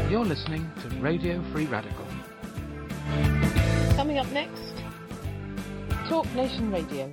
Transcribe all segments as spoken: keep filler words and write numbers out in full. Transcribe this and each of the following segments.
You're listening to Radio Free Radical. Coming up next, Talk Nation Radio.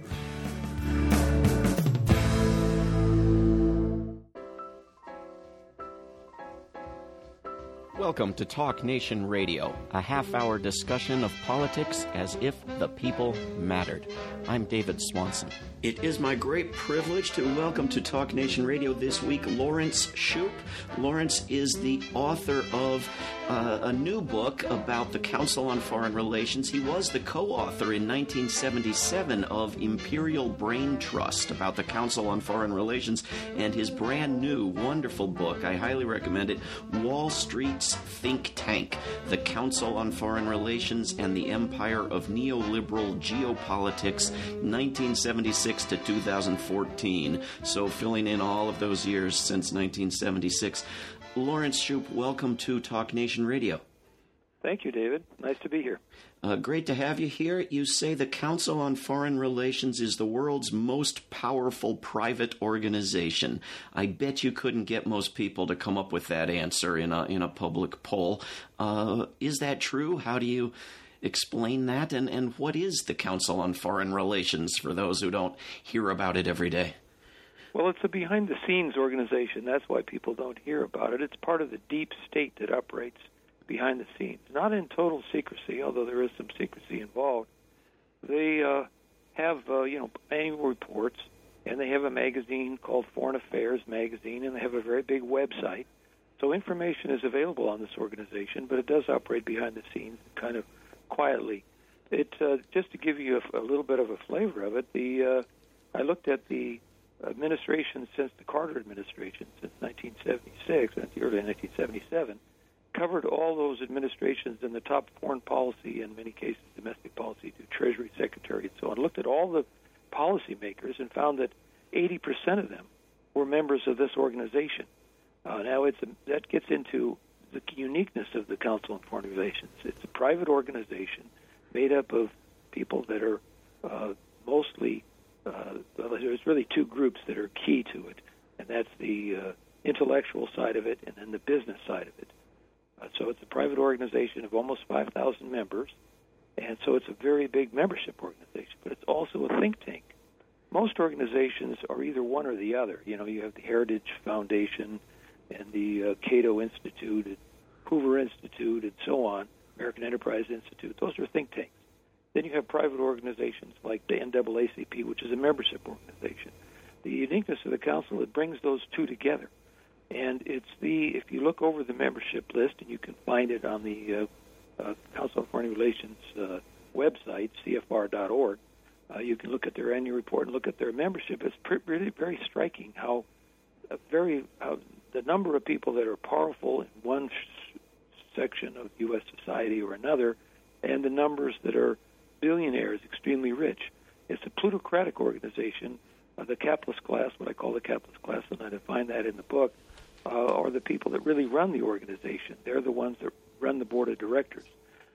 Welcome to Talk Nation Radio, a half-hour discussion of politics as if the people mattered. I'm David Swanson. It is my great privilege to welcome to Talk Nation Radio this week Lawrence Shoup. Lawrence is the author of uh, a new book about the Council on Foreign Relations. He was the co-author in nineteen seventy-seven of Imperial Brain Trust about the Council on Foreign Relations, and his brand new, wonderful book, I highly recommend it, Wall Street's Think Tank, The Council on Foreign Relations and the Empire of Neoliberal Geopolitics, nineteen seventy-six to two thousand fourteen. So filling in all of those years since nineteen seventy-six. Lawrence Shoup, welcome to Talk Nation Radio. Thank you, David. Nice to be here. Uh, great to have you here. You say the Council on Foreign Relations is the world's most powerful private organization. I bet you couldn't get most people to come up with that answer in a in a public poll. Uh, is that true? How do you explain that? And, and what is the Council on Foreign Relations for those who don't hear about it every day? Well, it's a behind-the-scenes organization. That's why people don't hear about it. It's part of the deep state that operates behind the scenes, not in total secrecy, although there is some secrecy involved. They uh, have, uh, you know, annual reports, and they have a magazine called Foreign Affairs Magazine, and they have a very big website. So information is available on this organization, but it does operate behind the scenes, kind of quietly. It uh, just to give you a, a little bit of a flavor of it. The uh, I looked at the administration since the Carter administration, since nineteen seventy-six, and the early nineteen seventy-seven. Covered all those administrations in the top foreign policy, in many cases domestic policy, to Treasury Secretary and so on. Looked at all the policymakers and found that eighty percent of them were members of this organization. Uh, now, it's a, that gets into the uniqueness of the Council on Foreign Relations. It's a private organization made up of people that are uh, mostly, uh, well, there's really two groups that are key to it, and that's the uh, intellectual side of it and then the business side of it. Uh, so it's a private organization of almost five thousand members, and so it's a very big membership organization, but it's also a think tank. Most organizations are either one or the other. You know, you have the Heritage Foundation and the uh, Cato Institute and Hoover Institute and so on, American Enterprise Institute. Those are think tanks. Then you have private organizations like the N double A C P, which is a membership organization. The uniqueness of the Council, it brings those two together. And it's the, if you look over the membership list, and you can find it on the uh, uh, Council on Foreign Relations uh, website, C F R dot org, uh, you can look at their annual report and look at their membership. It's pre- really very striking how a very how the number of people that are powerful in one sh- section of U S society or another, and the numbers that are billionaires, extremely rich. It's a plutocratic organization. Uh, the capitalist class, what I call the capitalist class, and I define that in the book, uh, are the people that really run the organization. They're the ones that run the board of directors.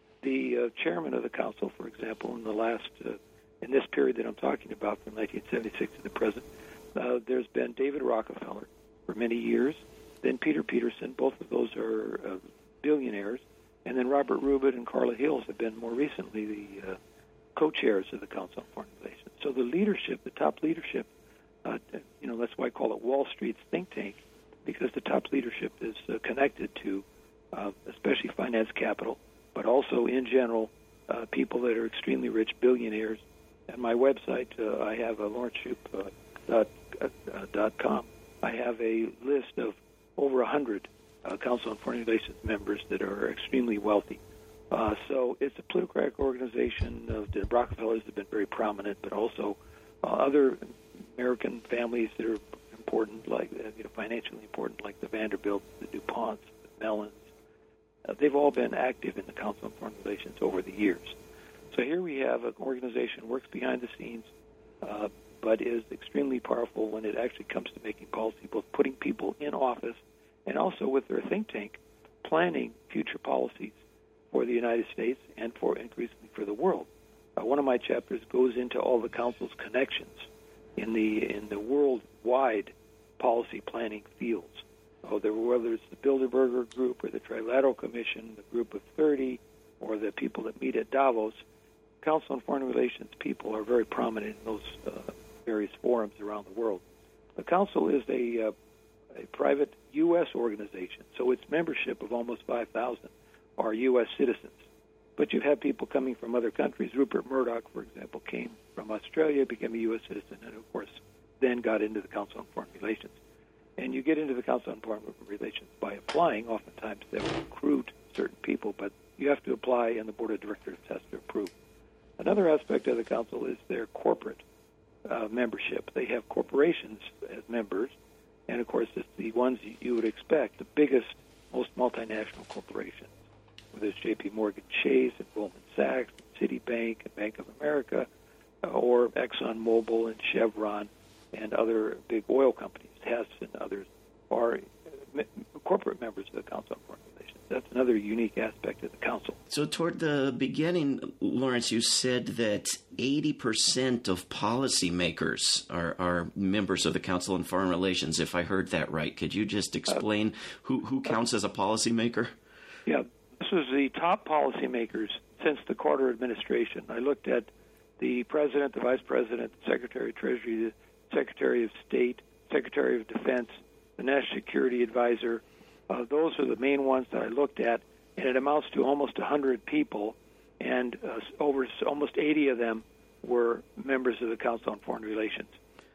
The uh, chairman of the council, for example, in the last, uh, in this period that I'm talking about, from nineteen seventy-six to the present, uh, there's been David Rockefeller for many years, then Peter Peterson. Both of those are uh, billionaires, and then Robert Rubin and Carla Hills have been more recently the uh, co-chairs of the Council on Foreign Relations. So the leadership, the top leadership, uh, you know, that's why I call it Wall Street's think tank, because the top leadership is uh, connected to uh, especially finance capital, but also in general uh, people that are extremely rich, billionaires. And my website, uh, I have a Lawrence Shoup uh, dot, uh, dot com. I have a list of over one hundred uh, Council on Foreign Relations members that are extremely wealthy. Uh, so it's a plutocratic organization. Uh, the Rockefellers have been very prominent, but also uh, other American families that are important, like uh, you know, financially important, like the Vanderbilts, the DuPonts, the Mellons. Uh, they've all been active in the Council on Foreign Relations over the years. So here we have an organization that works behind the scenes, uh, but is extremely powerful when it actually comes to making policy, both putting people in office and also with their think tank, planning future policies for the United States and for increasingly for the world. Uh, one of my chapters goes into all the Council's connections in the in the worldwide policy planning fields. Oh, there, whether it's the Bilderberger Group or the Trilateral Commission, the Group of thirty, or the people that meet at Davos, Council on Foreign Relations people are very prominent in those uh, various forums around the world. The Council is a, uh, a private U S organization, so its membership of almost five thousand are U S citizens. But you've had people coming from other countries. Rupert Murdoch, for example, came from Australia, became a U S citizen, and, of course, then got into the Council on Foreign Relations. And you get into the Council on Foreign Relations by applying. Oftentimes they will recruit certain people, but you have to apply, and the Board of Directors has to approve. Another aspect of the Council is their corporate uh, membership. They have corporations as members, and, of course, it's the ones you would expect, the biggest, most multinational corporations, whether it's J P Morgan Chase and Goldman Sachs, and Citibank and Bank of America, uh, or ExxonMobil and Chevron and other big oil companies, Hess and others, are uh, corporate members of the Council on Foreign Relations. That's another unique aspect of the Council. So toward the beginning, Lawrence, you said that eighty percent of policymakers are, are members of the Council on Foreign Relations, if I heard that right. Could you just explain uh, who, who counts as a policymaker? Yeah, this was the top policymakers since the Carter administration. I looked at the President, the Vice President, the Secretary of Treasury, the Secretary of State, Secretary of Defense, the National Security Advisor. Uh, those are the main ones that I looked at, and it amounts to almost one hundred people, and uh, over almost eighty of them were members of the Council on Foreign Relations.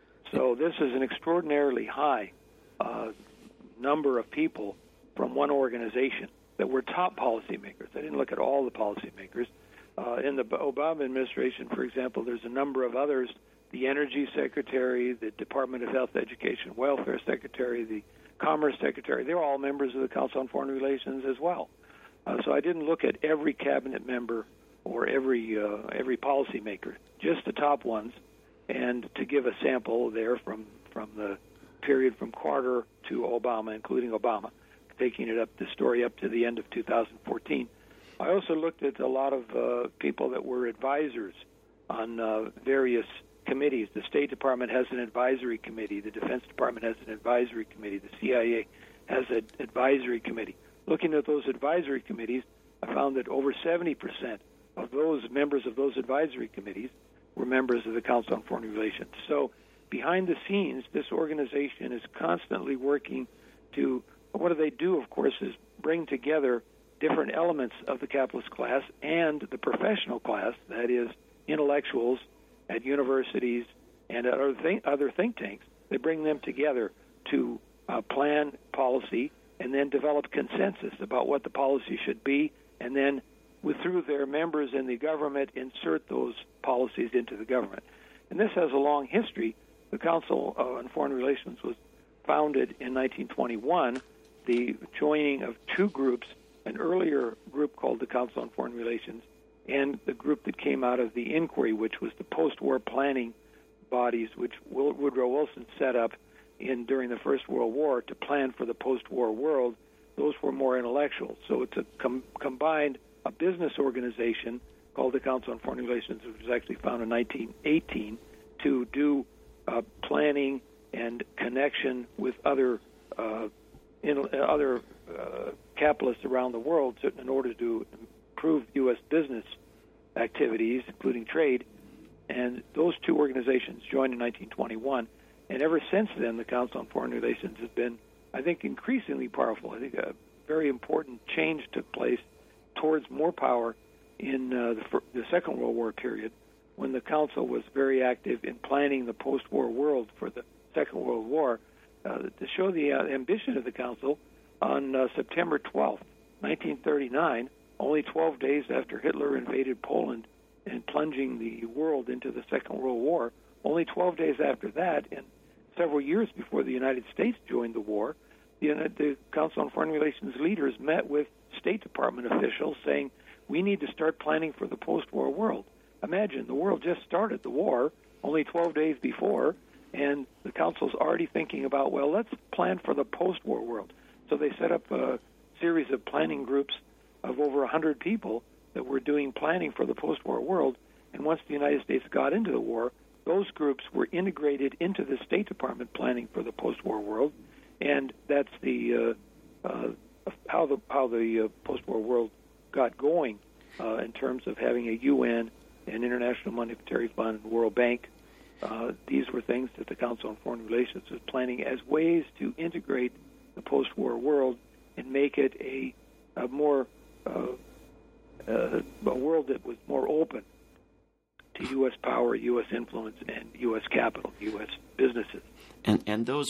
So this is an extraordinarily high uh, number of people from one organization that were top policymakers. I didn't look at all the policymakers. Uh, in the Obama administration, for example, there's a number of others, the Energy Secretary, the Department of Health, Education, Welfare Secretary, the Commerce Secretary. They're all members of the Council on Foreign Relations as well. Uh, so I didn't look at every cabinet member or every uh, every policymaker, just the top ones, and to give a sample there from, from the period from Carter to Obama, including Obama, taking it up the story up to the end of two thousand fourteen. I also looked at a lot of uh, people that were advisors on uh, various committees. The State Department has an advisory committee. The Defense Department has an advisory committee. The C I A has an advisory committee. Looking at those advisory committees, I found that over seventy percent of those members of those advisory committees were members of the Council on Foreign Relations. So behind the scenes, this organization is constantly working to, what do they do, of course, is bring together different elements of the capitalist class and the professional class, that is, intellectuals at universities and at other think, other think tanks. They bring them together to uh, plan policy and then develop consensus about what the policy should be, and then with, through their members in the government, insert those policies into the government. And this has a long history. The Council on Foreign Relations was founded in nineteen twenty-one, the joining of two groups, an earlier group called the Council on Foreign Relations, and the group that came out of the Inquiry, which was the post-war planning bodies which Woodrow Wilson set up in during the First World War to plan for the post-war world. Those were more intellectuals. So it's a com- combined a business organization called the Council on Foreign Relations, which was actually founded in nineteen eighteen to do uh, planning and connection with other uh, in, uh, other uh, capitalists around the world to, in order to improve U S business activities, including trade. And those two organizations joined in nineteen twenty-one. And ever since then, the Council on Foreign Relations has been, I think, increasingly powerful. I think a very important change took place towards more power in uh, the, the Second World War period, when the Council was very active in planning the post-war world for the Second World War. Uh, to show the uh, ambition of the Council, on uh, September twelfth, nineteen thirty-nine, only twelve days after Hitler invaded Poland and plunging the world into the Second World War, only twelve days after that, and several years before the United States joined the war, the, the Council on Foreign Relations leaders met with State Department officials saying, we need to start planning for the post-war world. Imagine, the world just started the war only twelve days before, and the Council's already thinking about, well, let's plan for the post-war world. So they set up a series of planning groups of over one hundred people that were doing planning for the post-war world, and once the United States got into the war, those groups were integrated into the State Department planning for the post-war world, And that's the uh, uh, how the how the uh, post-war world got going uh, in terms of having a U N, an International Monetary Fund, and World Bank. Uh, these were things that the Council on Foreign Relations was planning as ways to integrate the post-war world and make it a, a more uh, uh, a world that was more open to U S power, U S influence, and U S capital, U S businesses. And and those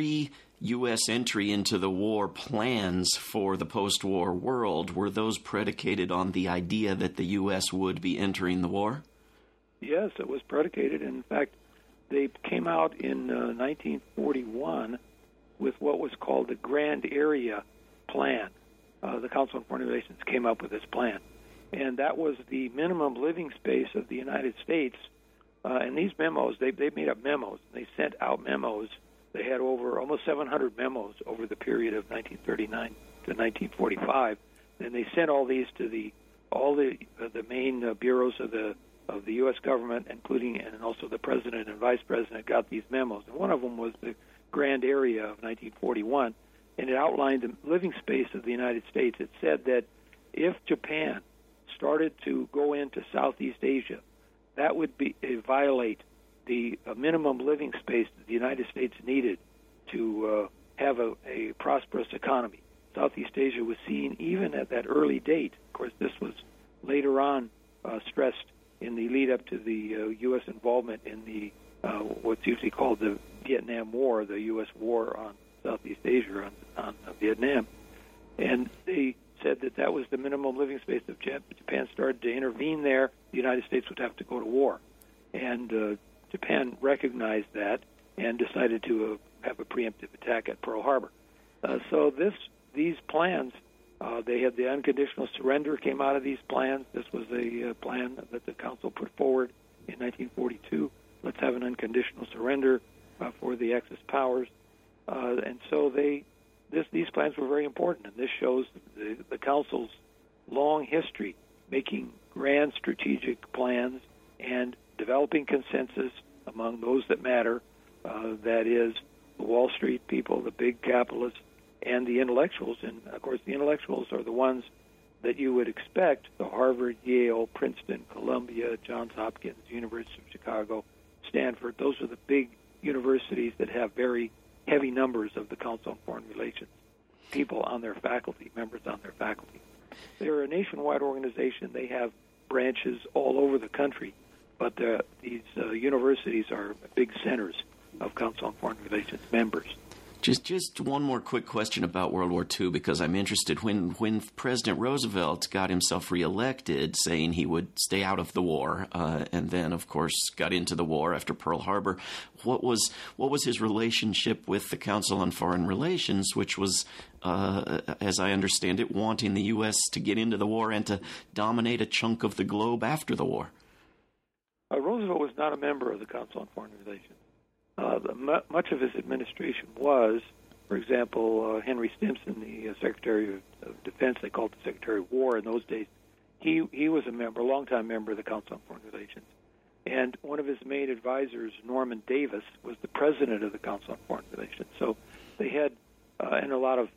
pre-U S entry into the war plans for the post-war world, were those predicated on the idea that the U S would be entering the war? Yes, it was predicated. In fact, they came out in uh, nineteen forty-one with what was called the Grand Area Plan. Uh, the Council on Foreign Relations came up with this plan. And that was the minimum living space of the United States. Uh, and these memos, they, they made up memos. They sent out memos. They had over almost seven hundred memos over the period of nineteen thirty-nine to nineteen forty-five. And they sent all these to the all the uh, the main uh, bureaus of the of the U S government, including and also the president and vice president got these memos. And one of them was the Grand Area of nineteen forty-one, and it outlined the living space of the United States. It said that if Japan started to go into Southeast Asia, that would be uh, violate the uh, minimum living space that the United States needed to uh, have a, a prosperous economy. Southeast Asia was seen even at that early date. Of course, this was later on uh, stressed in the lead up to the uh, U S involvement in the uh, what's usually called the Vietnam War, the U S war on Southeast Asia, on, on uh, Vietnam. And they said that that was the minimum living space of Japan. Japan started to intervene there. The United States would have to go to war. And uh, Japan recognized that and decided to uh, have a preemptive attack at Pearl Harbor. Uh, so this these plans, uh, they had the unconditional surrender came out of these plans. This was a uh, plan that the Council put forward in nineteen forty-two. Let's have an unconditional surrender uh, for the Axis powers. Uh, and so they this these plans were very important, and this shows the, the Council's long history making grand strategic plans and developing consensus among those that matter, uh, that is, the Wall Street people, the big capitalists, and the intellectuals. And, of course, the intellectuals are the ones that you would expect, the Harvard, Yale, Princeton, Columbia, Johns Hopkins, University of Chicago, Stanford. Those are the big universities that have very heavy numbers of the Council on Foreign Relations, people on their faculty, members on their faculty. They're a nationwide organization. They have branches all over the country, but uh, these uh, universities are big centers of Council on Foreign Relations members. Just just one more quick question about World War Two, because I'm interested. When when President Roosevelt got himself reelected, saying he would stay out of the war, uh, and then, of course, got into the war after Pearl Harbor, what was what was his relationship with the Council on Foreign Relations, which was, uh, as I understand it, wanting the U S to get into the war and to dominate a chunk of the globe after the war? Uh, Roosevelt was not a member of the Council on Foreign Relations. Uh, the, m- much of his administration was, for example, uh, Henry Stimson, the uh, Secretary of, of Defense, they called the Secretary of War in those days, he he was a member, a longtime member of the Council on Foreign Relations. And one of his main advisors, Norman Davis, was the president of the Council on Foreign Relations. So they had, uh, and a lot of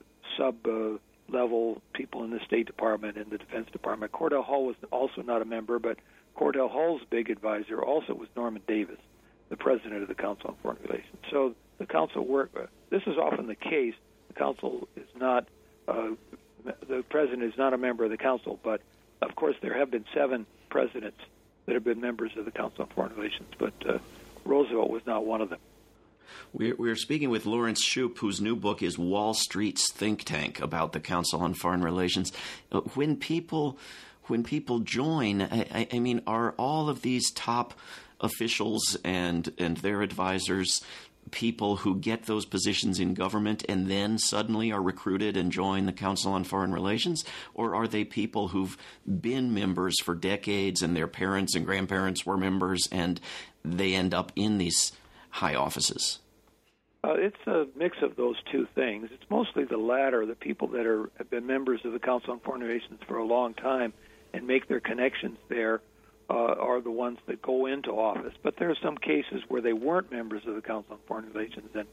sub-level uh, people in the State Department and the Defense Department. Cordell Hull was also not a member, but Cordell Hull's big advisor also was Norman Davis, the president of the Council on Foreign Relations. So the Council work. Uh, this is often the case. The Council is not, uh, the president is not a member of the Council, but of course there have been seven presidents that have been members of the Council on Foreign Relations, but uh, Roosevelt was not one of them. We're, we're speaking with Lawrence Shoup, whose new book is Wall Street's Think Tank, about the Council on Foreign Relations. Uh, when people, when people join, I, I mean, are all of these top officials and and their advisors people who get those positions in government and then suddenly are recruited and join the Council on Foreign Relations? Or are they people who've been members for decades and their parents and grandparents were members and they end up in these high offices? Uh, it's a mix of those two things. It's mostly the latter, the people that are have been members of the Council on Foreign Relations for a long time and make their connections there Uh, are the ones that go into office. But there are some cases where they weren't members of the Council on Foreign Relations, and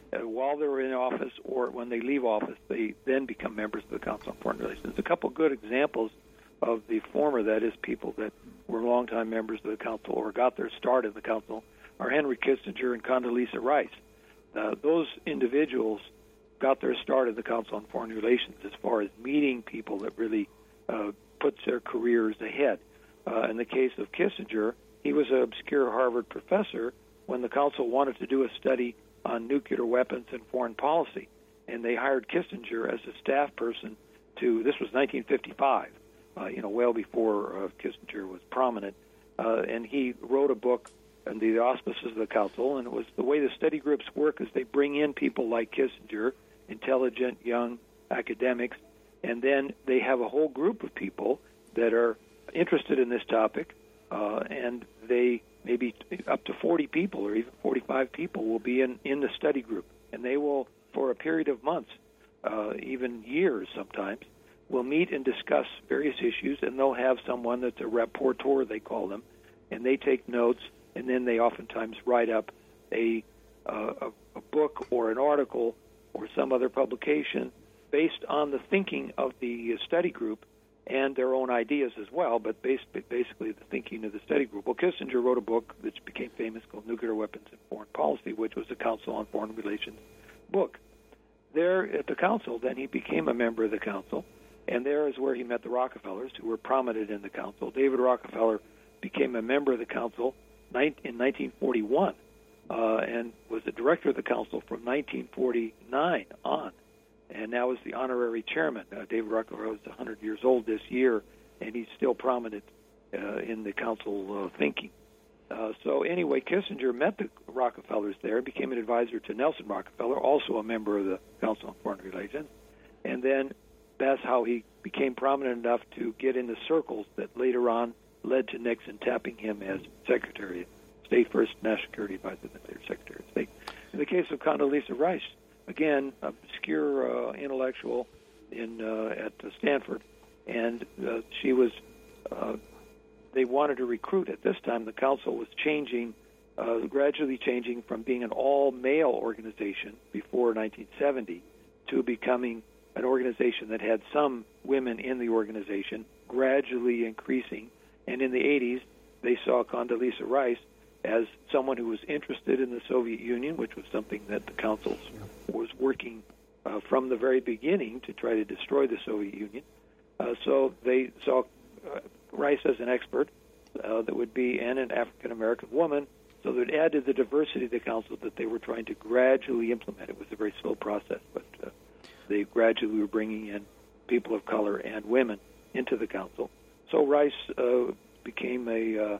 uh, while they're in office or when they leave office, they then become members of the Council on Foreign Relations. A couple good examples of the former, that is, people that were longtime members of the Council or got their start in the Council, are Henry Kissinger and Condoleezza Rice. Uh, those individuals got their start in the Council on Foreign Relations as far as meeting people that really uh, puts their careers ahead. Uh, in the case of Kissinger, he was an obscure Harvard professor when the Council wanted to do a study on nuclear weapons and foreign policy, and they hired Kissinger as a staff person to, this was nineteen fifty-five, uh, you know, well before uh, Kissinger was prominent, uh, and he wrote a book under the auspices of the Council, and it was the way the study groups work is they bring in people like Kissinger, intelligent young academics, and then they have a whole group of people that are interested in this topic, uh, and they maybe up to forty people or even forty-five people will be in, in the study group, and they will, for a period of months, uh, even years sometimes, will meet and discuss various issues, and they'll have someone that's a rapporteur, they call them, and they take notes, and then they oftentimes write up a, uh, a, a book or an article or some other publication based on the thinking of the study group and their own ideas as well, but based, basically the thinking of the study group. Well, Kissinger wrote a book which became famous called Nuclear Weapons and Foreign Policy, which was a Council on Foreign Relations book. There at the Council, then he became a member of the Council, and there is where he met the Rockefellers, who were prominent in the Council. David Rockefeller became a member of the Council in nineteen forty-one uh, and was the director of the Council from nineteen forty-nine on, and now is the honorary chairman. Uh, David Rockefeller is one hundred years old this year, and he's still prominent uh, in the Council uh, thinking. Uh, so anyway, Kissinger met the Rockefellers there, became an advisor to Nelson Rockefeller, also a member of the Council on Foreign Relations, and then that's how he became prominent enough to get in the circles that later on led to Nixon tapping him as Secretary of State, first National Security Advisor, then later Secretary of State. In the case of Condoleezza Rice, again, obscure uh, intellectual in uh, at Stanford, and uh, she was, uh, they wanted to recruit. At this time, the Council was changing, uh, gradually changing from being an all-male organization before nineteen seventy to becoming an organization that had some women in the organization, gradually increasing. And in the eighties, they saw Condoleezza Rice as someone who was interested in the Soviet Union, which was something that the Council was working uh, from the very beginning to try to destroy the Soviet Union. Uh, so they saw uh, Rice as an expert uh, that would be, and an African-American woman, so that it added the diversity of the Council that they were trying to gradually implement. It was a very slow process, but uh, they gradually were bringing in people of color and women into the Council. So Rice uh, became a, uh,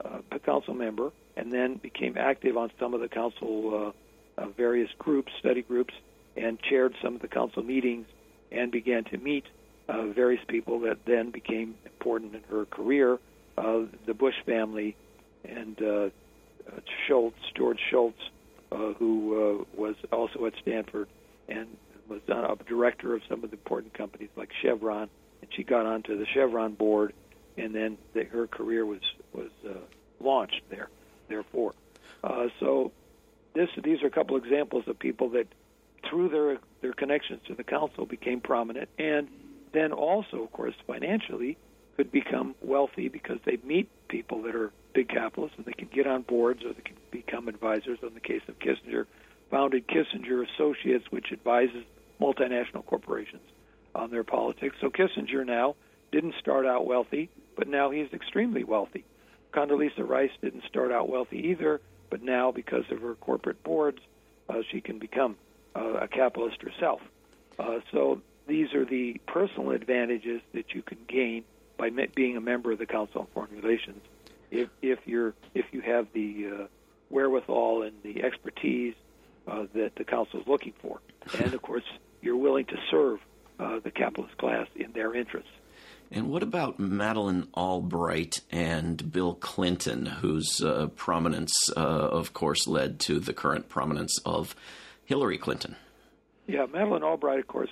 a council member and then became active on some of the council uh, uh, various groups, study groups, and chaired some of the council meetings and began to meet uh, various people that then became important in her career, uh, the Bush family and uh, uh, Schultz, George Shultz, uh, who uh, was also at Stanford and was a director of some of the important companies like Chevron. And she got onto the Chevron board, and then the, her career was was uh, launched there. Therefore, uh, so this these are a couple examples of people that, through their their connections to the Council, became prominent, and then also, of course, financially could become wealthy because they meet people that are big capitalists, and they can get on boards or they can become advisors. In the case of Kissinger, founded Kissinger Associates, which advises multinational corporations on their politics. So Kissinger now didn't start out wealthy, but now he's extremely wealthy. Condoleezza Rice didn't start out wealthy either, but now because of her corporate boards, uh, she can become uh, a capitalist herself. Uh, so these are the personal advantages that you can gain by me- being a member of the Council on Foreign Relations. If, if you're if you have the uh, wherewithal and the expertise uh, that the Council is looking for, and of course you're willing to serve uh, the capitalist class in their interests. And what about Madeleine Albright and Bill Clinton, whose uh, prominence, uh, of course, led to the current prominence of Hillary Clinton? Yeah, Madeleine Albright, of course,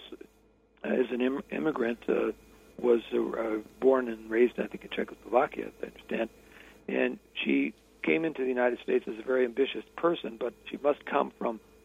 as an im- immigrant, uh, was uh, born and raised, I think, in Czechoslovakia, as I understand. And she came into the United States as a very ambitious person, but she must come from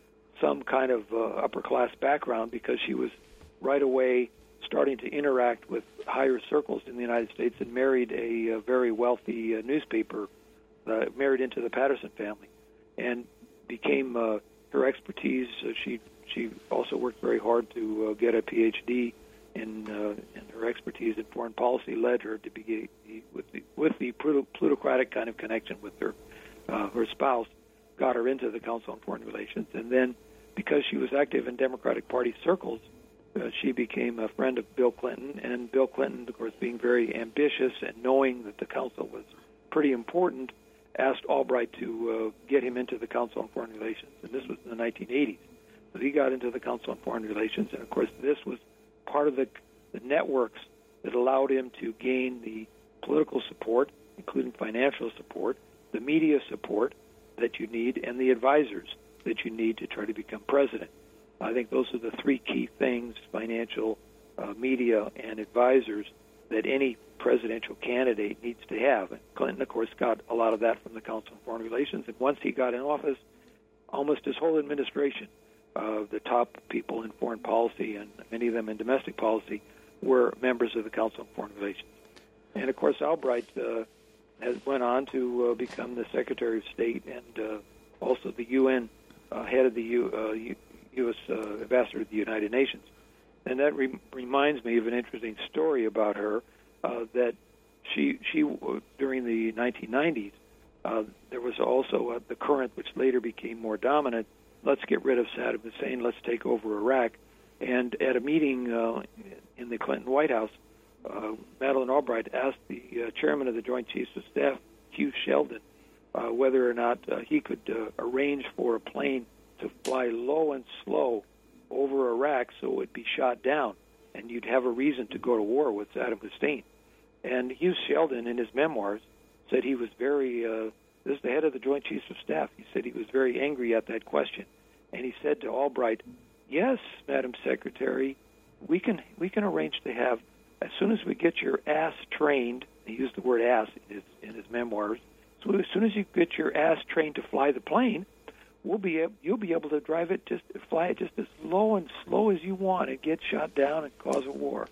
some kind of uh, upper-class background because she was right away starting to interact with higher circles in the United States and married a, a very wealthy uh, newspaper, uh, married into the Patterson family, and became uh, her expertise. Uh, she she also worked very hard to uh, get a P H D in, uh, and her expertise in foreign policy led her to be with the with the plutocratic kind of connection with her uh, her spouse, got her into the Council on Foreign Relations, and then because she was active in Democratic Party circles, uh, she became a friend of Bill Clinton, and Bill Clinton, of course, being very ambitious and knowing that the Council was pretty important, asked Albright to uh, get him into the Council on Foreign Relations, and this was in the nineteen eighties. So he got into the Council on Foreign Relations, and of course this was part of the, the networks that allowed him to gain the political support, including financial support, the media support that you need, and the advisors that you need to try to become president. I think those are the three key things, financial, uh, media, and advisors, that any presidential candidate needs to have. And Clinton, of course, got a lot of that from the Council on Foreign Relations, and once he got in office, almost his whole administration, uh, the top people in foreign policy, and many of them in domestic policy, were members of the Council on Foreign Relations. And, of course, Albright uh, has went on to uh, become the Secretary of State and uh, also the U N uh, head of the U, uh, U, U S Uh, ambassador to the United Nations. And that re- reminds me of an interesting story about her, uh, that she, she during the nineteen nineties, uh, there was also uh, the current, which later became more dominant, let's get rid of Saddam Hussein, let's take over Iraq. And at a meeting uh, in the Clinton White House, uh, Madeleine Albright asked the uh, chairman of the Joint Chiefs of Staff, Hugh Sheldon, uh, whether or not uh, he could uh, arrange for a plane to fly low and slow over Iraq so it would be shot down, and you'd have a reason to go to war with Saddam Hussein. And Hugh Sheldon, in his memoirs, said he was very, uh, this is the head of the Joint Chiefs of Staff, he said he was very angry at that question. And he said to Albright, yes, Madam Secretary, we can we can arrange to have, as soon as we get your ass trained, he used the word ass in his, in his memoirs, so as soon as you get your ass trained to fly the plane, we'll be able, you'll be able to drive it, just fly it just as low and slow as you want and get shot down and cause a war.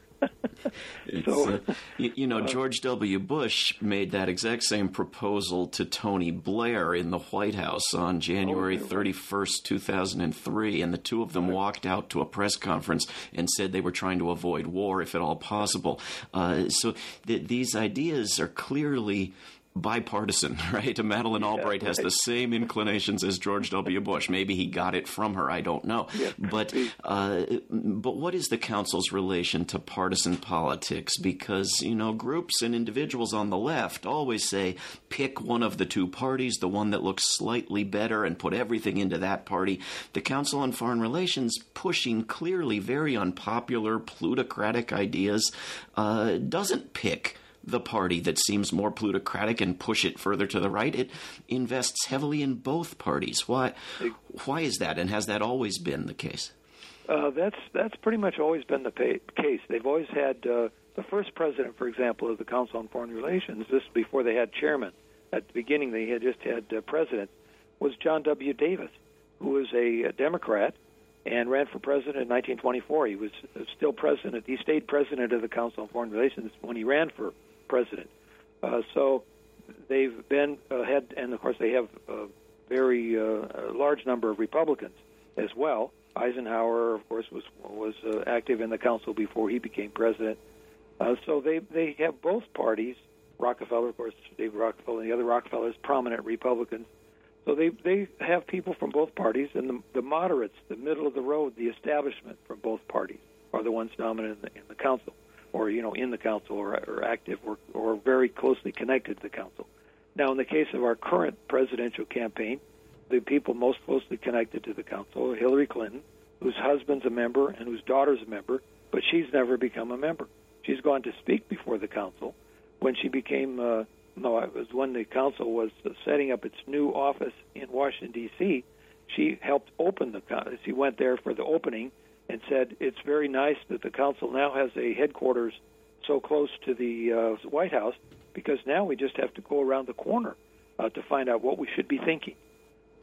so, uh, you, you know, George W. Bush made that exact same proposal to Tony Blair in the White House on January thirty-first, two thousand three, and the two of them walked out to a press conference and said they were trying to avoid war if at all possible. Uh, so th- these ideas are clearly bipartisan, right? Madeleine Albright has the same inclinations as George W. Bush. Maybe he got it from her. I don't know. Yeah. But uh, but what is the Council's relation to partisan politics? Because, you know, groups and individuals on the left always say, pick one of the two parties, the one that looks slightly better, and put everything into that party. The Council on Foreign Relations, pushing clearly very unpopular, plutocratic ideas, uh, doesn't pick the party that seems more plutocratic and push it further to the right. It invests heavily in both parties. Why why is that, and has that always been the case? Uh, that's that's pretty much always been the pa- case. They've always had, uh, the first president, for example, of the Council on Foreign Relations, this before they had chairman. At the beginning, they had just had uh, president, was John W. Davis, who was a, a Democrat and ran for president in nineteen twenty-four. He was still president. He stayed president of the Council on Foreign Relations when he ran for president. Uh, so they've been uh, had, and of course they have a very uh, a large number of Republicans as well. Eisenhower, of course, was was uh, active in the council before he became president. Uh, so they they have both parties. Rockefeller, of course, David Rockefeller, and the other Rockefellers, prominent Republicans. So they they have people from both parties, and the, the moderates, the middle of the road, the establishment from both parties are the ones dominant in the, in the council, or you know, in the council, or, or active, or, or very closely connected to the council. Now, in the case of our current presidential campaign, the people most closely connected to the council are Hillary Clinton, whose husband's a member and whose daughter's a member, but she's never become a member. She's gone to speak before the council. When she became, uh, no, it was when the council was setting up its new office in Washington, D C, she helped open the council. She went there for the opening and said, it's very nice that the council now has a headquarters so close to the uh, White House, because now we just have to go around the corner uh, to find out what we should be thinking.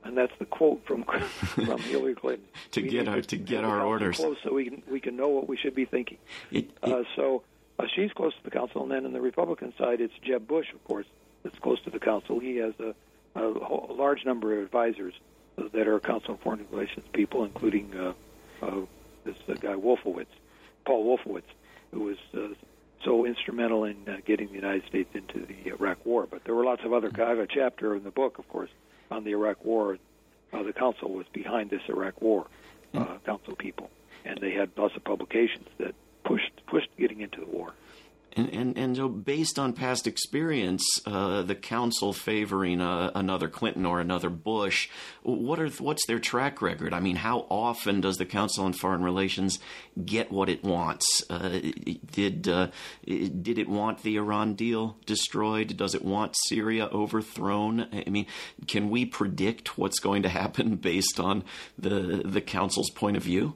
and that's the quote from from Hillary Clinton. to we get our to get our orders close so we can we can know what we should be thinking. It, it, uh, so uh, she's close to the council, and then on the Republican side, it's Jeb Bush, of course, that's close to the council. He has a, a, a large number of advisors that are Council on Foreign Relations people, including uh, uh, this uh, guy Wolfowitz, Paul Wolfowitz, who was uh, so instrumental in uh, getting the United States into the Iraq War. But there were lots of other. I have a chapter in the book, of course, on the Iraq War. Uh, the council was behind this Iraq War, uh, mm. council people, and they had lots of publications that pushed pushed getting into the war. And, and and so, based on past experience, uh, the council favoring uh, another Clinton or another Bush, what are what's their track record? I mean, how often does the Council on Foreign Relations get what it wants? Uh, did uh, did it want the Iran deal destroyed? Does it want Syria overthrown? I mean, can we predict what's going to happen based on the the council's point of view?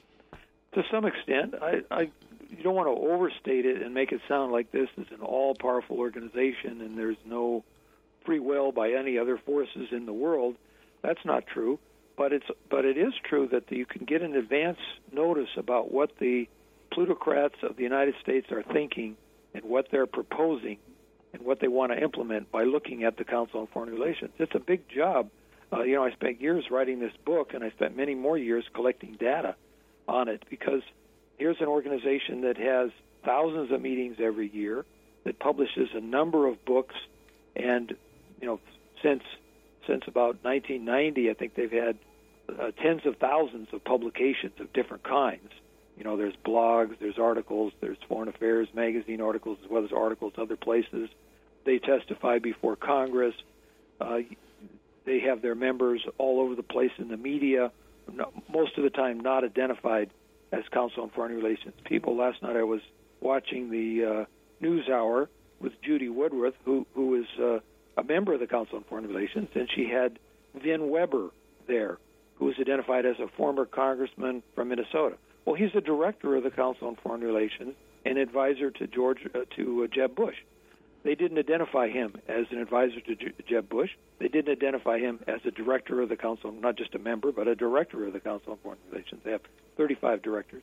To some extent, I. I You don't want to overstate it and make it sound like this is an all-powerful organization and there's no free will by any other forces in the world. That's not true, but it's but it is true that you can get an advance notice about what the plutocrats of the United States are thinking and what they're proposing and what they want to implement by looking at the Council on Foreign Relations. It's a big job. Uh, you know, I spent years writing this book, and I spent many more years collecting data on it because here's an organization that has thousands of meetings every year, that publishes a number of books, and you know, since since about nineteen ninety, I think they've had uh, tens of thousands of publications of different kinds. You know, there's blogs, there's articles, there's Foreign Affairs magazine articles, as well as articles other places. They testify before Congress. Uh, they have their members all over the place in the media, no, most of the time not identified as Council on Foreign Relations people. Last night I was watching the uh, News Hour with Judy Woodruff, who who is uh, a member of the Council on Foreign Relations, and she had Vin Weber there, who was identified as a former congressman from Minnesota. Well, he's a director of the Council on Foreign Relations and advisor to George uh, to uh, Jeb Bush. They didn't identify him as an advisor to J- Jeb Bush. They didn't identify him as a director of the Council, not just a member, but a director of the Council on Foreign Relations. They have thirty-five directors.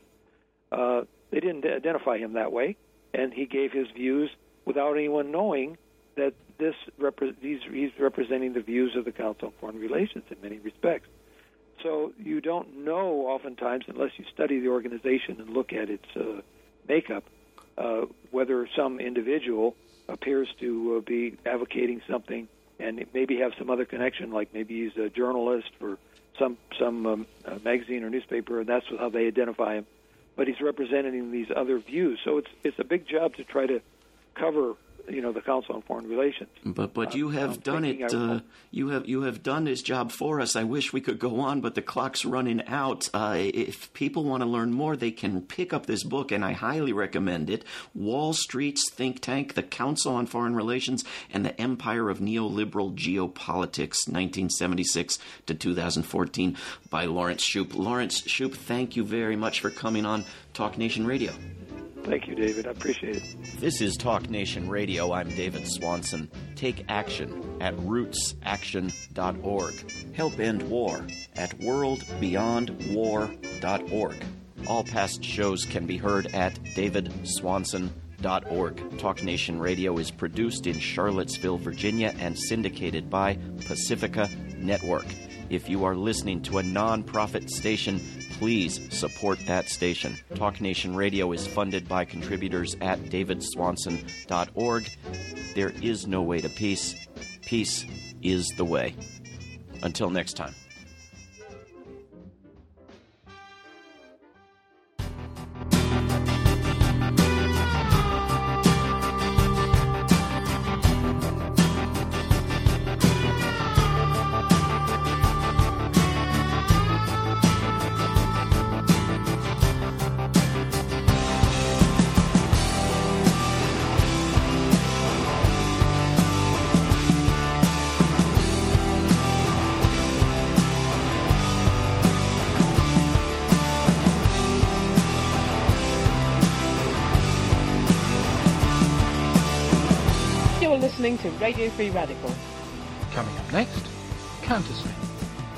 Uh, they didn't identify him that way, and he gave his views without anyone knowing that this repre- these, he's representing the views of the Council on Foreign Relations in many respects. So you don't know oftentimes, unless you study the organization and look at its uh, makeup, uh, whether some individual appears to uh, be advocating something and maybe have some other connection, like maybe he's a journalist for some some um, uh, magazine or newspaper, and that's how they identify him. But he's representing these other views. So it's it's a big job to try to cover, you know, the Council on Foreign Relations. But but you have uh, done it. Uh, you have you have done this job for us. I wish we could go on, but the clock's running out. Uh, if people want to learn more, they can pick up this book, and I highly recommend it. Wall Street's Think Tank: The Council on Foreign Relations and the Empire of Neoliberal Geopolitics, nineteen seventy-six to two thousand fourteen, by Lawrence Shoup. Lawrence Shoup, thank you very much for coming on Talk Nation Radio. Thank you, David. I appreciate it. This is Talk Nation Radio. I'm David Swanson. Take action at roots action dot org. Help end war at world beyond war dot org. All past shows can be heard at david swanson dot org. Talk Nation Radio is produced in Charlottesville, Virginia, and syndicated by Pacifica Network. If you are listening to a non-profit station, please support that station. Talk Nation Radio is funded by contributors at david swanson dot org. There is no way to peace. Peace is the way. Until next time. Listening to Radio Free Radical. Coming up next, Counterswing.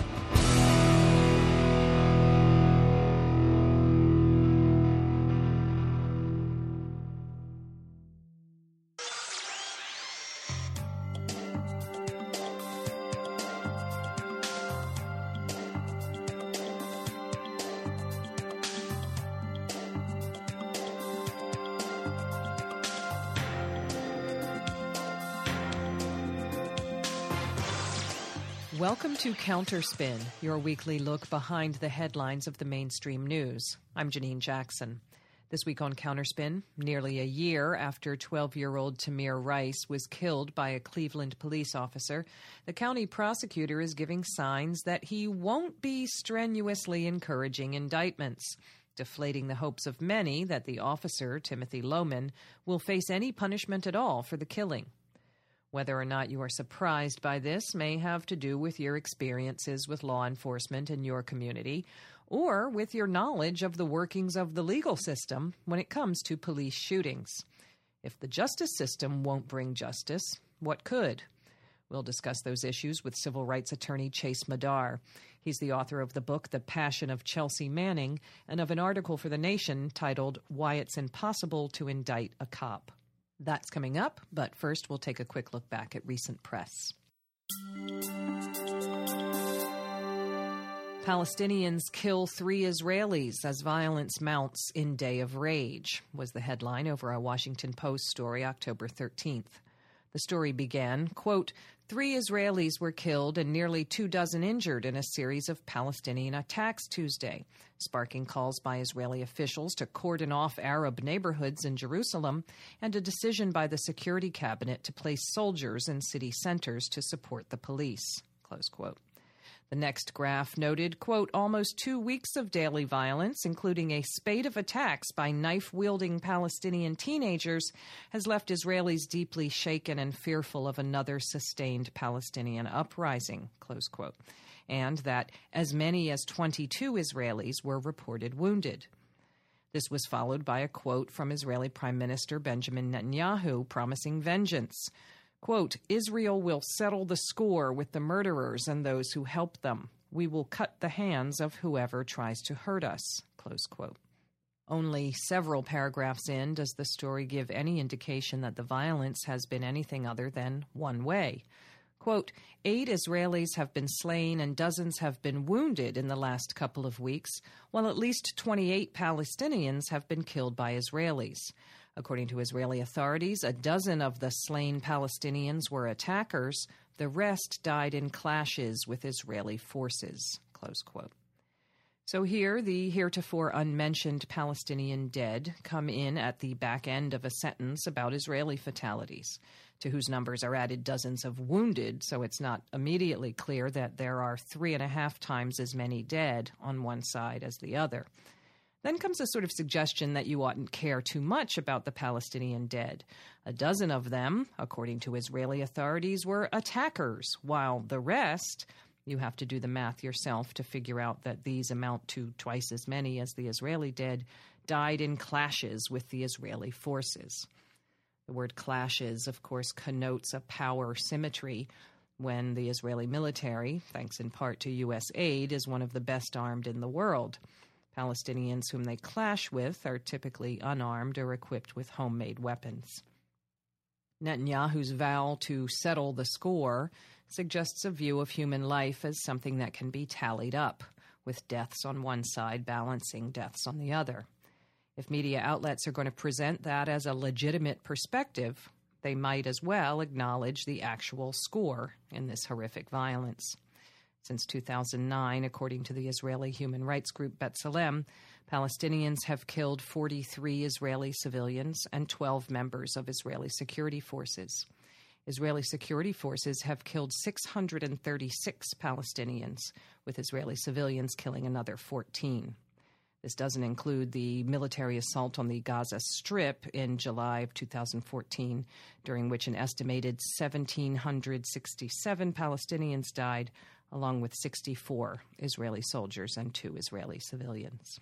Welcome to Counterspin, your weekly look behind the headlines of the mainstream news. I'm Janine Jackson. This week on Counterspin, nearly a year after twelve-year-old Tamir Rice was killed by a Cleveland police officer, the county prosecutor is giving signs that he won't be strenuously encouraging indictments, deflating the hopes of many that the officer, Timothy Lohman, will face any punishment at all for the killing. Whether or not you are surprised by this may have to do with your experiences with law enforcement in your community, or with your knowledge of the workings of the legal system when it comes to police shootings. If the justice system won't bring justice, what could? We'll discuss those issues with civil rights attorney Chase Madar. He's the author of the book The Passion of Chelsea Manning and of an article for The Nation titled Why It's Impossible to Indict a Cop. That's coming up, but first we'll take a quick look back at recent press. Palestinians kill three Israelis as violence mounts in day of rage, was the headline over a Washington Post story October thirteenth. The story began, quote, three Israelis were killed and nearly two dozen injured in a series of Palestinian attacks Tuesday, sparking calls by Israeli officials to cordon off Arab neighborhoods in Jerusalem and a decision by the Security Cabinet to place soldiers in city centers to support the police, close quote. The next graph noted, quote, almost two weeks of daily violence, including a spate of attacks by knife-wielding Palestinian teenagers, has left Israelis deeply shaken and fearful of another sustained Palestinian uprising, close quote, and that as many as twenty-two Israelis were reported wounded. This was followed by a quote from Israeli Prime Minister Benjamin Netanyahu promising vengeance. Quote, Israel will settle the score with the murderers and those who help them. We will cut the hands of whoever tries to hurt us, close quote. Only several paragraphs in does the story give any indication that the violence has been anything other than one way. Quote, eight Israelis have been slain and dozens have been wounded in the last couple of weeks, while at least twenty-eight Palestinians have been killed by Israelis. According to Israeli authorities, a dozen of the slain Palestinians were attackers. The rest died in clashes with Israeli forces, close quote. So here, the heretofore unmentioned Palestinian dead come in at the back end of a sentence about Israeli fatalities, to whose numbers are added dozens of wounded, so it's not immediately clear that there are three and a half times as many dead on one side as the other. Then comes a sort of suggestion that you oughtn't care too much about the Palestinian dead. A dozen of them, according to Israeli authorities, were attackers, while the rest, you have to do the math yourself to figure out that these amount to twice as many as the Israeli dead, died in clashes with the Israeli forces. The word clashes, of course, connotes a power symmetry when the Israeli military, thanks in part to U S aid, is one of the best armed in the world. Palestinians whom they clash with are typically unarmed or equipped with homemade weapons. Netanyahu's vow to settle the score suggests a view of human life as something that can be tallied up, with deaths on one side balancing deaths on the other. If media outlets are going to present that as a legitimate perspective, they might as well acknowledge the actual score in this horrific violence. Since two thousand nine, according to the Israeli human rights group B'Tselem, Palestinians have killed forty-three Israeli civilians and twelve members of Israeli security forces. Israeli security forces have killed six hundred thirty-six Palestinians, with Israeli civilians killing another fourteen. This doesn't include the military assault on the Gaza Strip in July of two thousand fourteen, during which an estimated one thousand seven hundred sixty-seven Palestinians died, along with sixty-four Israeli soldiers and two Israeli civilians.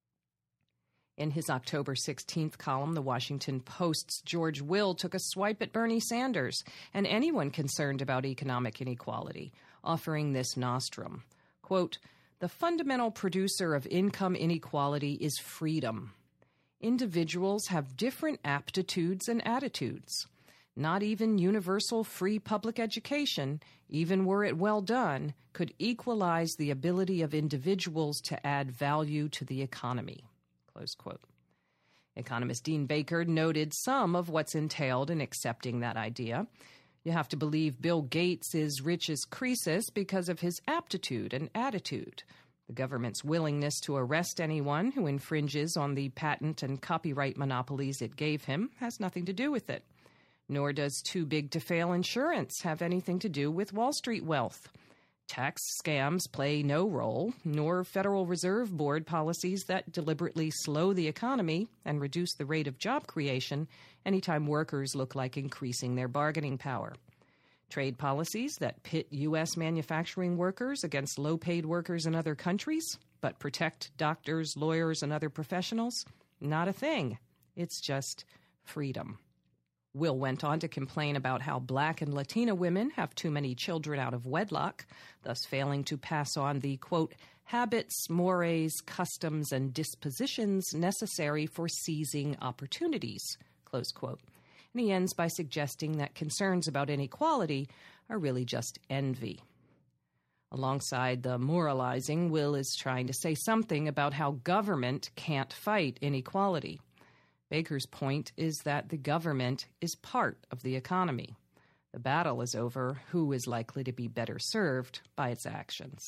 In his October sixteenth column, The Washington Post's George Will took a swipe at Bernie Sanders and anyone concerned about economic inequality, offering this nostrum. Quote, the fundamental producer of income inequality is freedom. Individuals have different aptitudes and attitudes. Not even universal free public education, even were it well done, could equalize the ability of individuals to add value to the economy. Close quote. Economist Dean Baker noted some of what's entailed in accepting that idea. You have to believe Bill Gates is rich as Croesus because of his aptitude and attitude. The government's willingness to arrest anyone who infringes on the patent and copyright monopolies it gave him has nothing to do with it. Nor does too-big-to-fail insurance have anything to do with Wall Street wealth. Tax scams play no role, nor Federal Reserve Board policies that deliberately slow the economy and reduce the rate of job creation anytime workers look like increasing their bargaining power. Trade policies that pit U S manufacturing workers against low-paid workers in other countries, but protect doctors, lawyers, and other professionals? Not a thing. It's just freedom. Will went on to complain about how Black and Latina women have too many children out of wedlock, thus failing to pass on the, quote, habits, mores, customs, and dispositions necessary for seizing opportunities, close quote. And he ends by suggesting that concerns about inequality are really just envy. Alongside the moralizing, Will is trying to say something about how government can't fight inequality. Baker's point is that the government is part of the economy. The battle is over who is likely to be better served by its actions.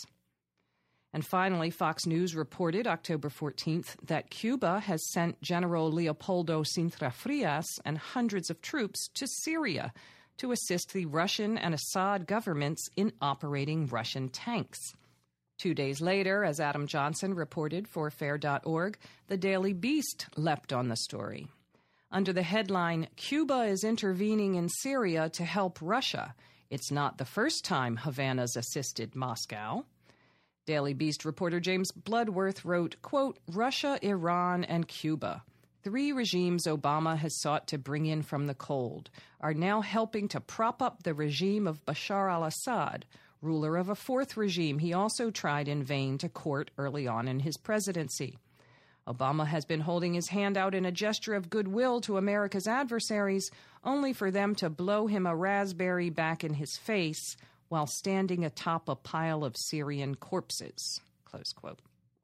And finally, Fox News reported October fourteenth that Cuba has sent General Leopoldo Sintra Frias and hundreds of troops to Syria to assist the Russian and Assad governments in operating Russian tanks. Two days later, as Adam Johnson reported for Fair dot org, the Daily Beast leapt on the story. Under the headline, Cuba is intervening in Syria to help Russia. It's not the first time Havana's assisted Moscow. Daily Beast reporter James Bloodworth wrote, quote, Russia, Iran, and Cuba, three regimes Obama has sought to bring in from the cold, are now helping to prop up the regime of Bashar al-Assad, ruler of a fourth regime he also tried in vain to court early on in his presidency. Obama has been holding his hand out in a gesture of goodwill to America's adversaries, only for them to blow him a raspberry back in his face while standing atop a pile of Syrian corpses, close quote.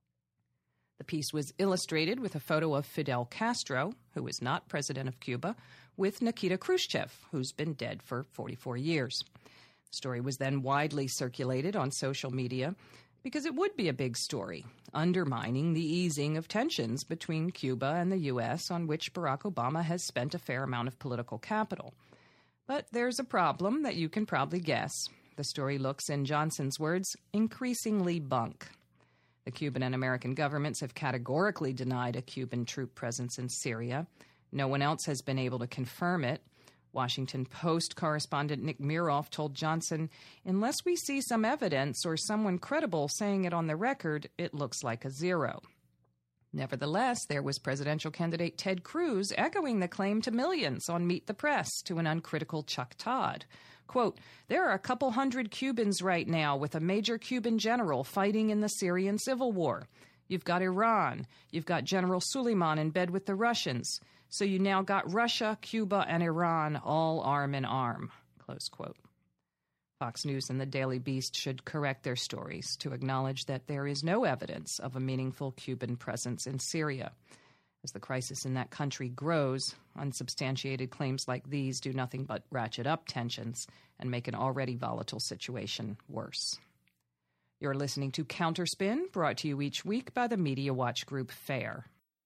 The piece was illustrated with a photo of Fidel Castro, who is not president of Cuba, with Nikita Khrushchev, who's been dead for forty-four years. The story was then widely circulated on social media because it would be a big story, undermining the easing of tensions between Cuba and the U S, on which Barack Obama has spent a fair amount of political capital. But there's a problem that you can probably guess. The story looks, in Johnson's words, increasingly bunk. The Cuban and American governments have categorically denied a Cuban troop presence in Syria. No one else has been able to confirm it. Washington Post correspondent Nick Miroff told Johnson, unless we see some evidence or someone credible saying it on the record, it looks like a zero. Nevertheless, there was presidential candidate Ted Cruz echoing the claim to millions on Meet the Press to an uncritical Chuck Todd. Quote, there are a couple hundred Cubans right now with a major Cuban general fighting in the Syrian civil war. You've got Iran. You've got General Suleiman in bed with the Russians. So you now got Russia, Cuba, and Iran all arm in arm, close quote. Fox News and the Daily Beast should correct their stories to acknowledge that there is no evidence of a meaningful Cuban presence in Syria. As the crisis in that country grows, unsubstantiated claims like these do nothing but ratchet up tensions and make an already volatile situation worse. You're listening to Counterspin, brought to you each week by the Media Watch Group FAIR.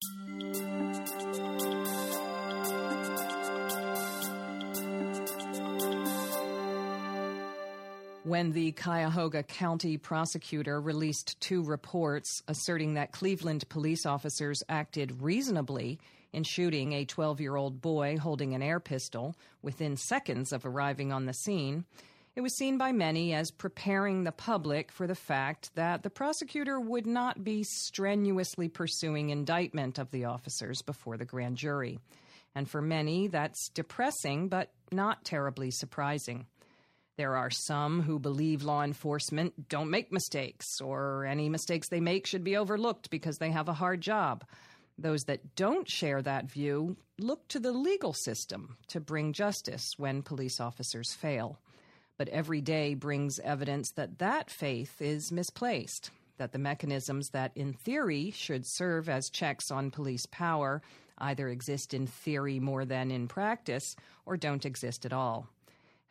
When the Cuyahoga County prosecutor released two reports asserting that Cleveland police officers acted reasonably in shooting a twelve-year-old boy holding an air pistol within seconds of arriving on the scene, it was seen by many as preparing the public for the fact that the prosecutor would not be strenuously pursuing indictment of the officers before the grand jury. And for many, that's depressing but not terribly surprising. There are some who believe law enforcement don't make mistakes, or any mistakes they make should be overlooked because they have a hard job. Those that don't share that view look to the legal system to bring justice when police officers fail. But every day brings evidence that that faith is misplaced, that the mechanisms that in theory should serve as checks on police power either exist in theory more than in practice or don't exist at all.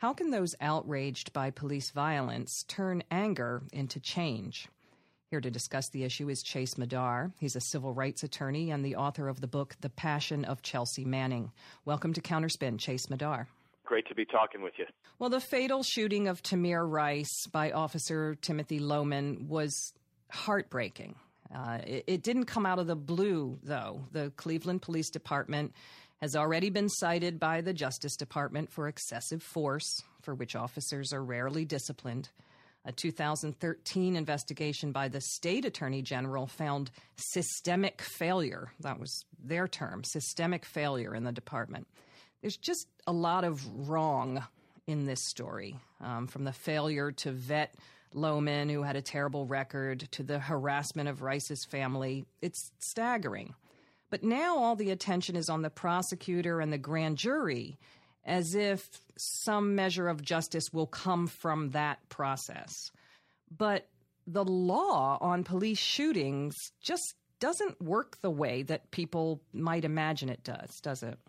How can those outraged by police violence turn anger into change? Here to discuss the issue is Chase Madar. He's a civil rights attorney and the author of the book, The Passion of Chelsea Manning. Welcome to Counterspin, Chase Madar. Great to be talking with you. Well, the fatal shooting of Tamir Rice by Officer Timothy Loehmann was heartbreaking. Uh, it, it didn't come out of the blue, though. The Cleveland Police Department has already been cited by the Justice Department for excessive force, for which officers are rarely disciplined. A two thousand thirteen investigation by the state attorney general found systemic failure. That was their term, systemic failure in the department. There's just a lot of wrong in this story, um, from the failure to vet Loehmann, who had a terrible record, to the harassment of Rice's family. It's staggering. But now all the attention is on the prosecutor and the grand jury, as if some measure of justice will come from that process. But the law on police shootings just doesn't work the way that people might imagine it does, does it?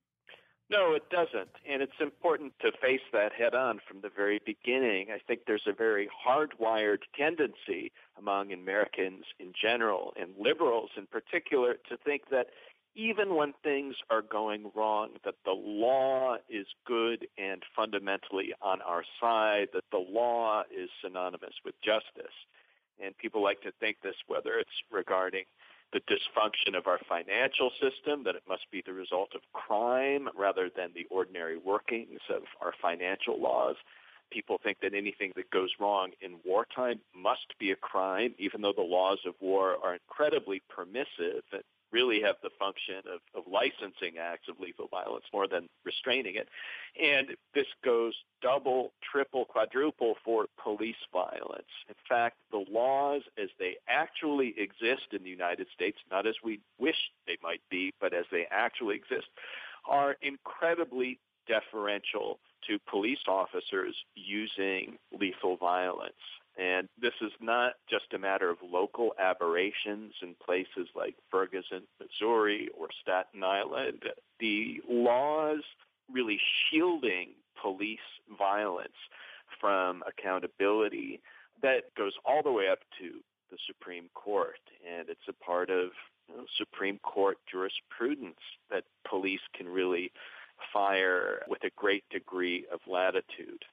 No, it doesn't. And it's important to face that head on from the very beginning. I think there's a very hardwired tendency among Americans in general and liberals in particular to think that even when things are going wrong, that the law is good and fundamentally on our side, that the law is synonymous with justice. And people like to think this, whether it's regarding the dysfunction of our financial system, that it must be the result of crime rather than the ordinary workings of our financial laws. People think that anything that goes wrong in wartime must be a crime, even though the laws of war are incredibly permissive and really have the function of, of licensing acts of lethal violence more than restraining it. And this goes double, triple, quadruple for police violence. In fact, the laws as they actually exist in the United States, not as we wish they might be, but as they actually exist, are incredibly deferential to police officers using lethal violence. And this is not just a matter of local aberrations in places like Ferguson, Missouri, or Staten Island. The laws really shielding police violence from accountability, that goes all the way up to the Supreme Court. And it's a part of you know, Supreme Court jurisprudence that police can really fire with a great degree of latitude.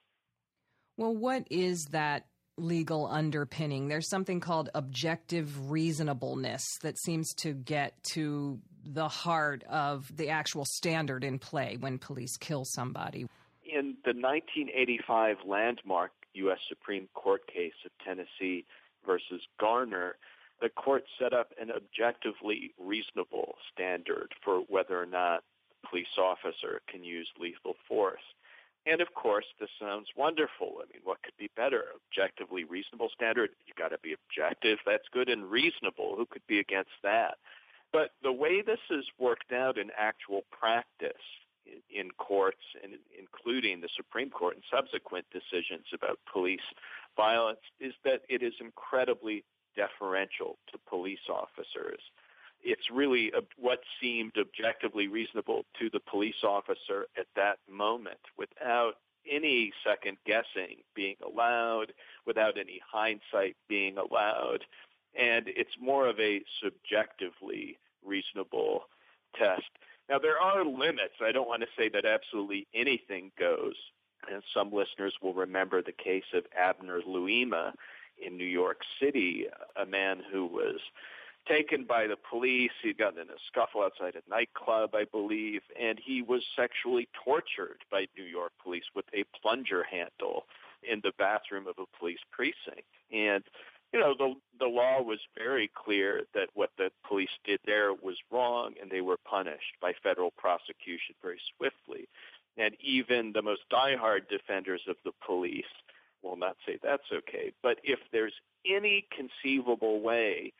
Well, what is that legal underpinning? There's something called objective reasonableness that seems to get to the heart of the actual standard in play when police kill somebody. In the nineteen eighty-five landmark U S Supreme Court case of Tennessee versus Garner, the court set up an objectively reasonable standard for whether or not a police officer can use lethal force. And, of course, this sounds wonderful. I mean, what could be better? Objectively reasonable standard, you've got to be objective. That's good and reasonable. Who could be against that? But the way this is worked out in actual practice in, in courts, and including the Supreme Court and subsequent decisions about police violence, is that it is incredibly deferential to police officers. It's really what seemed objectively reasonable to the police officer at that moment, without any second guessing being allowed, without any hindsight being allowed. And it's more of a subjectively reasonable test. Now, there are limits. I don't want to say that absolutely anything goes. And some listeners will remember the case of Abner Louima in New York City, a man who was taken by the police. He'd gotten in a scuffle outside a nightclub, I believe, and he was sexually tortured by New York police with a plunger handle in the bathroom of a police precinct. And, you know, the the law was very clear that what the police did there was wrong, and they were punished by federal prosecution very swiftly. And even the most diehard defenders of the police will not say that's okay. But if there's any conceivable way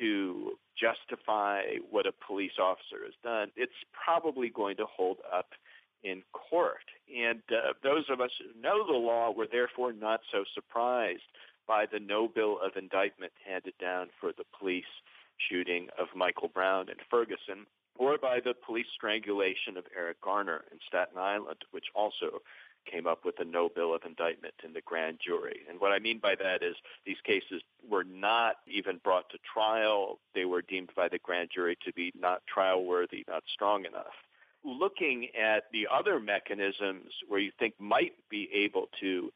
to justify what a police officer has done, it's probably going to hold up in court. And uh, those of us who know the law were therefore not so surprised by the no bill of indictment handed down for the police shooting of Michael Brown in Ferguson, or by the police strangulation of Eric Garner in Staten Island, which also came up with a no bill of indictment in the grand jury. And what I mean by that is these cases were not even brought to trial. They were deemed by the grand jury to be not trial worthy, not strong enough. Looking at the other mechanisms where you think might be able to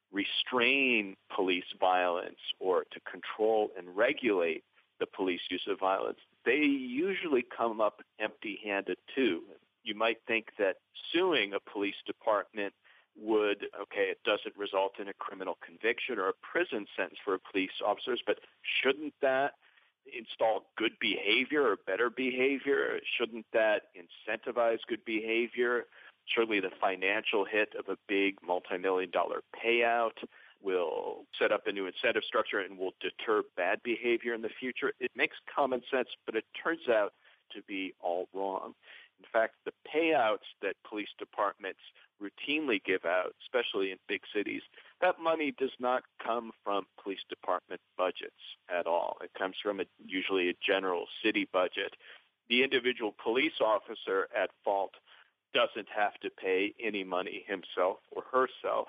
restrain police violence or to control and regulate the police use of violence, they usually come up empty-handed too. You might think that suing a police department would, okay, it doesn't result in a criminal conviction or a prison sentence for police officers, but shouldn't that install good behavior or better behavior? Shouldn't that incentivize good behavior? Surely the financial hit of a big multi-million dollar payout will set up a new incentive structure and will deter bad behavior in the future. It makes common sense, but it turns out to be all wrong. In fact, the payouts that police departments routinely give out, especially in big cities, that money does not come from police department budgets at all. It comes from a, usually a general city budget. The individual police officer at fault doesn't have to pay any money himself or herself.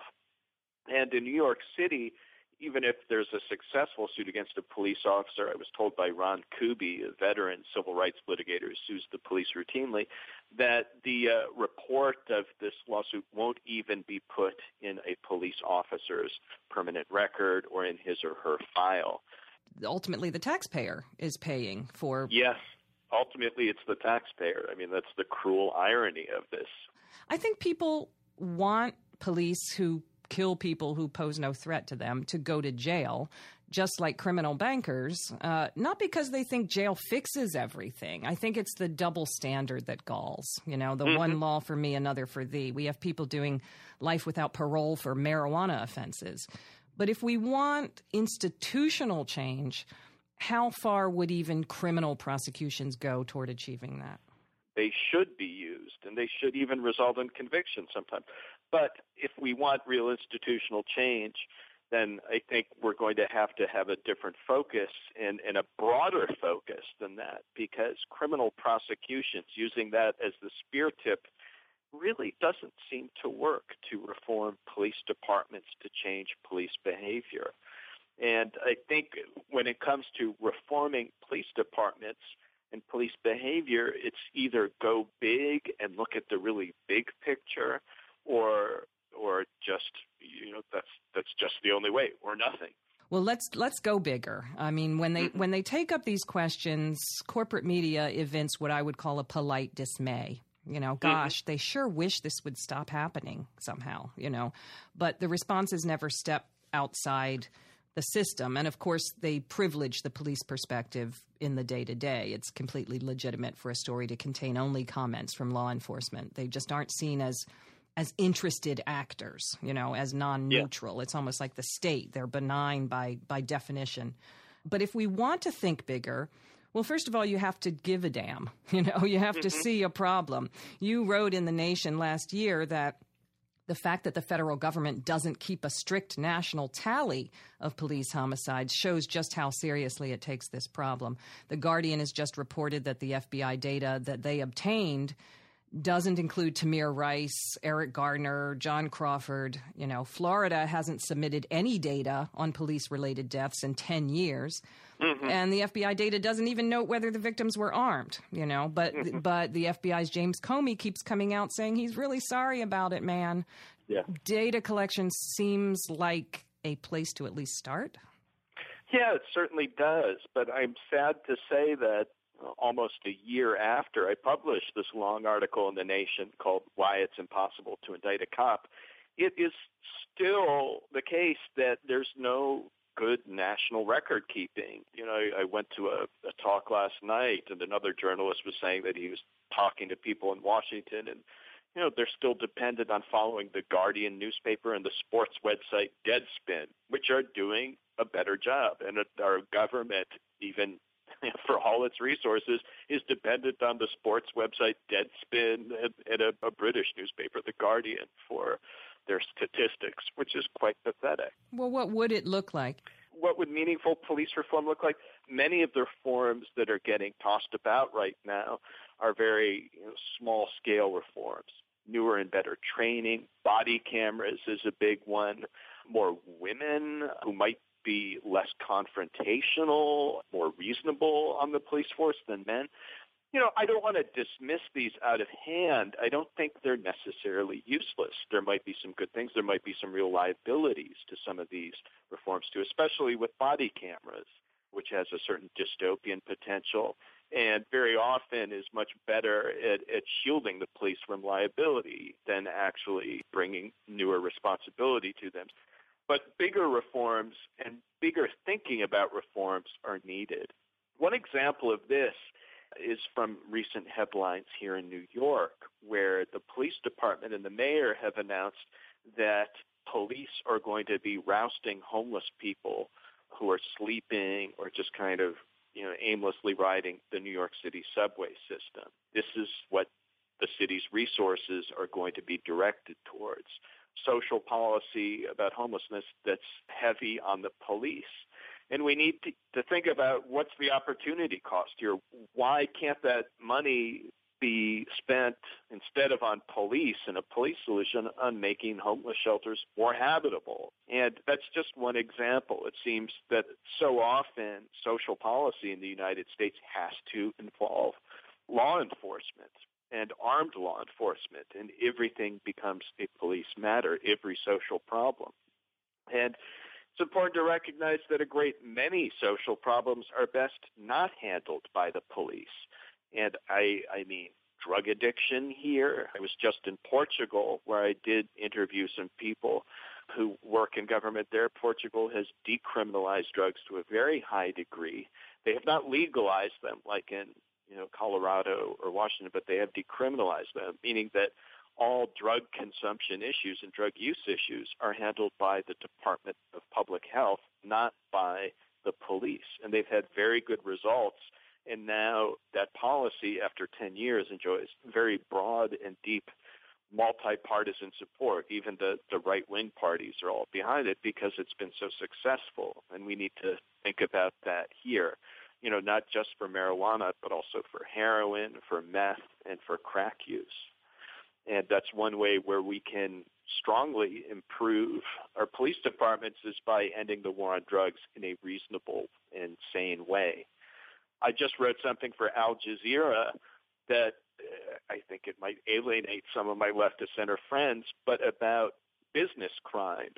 And in New York City, even if there's a successful suit against a police officer, I was told by Ron Kuby, a veteran civil rights litigator who sues the police routinely, that the uh, report of this lawsuit won't even be put in a police officer's permanent record or in his or her file. Ultimately, the taxpayer is paying for... Yes. Ultimately, it's the taxpayer. I mean, that's the cruel irony of this. I think people want police who kill people who pose no threat to them to go to jail, just like criminal bankers, uh, not because they think jail fixes everything. I think it's the double standard that galls. You know, the mm-hmm. one law for me, another for thee. We have people doing life without parole for marijuana offenses. But if we want institutional change, how far would even criminal prosecutions go toward achieving that? They should be used, and they should even result in conviction sometimes. But if we want real institutional change, then I think we're going to have to have a different focus and, and a broader focus than that, because criminal prosecutions, using that as the spear tip, really doesn't seem to work to reform police departments to change police behavior. And I think when it comes to reforming police departments and police behavior, it's either go big and look at the really big picture, or or just, you know, that's that's just the only way, or nothing. Well, let's let's go bigger. I mean, when they mm-hmm. when they take up these questions, corporate media evince what I would call a polite dismay. You know, gosh, mm-hmm. they sure wish this would stop happening somehow, you know. But the responses never step outside the system. And, of course, they privilege the police perspective in the day-to-day. It's completely legitimate for a story to contain only comments from law enforcement. They just aren't seen as as interested actors, you know, as non-neutral. Yeah. It's almost like the state. They're benign by by definition. But if we want to think bigger, well, first of all, you have to give a damn. You know, you have mm-hmm. to see a problem. You wrote in The Nation last year that the fact that the federal government doesn't keep a strict national tally of police homicides shows just how seriously it takes this problem. The Guardian has just reported that the F B I data that they obtained doesn't include Tamir Rice, Eric Gardner, John Crawford. You know, Florida hasn't submitted any data on police-related deaths in ten years. Mm-hmm. And the F B I data doesn't even note whether the victims were armed, you know. But mm-hmm. but the F B I's James Comey keeps coming out saying he's really sorry about it, man. Yeah. Data collection seems like a place to at least start. Yeah, it certainly does. But I'm sad to say that almost a year after I published this long article in The Nation called Why It's Impossible to Indict a Cop, it is still the case that there's no good national record keeping. You know, I, I went to a, a talk last night, and another journalist was saying that he was talking to people in Washington, and, you know, they're still dependent on following the Guardian newspaper and the sports website Deadspin, which are doing a better job. And our government, even for all its resources, is dependent on the sports website Deadspin and, and a, a British newspaper, The Guardian, for their statistics, which is quite pathetic. Well, what would it look like? What would meaningful police reform look like? Many of the reforms that are getting tossed about right now are very, you know, small-scale reforms. newer and better training. Body cameras is a big one. More women who might be less confrontational, more reasonable on the police force than men. You know, I don't want to dismiss these out of hand. I don't think they're necessarily useless. There might be some good things. There might be some real liabilities to some of these reforms too, especially with body cameras, which has a certain dystopian potential and very often is much better at, at shielding the police from liability than actually bringing newer responsibility to them. But bigger reforms and bigger thinking about reforms are needed. One example of this is from recent headlines here in New York, where the police department and the mayor have announced that police are going to be rousting homeless people who are sleeping or just kind of, you know, aimlessly riding the New York City subway system. This is what the city's resources are going to be directed towards. Social policy about homelessness that's heavy on the police. And we need to, to think about what's the opportunity cost here. Why can't that money be spent instead of on police and a police solution on making homeless shelters more habitable? And that's just one example. It seems that so often social policy in the United States has to involve law enforcement and armed law enforcement, and everything becomes a police matter, every social problem. And it's important to recognize that a great many social problems are best not handled by the police. And I, I mean, drug addiction here. I was just in Portugal where I did interview some people who work in government there. Portugal has decriminalized drugs to a very high degree. They have not legalized them like in, you know, Colorado or Washington, but they have decriminalized them, meaning that all drug consumption issues and drug use issues are handled by the Department of Public Health, not by the police. And they've had very good results. And now that policy, after ten years, enjoys very broad and deep multi-partisan support. Even the, the right-wing parties are all behind it because it's been so successful. And we need to think about that here, you know, not just for marijuana, but also for heroin, for meth, and for crack use. And that's one way where we can strongly improve our police departments is by ending the war on drugs in a reasonable and sane way. I just wrote something for Al Jazeera that uh, I think it might alienate some of my left-of-center friends, but about business crimes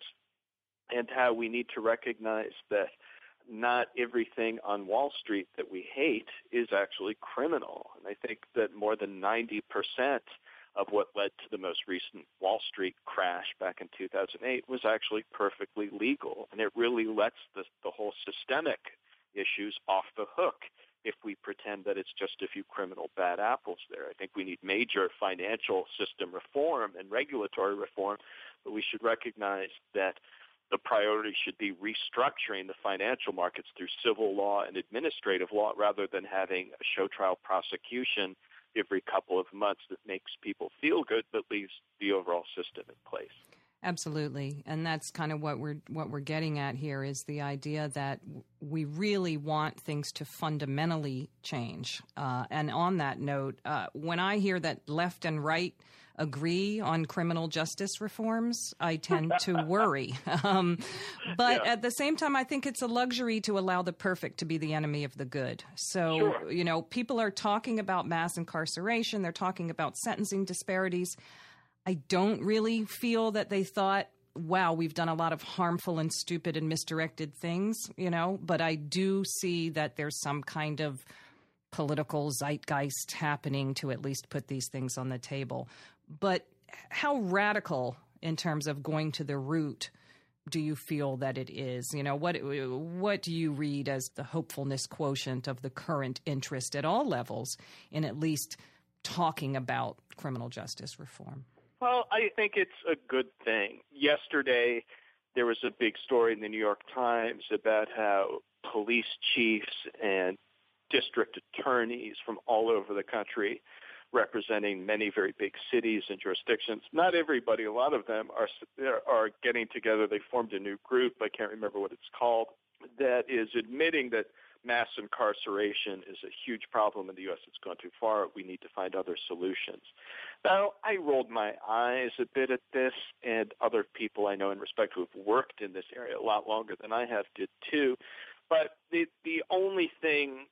and how we need to recognize that not everything on Wall Street that we hate is actually criminal. And I think that more than ninety percent of what led to the most recent Wall Street crash back in two thousand eight was actually perfectly legal. And it really lets the, the whole systemic issues off the hook if we pretend that it's just a few criminal bad apples there. I think we need major financial system reform and regulatory reform, but we should recognize that the priority should be restructuring the financial markets through civil law and administrative law rather than having a show trial prosecution every couple of months that makes people feel good but leaves the overall system in place. Absolutely. And that's kind of what we're what we're getting at here is the idea that we really want things to fundamentally change. Uh, and on that note, uh, when I hear that left and right agree on criminal justice reforms, I tend to worry. Um, but yeah. At the same time, I think it's a luxury to allow the perfect to be the enemy of the good. So, sure. you know, people are talking about mass incarceration. They're talking about sentencing disparities. I don't really feel that they thought, wow, we've done a lot of harmful and stupid and misdirected things, you know, but I do see that there's some kind of political zeitgeist happening to at least put these things on the table. But how radical in terms of going to the root do you feel that it is? You know, what what do you read as the hopefulness quotient of the current interest at all levels in at least talking about criminal justice reform? Well, I think it's a good thing. Yesterday, there was a big story in the New York Times about how police chiefs and district attorneys from all over the country representing many very big cities and jurisdictions. Not everybody, a lot of them are are getting together. They formed a new group, I can't remember what it's called, that is admitting that mass incarceration is a huge problem in the U S. It's gone too far. We need to find other solutions. Now, I rolled my eyes a bit at this, and other people I know and respect who have worked in this area a lot longer than I have did too. But the the only thing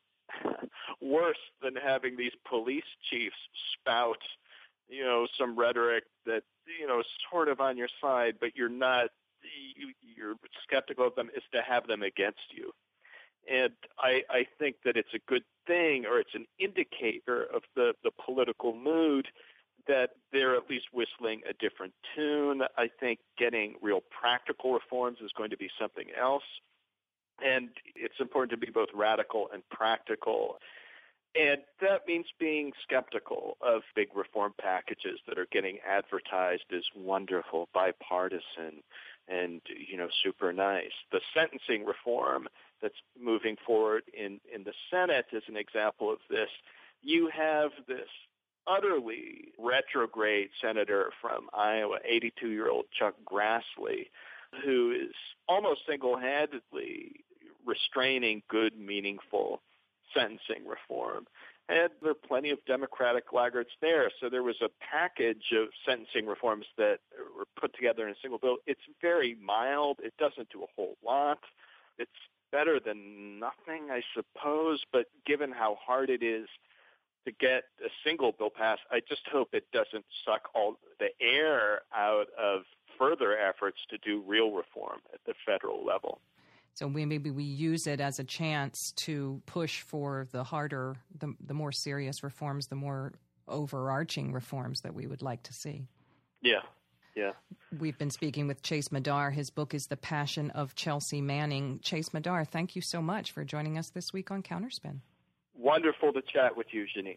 worse than having these police chiefs spout, you know, some rhetoric that, you know, is sort of on your side, but you're not, you, you're skeptical of them, is to have them against you. And I, I think that it's a good thing, or it's an indicator of the, the political mood, that they're at least whistling a different tune. I think getting real practical reforms is going to be something else. And it's important to be both radical and practical. And that means being skeptical of big reform packages that are getting advertised as wonderful, bipartisan, and, you know, super nice. The sentencing reform that's moving forward in, in the Senate is an example of this. You have this utterly retrograde senator from Iowa, eighty-two-year-old Chuck Grassley, who is almost single-handedly restraining good, meaningful sentencing reform. And there are plenty of Democratic laggards there. So there was a package of sentencing reforms that were put together in a single bill. It's very mild. It doesn't do a whole lot. It's better than nothing, I suppose. But given how hard it is to get a single bill passed, I just hope it doesn't suck all the air out of further efforts to do real reform at the federal level. So we, maybe we use it as a chance to push for the harder, the, the more serious reforms, the more overarching reforms that we would like to see. Yeah, yeah. We've been speaking with Chase Madar. His book is The Passion of Chelsea Manning. Chase Madar, thank you so much for joining us this week on Counterspin. Wonderful to chat with you, Janine.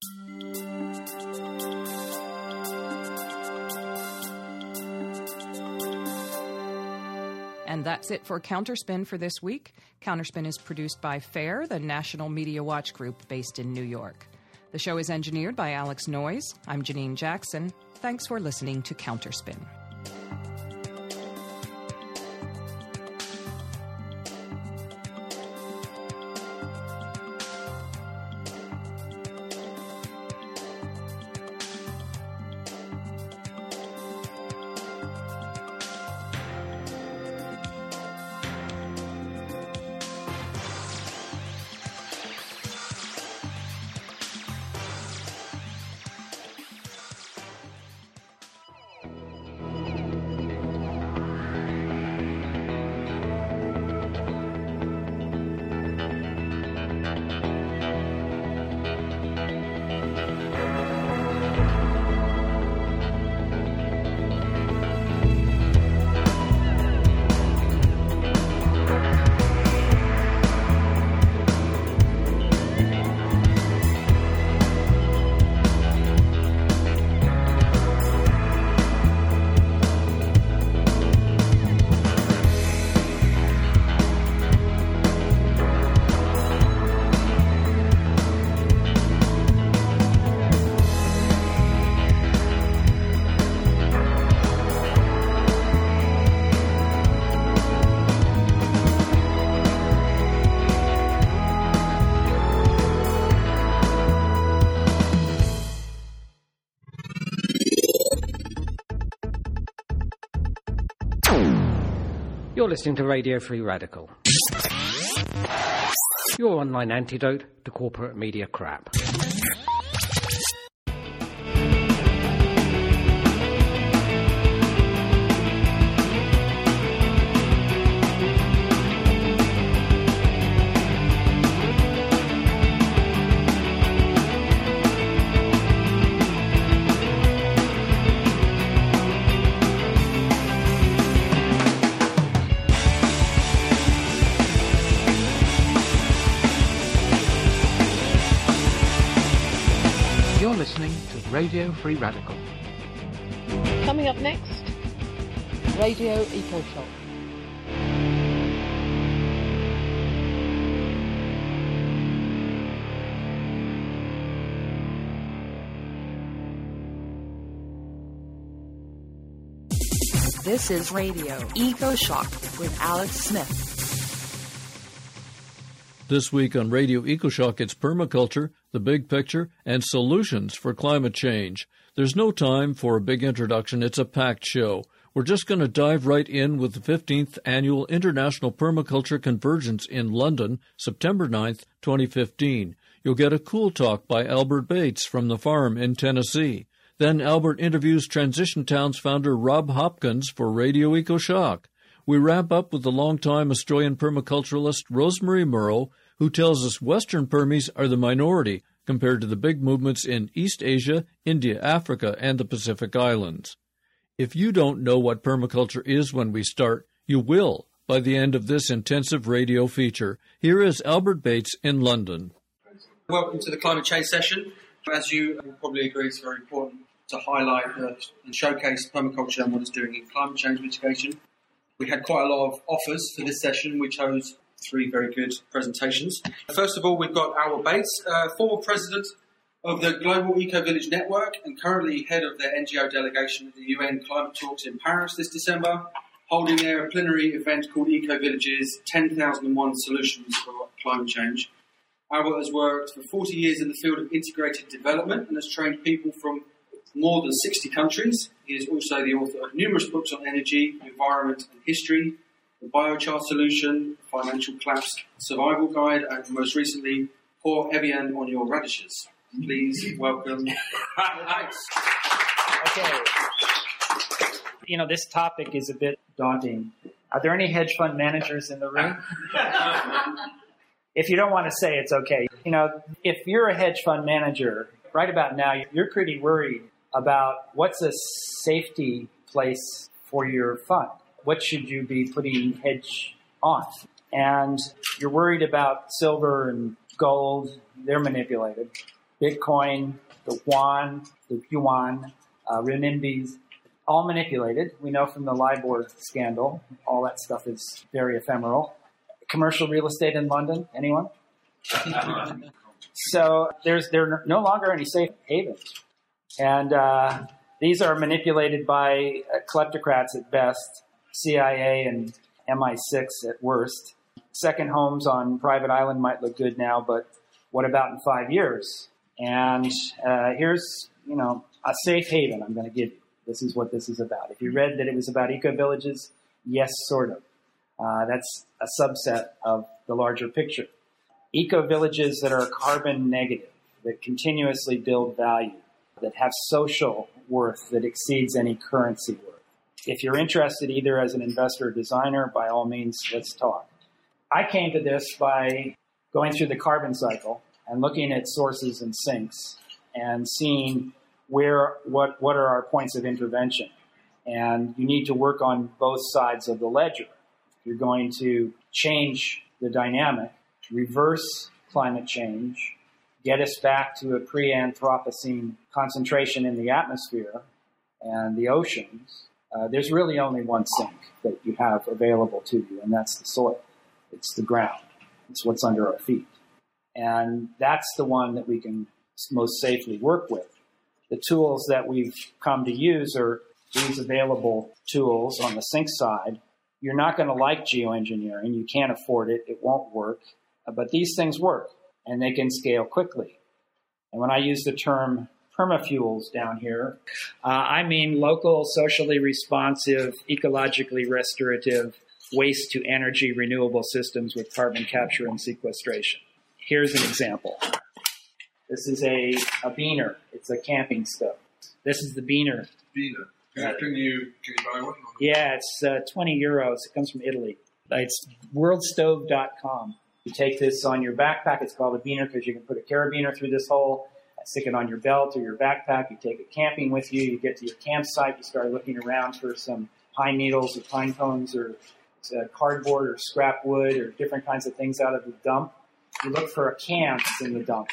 And that's it for Counterspin for this week. Counterspin is produced by FAIR, the National Media Watch Group based in New York. The show is engineered by Alex Noyes. I'm Janine Jackson. Thanks for listening to Counterspin. You're listening to Radio Free Radical, your online antidote to corporate media crap. Listening to Radio Free Radical. Coming up next, Radio EcoShock. This is Radio EcoShock with Alex Smith. This week on Radio EcoShock, it's permaculture, the big picture, and solutions for climate change. There's no time for a big introduction. It's a packed show. We're just going to dive right in with the fifteenth Annual International Permaculture Convergence in London, September ninth, twenty fifteen. You'll get a cool talk by Albert Bates from the farm in Tennessee. Then Albert interviews Transition Town's founder Rob Hopkins for Radio EcoShock. We wrap up with the longtime Australian permaculturalist Rosemary Murrow, who tells us Western Permies are the minority compared to the big movements in East Asia, India, Africa, and the Pacific Islands. If you don't know what permaculture is when we start, you will by the end of this intensive radio feature. Here is Albert Bates in London. Welcome to the climate change session. As you will probably agree, it's very important to highlight uh, and showcase permaculture and what it's doing in climate change mitigation. We had quite a lot of offers for this session. We chose three very good presentations. First of all, we've got Albert Bates, uh, former president of the Global Eco Village Network and currently head of the N G O delegation at the U N Climate Talks in Paris this December, holding their plenary event called Eco Villages ten thousand one Solutions for Climate Change. Albert has worked for forty years in the field of integrated development and has trained people from more than sixty countries. He is also the author of numerous books on energy, environment and history, the Biochar Solution, Financial Collapse Survival Guide, and most recently, Pour Evian on Your Radishes. Please welcome Alex. Okay. You know, this topic is a bit daunting. Are there any hedge fund managers in the room? If you don't want to say, it's okay. You know, if you're a hedge fund manager, right about now, you're pretty worried about what's a safety place for your fund. What should you be putting hedge on? And you're worried about silver and gold. They're manipulated. Bitcoin, the yuan, the yuan, uh, renminbis, all manipulated. We know from the LIBOR scandal, all that stuff is very ephemeral. Commercial real estate in London, anyone? So there's there are no longer any safe havens. And uh, these are manipulated by uh, kleptocrats at best, C I A and M I six at worst. Second homes on private island might look good now, but what about in five years? And uh, here's, you know, a safe haven I'm going to give you. This is what this is about. If you read that it was about eco-villages, yes, sort of. Uh, that's a subset of the larger picture. Eco-villages that are carbon negative, that continuously build value, that have social worth that exceeds any currency worth. If you're interested either as an investor or designer, by all means, let's talk. I came to this by going through the carbon cycle and looking at sources and sinks and seeing where what what are our points of intervention. And you need to work on both sides of the ledger. You're going to change the dynamic, reverse climate change, get us back to a pre-Anthropocene concentration in the atmosphere and the oceans. Uh, there's really only one sink that you have available to you, and that's the soil. It's the ground. It's what's under our feet. And that's the one that we can most safely work with. The tools that we've come to use are these available tools on the sink side. You're not going to like geoengineering. You can't afford it. It won't work. But these things work, and they can scale quickly. And when I use the term permafuels down here, uh, I mean local, socially responsive, ecologically restorative, waste-to-energy renewable systems with carbon capture and sequestration. Here's an example. This is a, a beaner. It's a camping stove. This is the beaner. Beaner. Yeah. Can you can you buy one? Yeah, it's uh, twenty euros. It comes from Italy. It's world stove dot com. You take this on your backpack. It's called a beaner because you can put a carabiner through this hole, stick it on your belt or your backpack. You take it camping with you. You get to your campsite. You start looking around for some pine needles or pine cones or uh, cardboard or scrap wood or different kinds of things out of the dump. You look for a can that's in the dump.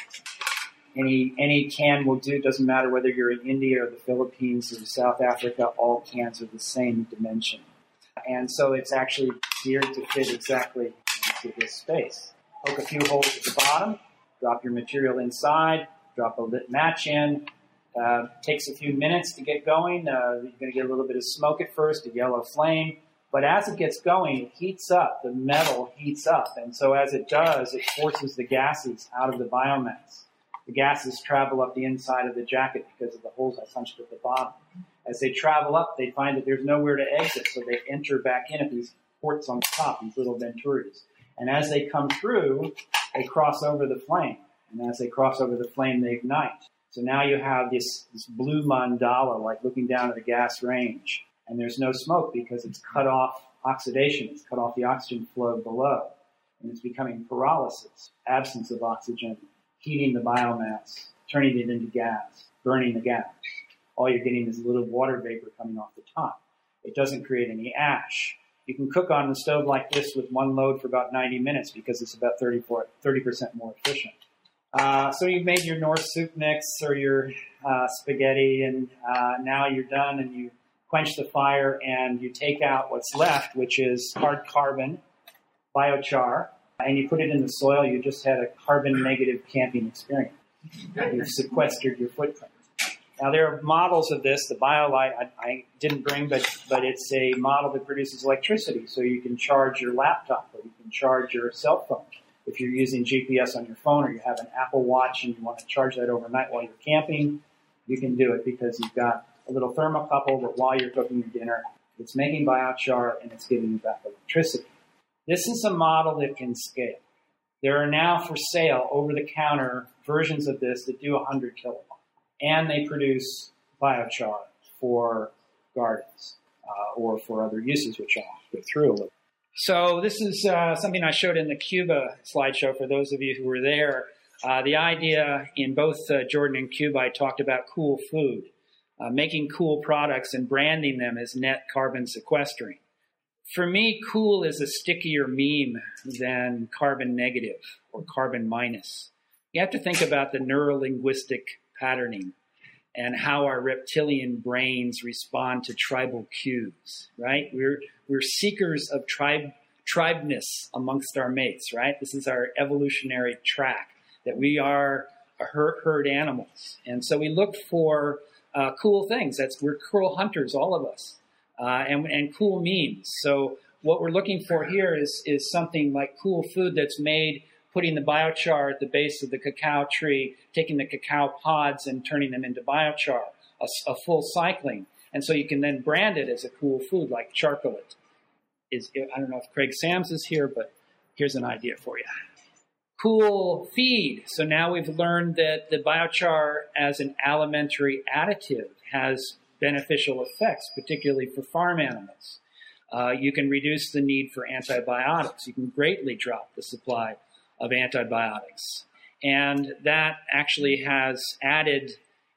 Any any can will do. Doesn't matter whether you're in India or the Philippines or South Africa. All cans are the same dimension. And so it's actually geared to fit exactly into this space. Poke a few holes at the bottom. Drop your material inside. Drop a lit match in. Uh, takes a few minutes to get going. Uh, you're going to get a little bit of smoke at first, a yellow flame. But as it gets going, it heats up. The metal heats up. And so as it does, it forces the gases out of the biomass. The gases travel up the inside of the jacket because of the holes I punched at the bottom. As they travel up, they find that there's nowhere to exit, so they enter back in at these ports on top, these little venturis. And as they come through, they cross over the flame. And as they cross over the flame, they ignite. So now you have this, this blue mandala, like looking down at the gas range. And there's no smoke because it's cut off oxidation. It's cut off the oxygen flow below. And it's becoming pyrolysis, absence of oxygen, heating the biomass, turning it into gas, burning the gas. All you're getting is a little water vapor coming off the top. It doesn't create any ash. You can cook on a stove like this with one load for about ninety minutes because it's about thirty percent more efficient. Uh, so you've made your Norse soup mix or your uh, spaghetti, and uh, now you're done, and you quench the fire, and you take out what's left, which is hard carbon, biochar, and you put it in the soil. You just had a carbon-negative camping experience. You've sequestered your footprint. Now, there are models of this. The BioLite I, I didn't bring, but, but it's a model that produces electricity, so you can charge your laptop or you can charge your cell phone. If you're using G P S on your phone or you have an Apple Watch and you want to charge that overnight while you're camping, you can do it because you've got a little thermocouple that while you're cooking your dinner, it's making biochar and it's giving you back electricity. This is a model that can scale. There are now for sale over-the-counter versions of this that do one hundred kilowatts. And they produce biochar for gardens uh, or for other uses, which I'll go through a little. So this is uh, something I showed in the Cuba slideshow for those of you who were there. Uh, the idea in both uh, Jordan and Cuba, I talked about cool food, uh, making cool products and branding them as net carbon sequestering. For me, cool is a stickier meme than carbon negative or carbon minus. You have to think about the neurolinguistic patterning and how our reptilian brains respond to tribal cues, right? We're we're seekers of tribe tribeness amongst our mates, right? This is our evolutionary track, that we are a herd, herd animals. And so we look for uh, cool things. That's we're cool hunters, all of us, uh, and, and cool memes. So what we're looking for here is is something like cool food that's made putting the biochar at the base of the cacao tree, taking the cacao pods and turning them into biochar, a, a full cycling. And so you can then brand it as a cool food like Charcolit. Is, I don't know if Craig Sams is here, but here's an idea for you. Cool feed. So now we've learned that the biochar as an alimentary additive has beneficial effects, particularly for farm animals. Uh, you can reduce the need for antibiotics. You can greatly drop the supply of antibiotics. And that actually has added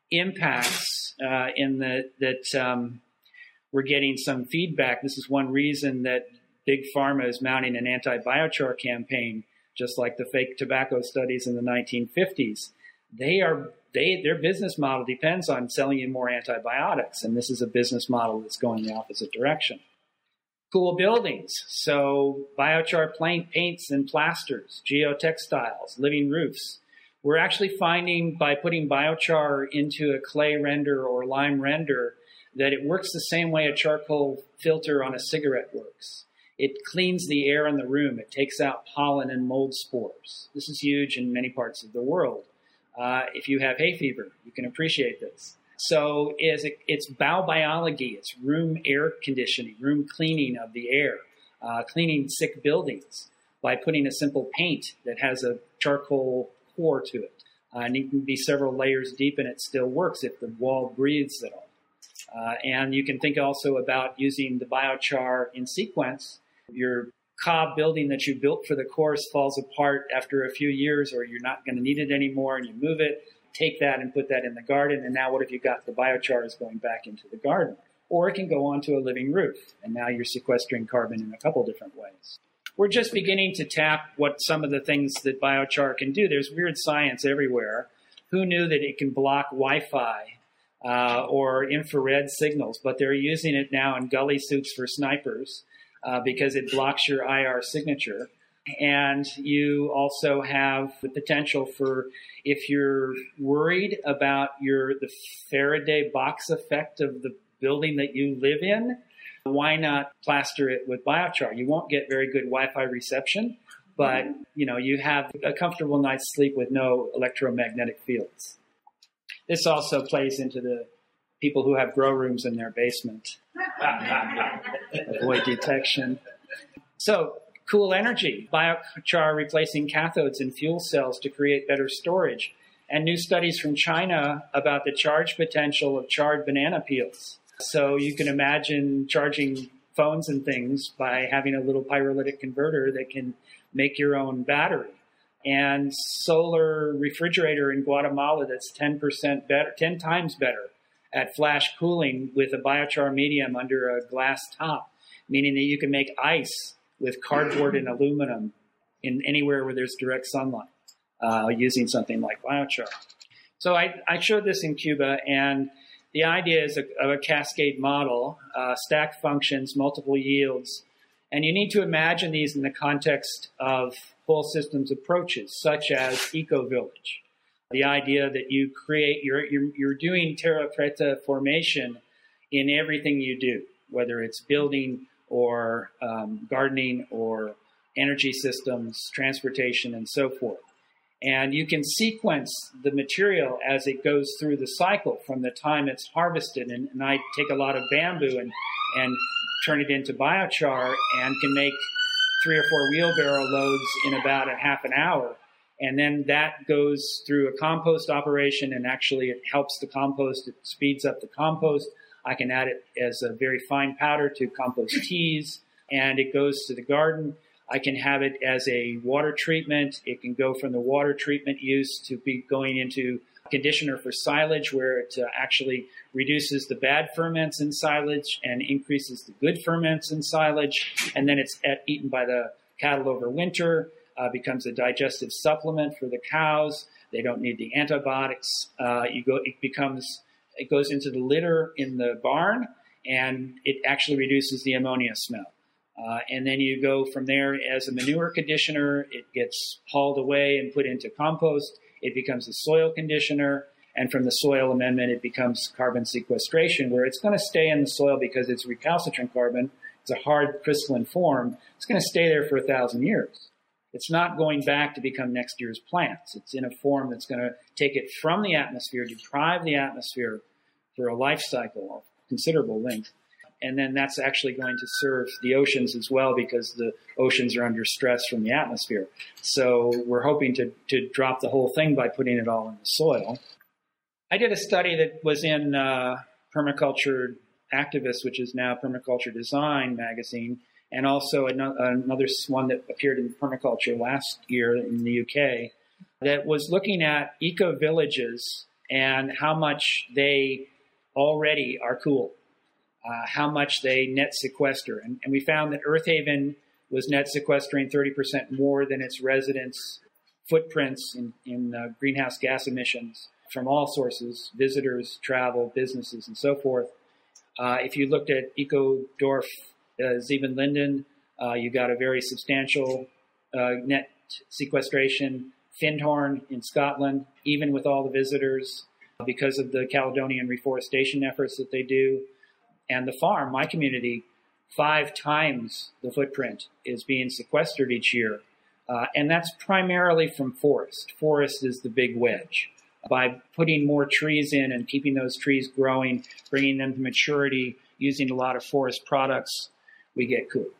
impacts uh, in the, that um, we're getting some feedback. This is one reason that Big Pharma is mounting an anti-biochar campaign, just like the fake tobacco studies in the nineteen fifties. They are, they, their business model depends on selling you more antibiotics, and this is a business model that's going the opposite direction. Cool buildings, so biochar paints and plasters, geotextiles, living roofs. We're actually finding by putting biochar into a clay render or lime render that it works the same way a charcoal filter on a cigarette works. It cleans the air in the room. It takes out pollen and mold spores. This is huge in many parts of the world. Uh, if you have hay fever, you can appreciate this. So is it, it's biobiology, it's room air conditioning, room cleaning of the air, uh, cleaning sick buildings by putting a simple paint that has a charcoal core to it. Uh, and it can be several layers deep and it still works if the wall breathes at all. Uh, and you can think also about using the biochar in sequence. Your cob building that you built for the course falls apart after a few years or you're not going to need it anymore and you move it. Take that and put that in the garden, and now what have you got? The biochar is going back into the garden. Or it can go onto a living roof, and now you're sequestering carbon in a couple different ways. We're just beginning to tap what some of the things that biochar can do. There's weird science everywhere. Who knew that it can block Wi-Fi uh, or infrared signals? But they're using it now in gully suits for snipers uh, because it blocks your I R signature. And you also have the potential for, if you're worried about your the Faraday box effect of the building that you live in, why not plaster it with biochar? You won't get very good Wi-Fi reception, but you know you have a comfortable night's sleep with no electromagnetic fields. This also plays into the people who have grow rooms in their basement. Avoid detection. So, cool energy. Biochar replacing cathodes in fuel cells to create better storage. And new studies from China about the charge potential of charred banana peels. So you can imagine charging phones and things by having a little pyrolytic converter that can make your own battery. And solar refrigerator in Guatemala that's ten percent better, ten times better at flash cooling with a biochar medium under a glass top, meaning that you can make ice with cardboard and aluminum in anywhere where there's direct sunlight uh, using something like biochar. So I, I showed this in Cuba, and the idea is a, of a cascade model, uh, stacked functions, multiple yields, and you need to imagine these in the context of whole systems approaches, such as eco-village. The idea that you create, you're, you're, you're doing terra preta formation in everything you do, whether it's building or um, gardening or energy systems, transportation, and so forth. And you can sequence the material as it goes through the cycle from the time it's harvested. And, and I take a lot of bamboo and, and turn it into biochar and can make three or four wheelbarrow loads in about a half an hour. And then that goes through a compost operation, and actually it helps the compost. It speeds up the compost. I can add it as a very fine powder to compost teas, and it goes to the garden. I can have it as a water treatment. It can go from the water treatment use to be going into conditioner for silage, where it uh, actually reduces the bad ferments in silage and increases the good ferments in silage. And then it's at, eaten by the cattle over winter. Uh, becomes a digestive supplement for the cows. They don't need the antibiotics. Uh, you go, it becomes, it goes into the litter in the barn, and it actually reduces the ammonia smell. Uh, and then you go from there as a manure conditioner. It gets hauled away and put into compost. It becomes a soil conditioner. And from the soil amendment, it becomes carbon sequestration, where it's going to stay in the soil because it's recalcitrant carbon. It's a hard crystalline form. It's going to stay there for a thousand years. It's not going back to become next year's plants. It's in a form that's going to take it from the atmosphere, deprive the atmosphere for a life cycle of considerable length. And then that's actually going to serve the oceans as well, because the oceans are under stress from the atmosphere. So we're hoping to, to drop the whole thing by putting it all in the soil. I did a study that was in uh, Permaculture Activist, which is now Permaculture Design magazine, and also another one that appeared in Permaculture last year in the U K, that was looking at eco-villages and how much they already are cool, uh, how much they net sequester. And, and we found that Earthaven was net sequestering thirty percent more than its residents' footprints in, in uh, greenhouse gas emissions from all sources, visitors, travel, businesses, and so forth. Uh, if you looked at Ecodorf, Uh, Zeven-Linden, uh, you got a very substantial uh, net sequestration. Findhorn in Scotland, even with all the visitors, because of the Caledonian reforestation efforts that they do. And the farm, my community, five times the footprint is being sequestered each year. Uh, and that's primarily from forest. Forest is the big wedge. By putting more trees in and keeping those trees growing, bringing them to maturity, using a lot of forest products, we get cool.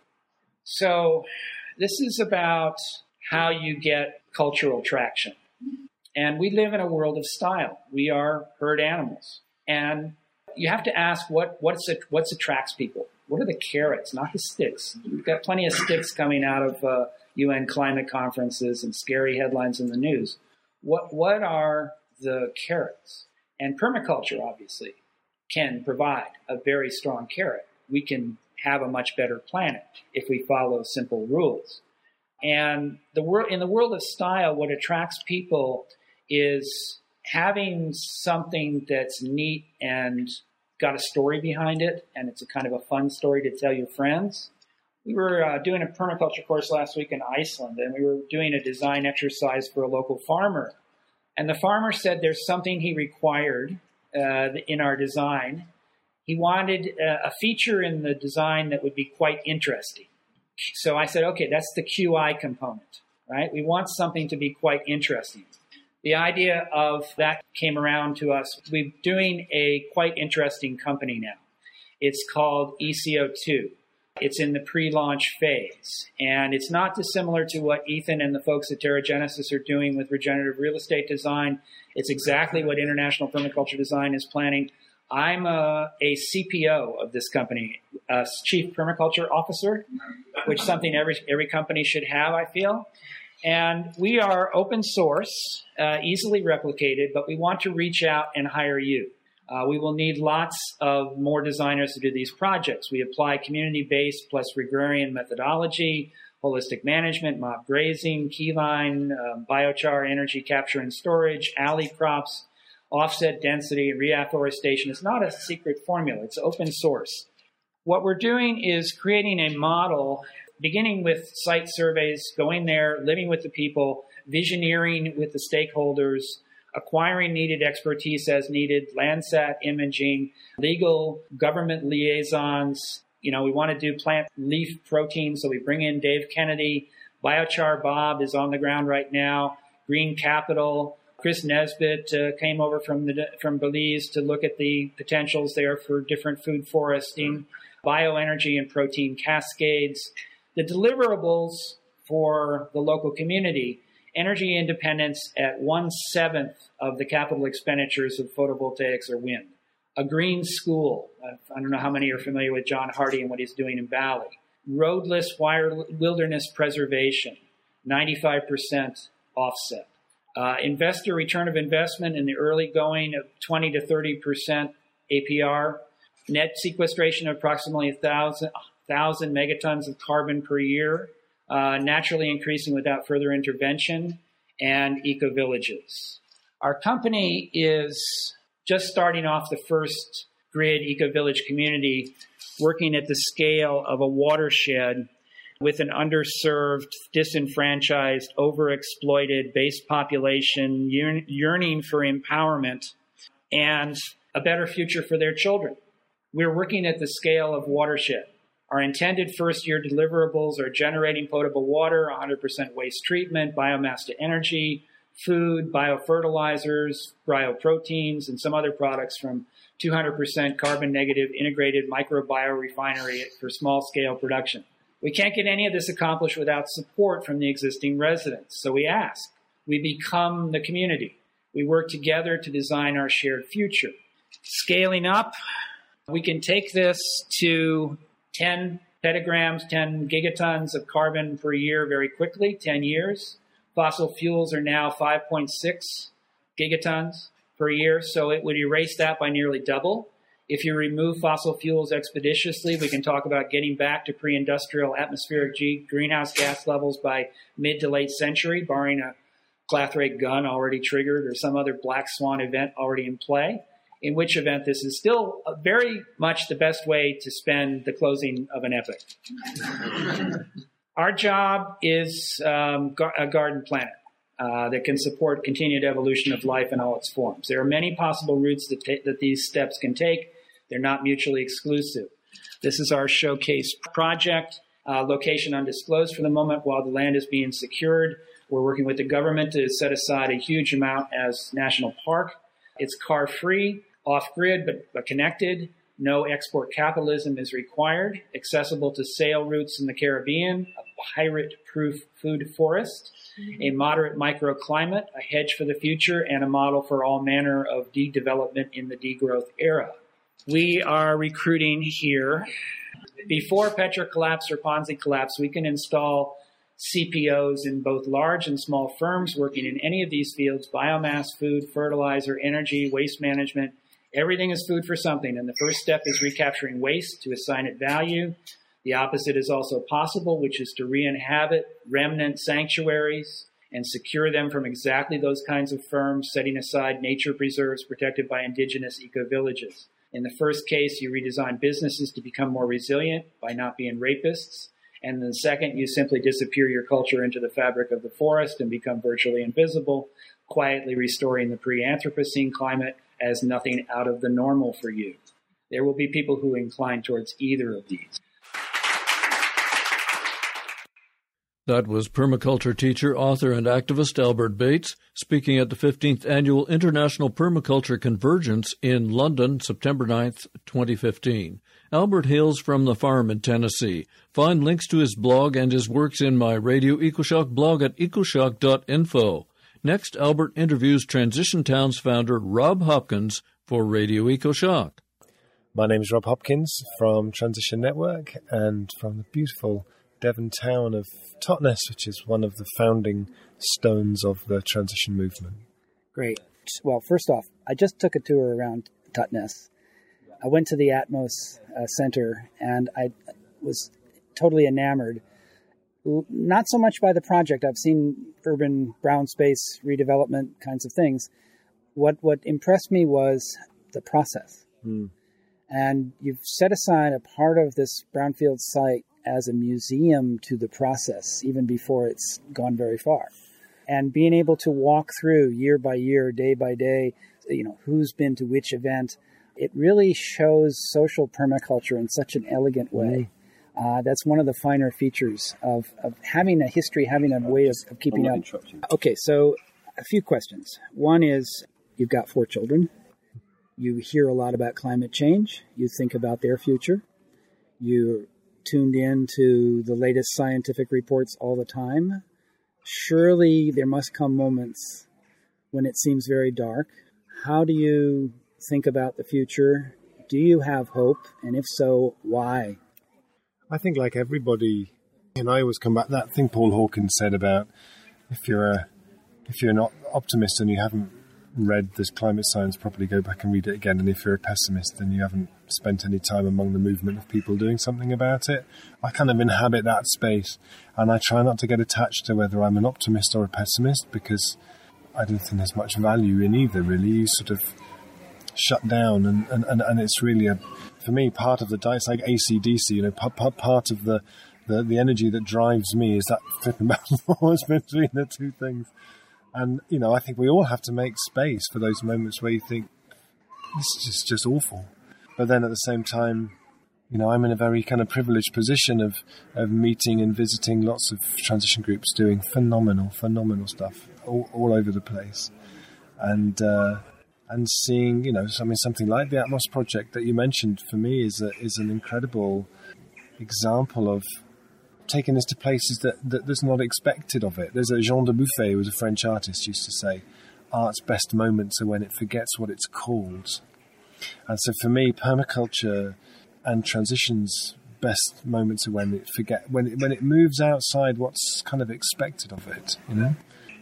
So this is about how you get cultural traction. And we live in a world of style. We are herd animals. And you have to ask what what's it, what's attracts people. What are the carrots, not the sticks? We've got plenty of sticks coming out of uh, U N climate conferences and scary headlines in the news. What what are the carrots? And permaculture, obviously, can provide a very strong carrot. We can have a much better planet if we follow simple rules. And the world, in the world of style, what attracts people is having something that's neat and got a story behind it, and it's a kind of a fun story to tell your friends. We were uh, doing a permaculture course last week in Iceland, and we were doing a design exercise for a local farmer. And the farmer said there's something he required uh, in our design, he wanted a, a feature in the design that would be quite interesting. So I said, okay, that's the Q I component, right? We want something to be quite interesting. The idea of that came around to us. We're doing a quite interesting company now. It's called E C O two. It's in the pre-launch phase. And it's not dissimilar to what Ethan and the folks at TerraGenesis are doing with regenerative real estate design. It's exactly what International Permaculture Design is planning. I'm a, a C P O of this company, a Chief Permaculture Officer, which is something every, every company should have, I feel. And we are open source, uh, easily replicated, but we want to reach out and hire you. Uh, we will need lots of more designers to do these projects. We apply community-based plus agrarian methodology, holistic management, mob grazing, keyline, um, biochar, energy capture and storage, alley crops, offset density, reforestation. It's not a secret formula. It's open source. What we're doing is creating a model, beginning with site surveys, going there, living with the people, visioneering with the stakeholders, acquiring needed expertise as needed, Landsat imaging, legal government liaisons. You know, we want to do plant leaf protein, so we bring in Dave Kennedy. Biochar Bob is on the ground right now. Green Capital. Chris Nesbitt uh, came over from the, from Belize to look at the potentials there for different food foresting, bioenergy and protein cascades. The deliverables for the local community: energy independence at one-seventh of the capital expenditures of photovoltaics or wind. A green school. I don't know how many are familiar with John Hardy and what he's doing in Bali. Roadless wire wilderness preservation, ninety-five percent offset. Uh, investor return of investment in the early going of twenty to thirty percent A P R. Net sequestration of approximately one thousand megatons of carbon per year. Uh, naturally increasing without further intervention, and eco-villages. Our company is just starting off the first grid eco-village community, working at the scale of a watershed with an underserved, disenfranchised, overexploited base population yearn- yearning for empowerment and a better future for their children. We're working at the scale of watershed. Our intended first-year deliverables are generating potable water, one hundred percent waste treatment, biomass to energy, food, biofertilizers, bioproteins, and some other products from two hundred percent carbon-negative integrated microbiorefinery for small-scale production. We can't get any of this accomplished without support from the existing residents, so we ask. We become the community. We work together to design our shared future. Scaling up, we can take this to ten petagrams, ten gigatons of carbon per year very quickly, ten years. Fossil fuels are now five point six gigatons per year, so it would erase that by nearly double. If you remove fossil fuels expeditiously, we can talk about getting back to pre-industrial atmospheric G- greenhouse gas levels by mid to late century, barring a Clathrate gun already triggered or some other black swan event already in play. In which event this is still very much the best way to spend the closing of an epic. Our job is um, gar- a garden planet uh, that can support continued evolution of life in all its forms. There are many possible routes that, ta- that these steps can take. They're not mutually exclusive. This is our showcase project, uh, location undisclosed for the moment while the land is being secured. We're working with the government to set aside a huge amount as national park. It's car-free. Off-grid, but, but connected. No export capitalism is required. Accessible to sail routes in the Caribbean. A pirate-proof food forest. A moderate microclimate. A hedge for the future. And a model for all manner of de-development in the degrowth era. We are recruiting here. Before Petra collapse or Ponzi collapse, we can install C P Os in both large and small firms working in any of these fields: biomass, food, fertilizer, energy, waste management. Everything is food for something, and the first step is recapturing waste to assign it value. The opposite is also possible, which is to re-inhabit remnant sanctuaries and secure them from exactly those kinds of firms, setting aside nature preserves protected by indigenous eco-villages. In the first case, you redesign businesses to become more resilient by not being rapists. And in the second, you simply disappear your culture into the fabric of the forest and become virtually invisible, quietly restoring the pre-Anthropocene climate as nothing out of the normal for you. There will be people who incline towards either of these. That was permaculture teacher, author, and activist Albert Bates speaking at the fifteenth Annual International Permaculture Convergence in London, September ninth, twenty fifteen. Albert hails from the farm in Tennessee. Find links to his blog and his works in my Radio EcoShock blog at ecoshock dot info. Next, Albert interviews Transition Towns founder Rob Hopkins for Radio EcoShock. My name is Rob Hopkins from Transition Network and from the beautiful Devon town of Totnes, which is one of the founding stones of the transition movement. Great. Well, first off, I just took a tour around Totnes. I went to the Atmos uh, Center, and I was totally enamored. Not so much by the project. I've seen urban brown space redevelopment kinds of things. What what impressed me was the process. Mm. And you've set aside a part of this brownfield site as a museum to the process, even before it's gone very far. And being able to walk through year by year, day by day, you know, who's been to which event, it really shows social permaculture in such an elegant way. Uh, that's one of the finer features of, of having a history, having a way of, of keeping up. Okay, so a few questions. One is, you've got four children. You hear a lot about climate change. You think about their future. You're tuned in to the latest scientific reports all the time. Surely there must come moments when it seems very dark. How do you think about the future? Do you have hope? And if so, why? I think like everybody, and I always come back, that thing Paul Hawkins said about if you're a, if you're an optimist and you haven't read this climate science properly, go back and read it again. And if you're a pessimist, then you haven't spent any time among the movement of people doing something about it. I kind of inhabit that space, and I try not to get attached to whether I'm an optimist or a pessimist, because I don't think there's much value in either, really. You sort of shut down, and, and, and, and it's really, a, for me, part of the, it's like A C D C, you know, part, part of the, the, the energy that drives me is that flipping back and forth between the two things. And, you know, I think we all have to make space for those moments where you think, this is just, just awful. But then at the same time, you know, I'm in a very kind of privileged position of, of meeting and visiting lots of transition groups doing phenomenal, phenomenal stuff all, all over the place. And uh, and seeing, you know, I mean, something like the Atmos project that you mentioned, for me, is a, is an incredible example of taking us to places that, that that's not expected of it. There's a Jean de Buffet, who was a French artist, used to say, art's best moments are when it forgets what it's called. And so for me, permaculture and transition's best moments are when it forget when it, when it moves outside what's kind of expected of it, you know.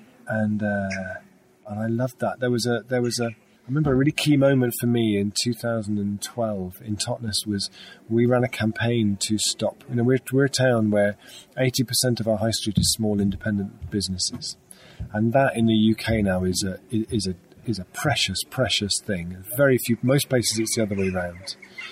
And uh, and I loved that. There was a there was a I remember a really key moment for me in two thousand twelve in Totnes was we ran a campaign to stop. You know, we're we're a town where eighty percent of our high street is small independent businesses, and that in the U K now is a is a is a precious precious thing. Very few, most places it's the other way around.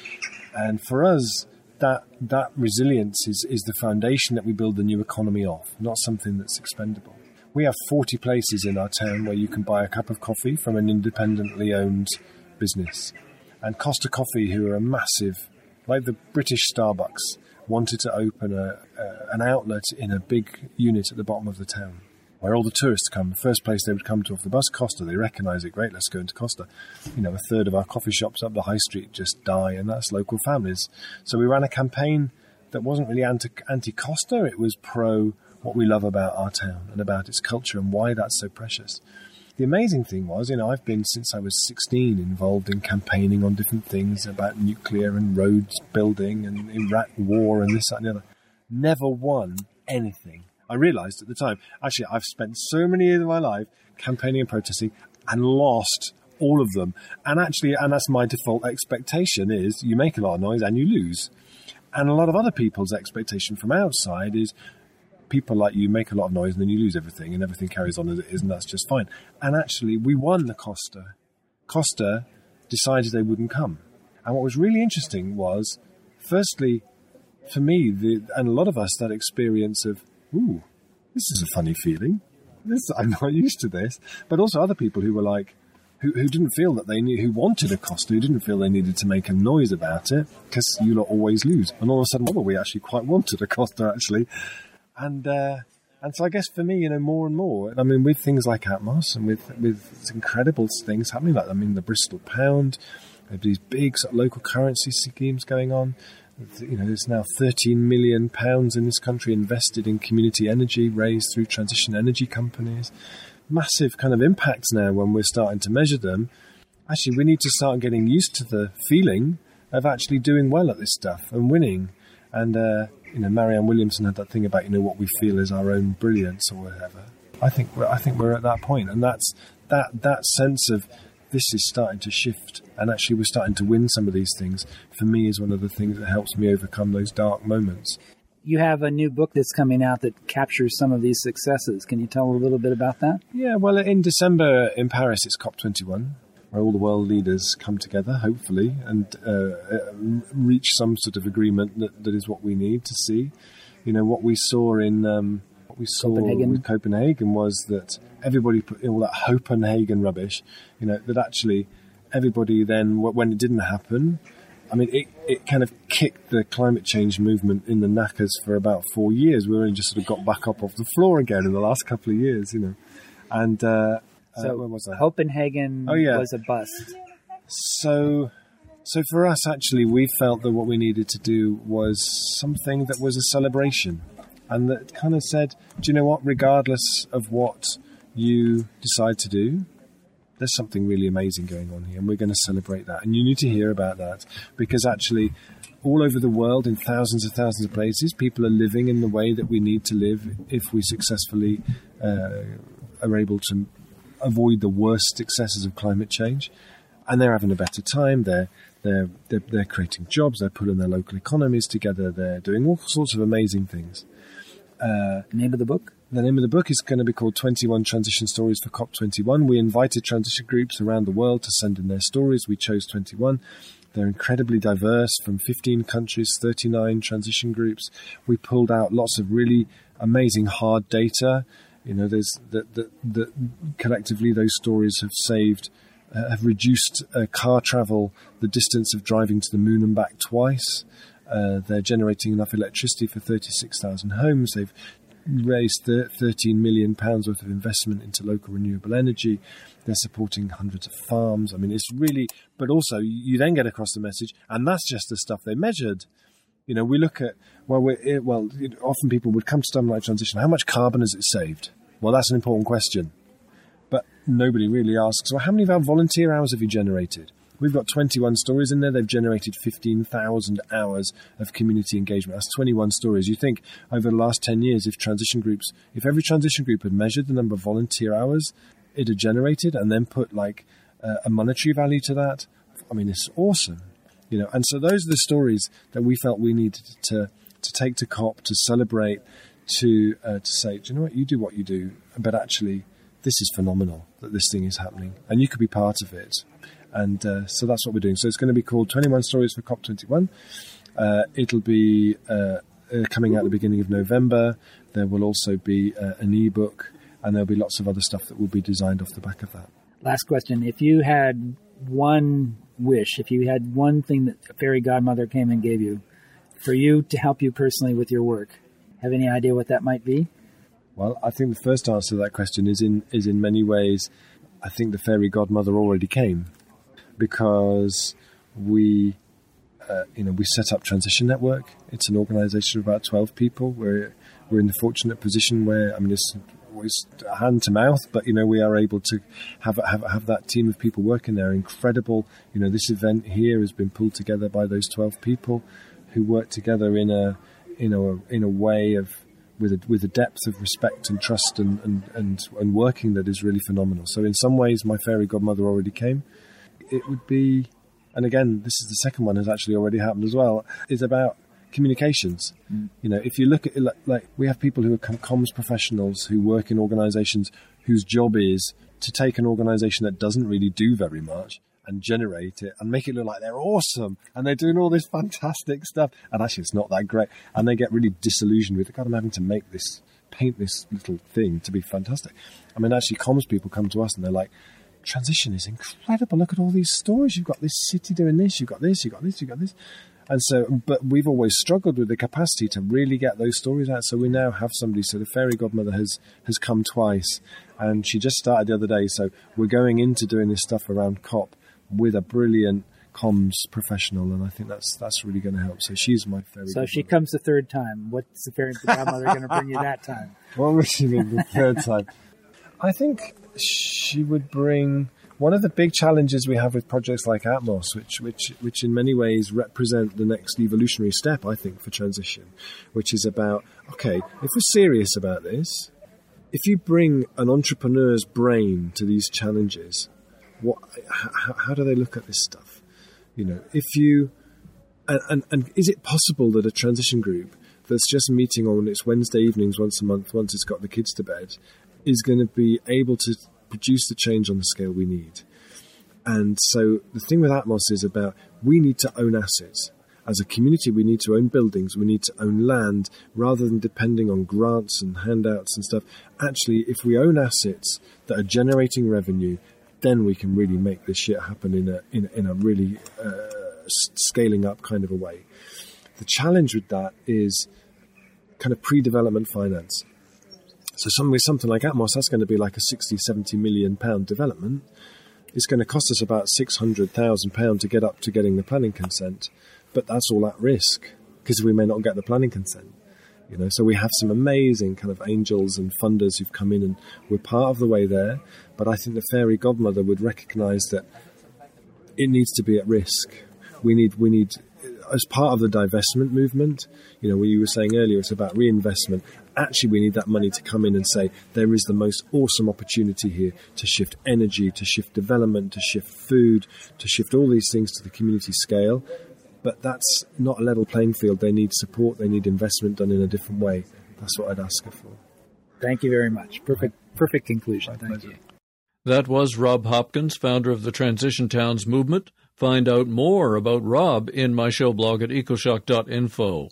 And for us, that that resilience is is the foundation that we build the new economy off, not something that's expendable. We have forty places in our town where you can buy a cup of coffee from an independently owned business. And Costa Coffee, who are a massive, like the British Starbucks, wanted to open a, a, an outlet in a big unit at the bottom of the town, where all the tourists come. The first place they would come to off the bus, Costa. They recognise it. Great, let's go into Costa. You know, a third of our coffee shops up the high street just die, and that's local families. So we ran a campaign that wasn't really anti, anti-Costa. It was pro what we love about our town and about its culture and why that's so precious. The amazing thing was, you know, I've been since I was sixteen involved in campaigning on different things about nuclear and roads building and Iraq war and this, that and the other. Never won anything. I realised at the time, actually, I've spent so many years of my life campaigning and protesting and lost all of them. And actually, and that's my default expectation, is you make a lot of noise and you lose. And a lot of other people's expectation from outside is people like you make a lot of noise and then you lose everything and everything carries on as it is, and that's just fine. And actually, we won the Costa. Costa decided they wouldn't come. And what was really interesting was, firstly, for me, the, and a lot of us, that experience of, ooh, this is a funny feeling. This, I'm not used to this. But also other people who were like, who, who didn't feel that they knew, who wanted a Costa, who didn't feel they needed to make a noise about it, because you lot always lose. And all of a sudden, well, we actually quite wanted a Costa, actually. And uh, and so I guess for me, you know, more and more, I mean, with things like Atmos and with, with incredible things happening, like, I mean, the Bristol Pound, these big sort of local currency schemes going on. You know, there's now thirteen million pounds in this country invested in community energy, raised through transition energy companies. Massive kind of impacts now when we're starting to measure them. Actually, we need to start getting used to the feeling of actually doing well at this stuff and winning. And, uh, you know, Marianne Williamson had that thing about, you know, what we feel is our own brilliance or whatever. I think we're, I think we're at that point, and that's that that sense of this is starting to shift, and actually we're starting to win some of these things. For me, is one of the things that helps me overcome those dark moments. You have a new book that's coming out that captures some of these successes. Can you tell a little bit about that? Yeah, well, in December in Paris, it's COP twenty-one, where all the world leaders come together, hopefully, and uh, reach some sort of agreement that, that is what we need to see. You know, what we saw in um, what we saw Copenhagen. with Copenhagen was that everybody put in all that Copenhagen rubbish. You know, that actually everybody then, when it didn't happen, I mean, it, it kind of kicked the climate change movement in the knackers for about four years. We only just sort of got back up off the floor again in the last couple of years, you know. And uh, so uh, where was I? Copenhagen oh, yeah. was a bust. So, so for us, actually, we felt that what we needed to do was something that was a celebration, and that kind of said, do you know what? Regardless of what you decide to do, there's something really amazing going on here, and we're going to celebrate that. And you need to hear about that, because actually all over the world, in thousands and thousands of places, people are living in the way that we need to live if we successfully uh, are able to avoid the worst excesses of climate change. And they're having a better time. They're, they're, they're, they're creating jobs. They're putting their local economies together. They're doing all sorts of amazing things. Uh, the name of the book? The name of the book is going to be called twenty-one Transition Stories for COP twenty-one. We invited transition groups around the world to send in their stories. We chose twenty-one. They're incredibly diverse, from fifteen countries, thirty-nine transition groups. We pulled out lots of really amazing hard data. You know, there's that that that collectively those stories have saved, uh, have reduced uh, car travel, the distance of driving to the moon and back twice. Uh, they're generating enough electricity for thirty-six thousand homes. They've raised thirteen million pounds worth of investment into local renewable energy. They're supporting hundreds of farms. I mean, it's really, but also you then get across the message, and that's just the stuff they measured. You know, we look at, well, we're, well, often people would come to something like transition. How much carbon has it saved? Well, that's an important question. But nobody really asks, well, how many of our volunteer hours have you generated? We've got twenty-one stories in there. They've generated fifteen thousand hours of community engagement. That's twenty-one stories. You think over the last ten years, if transition groups, if every transition group had measured the number of volunteer hours it had generated and then put like uh, a monetary value to that, I mean, it's awesome. You know, and so those are the stories that we felt we needed to to take to COP, to celebrate, to uh, to say, do you know what, you do what you do, but actually this is phenomenal that this thing is happening and you could be part of it. And uh, so that's what we're doing. So it's going to be called twenty-one Stories for COP twenty-one. Uh, it'll be uh, uh, coming out at the beginning of November. There will also be uh, an e-book, and there'll be lots of other stuff that will be designed off the back of that. Last question. If you had one wish, if you had one thing that a fairy godmother came and gave you, for you to help you personally with your work, have any idea what that might be? Well, I think the first answer to that question is in is in many ways, I think the fairy godmother already came. Because we, uh, you know, we set up Transition Network. It's an organisation of about twelve people. We're we're in the fortunate position where, I mean, it's always hand to mouth, but you know, we are able to have have have that team of people working there. Incredible. You know, this event here has been pulled together by those twelve people who work together in a in a in a way of with a with a depth of respect and trust and and and, and working that is really phenomenal. So in some ways, my fairy godmother already came. It would be, and again, this is the second one has actually already happened as well, is about communications. Mm. You know, if you look at it, like, like we have people who are comms professionals who work in organisations whose job is to take an organisation that doesn't really do very much and generate it and make it look like they're awesome and they're doing all this fantastic stuff, and actually it's not that great, and they get really disillusioned with it. God, I'm having to make this, paint this little thing to be fantastic. I mean, actually comms people come to us and they're like, transition is incredible. Look at all these stories. You've got this city doing this, you've got this, you've got this, you've got this. And so, but we've always struggled with the capacity to really get those stories out. So we now have somebody. So the fairy godmother has, has come twice, and she just started the other day. So we're going into doing this stuff around COP with a brilliant comms professional, and I think that's that's really going to help. So she's my fairy. So godmother. if she comes the third time, what's the fairy godmother going to bring you that time? What would she mean the third time? I think she would bring one of the big challenges we have with projects like Atmos, which which which in many ways represent the next evolutionary step, I think, for transition, which is about, okay, if we're serious about this, if you bring an entrepreneur's brain to these challenges, what, how, how do they look at this stuff? You know, if you, and, and, and is it possible that a transition group that's just meeting on its Wednesday evenings once a month, once it's got the kids to bed, is going to be able to produce the change on the scale we need? And so the thing with Atmos is about, we need to own assets. As a community, we need to own buildings, we need to own land, rather than depending on grants and handouts and stuff. Actually, if we own assets that are generating revenue, then we can really make this shit happen in a in, in a really uh, scaling up kind of a way. The challenge with that is kind of pre-development finance. So some, with something like Atmos, that's going to be like a sixty, seventy million pound development. It's going to cost us about six hundred thousand pounds to get up to getting the planning consent. But that's all at risk, because we may not get the planning consent. You know, so we have some amazing kind of angels and funders who've come in, and we're part of the way there. But I think the fairy godmother would recognise that it needs to be at risk. We need, we need, as part of the divestment movement, you know, what you were saying earlier, it's about reinvestment. Actually, we need that money to come in and say, there is the most awesome opportunity here to shift energy, to shift development, to shift food, to shift all these things to the community scale. But that's not a level playing field. They need support. They need investment done in a different way. That's what I'd ask her for. Thank you very much. Perfect, perfect conclusion. My Thank pleasure. you. That was Rob Hopkins, founder of the Transition Towns movement. Find out more about Rob in my show blog at ecoshock dot info.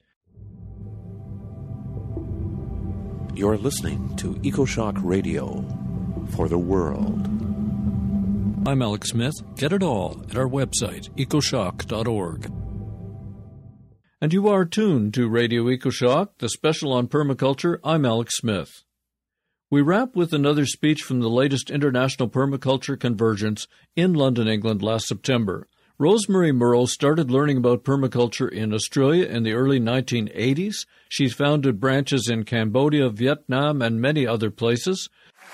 You're listening to EcoShock Radio for the world. I'm Alex Smith. Get it all at our website, ecoshock dot org. And you are tuned to Radio EcoShock, the special on permaculture. I'm Alex Smith. We wrap with another speech from the latest International Permaculture Convergence in London, England last September. Rosemary Murrow started learning about permaculture in Australia in the early nineteen eighties. She's founded branches in Cambodia, Vietnam, and many other places.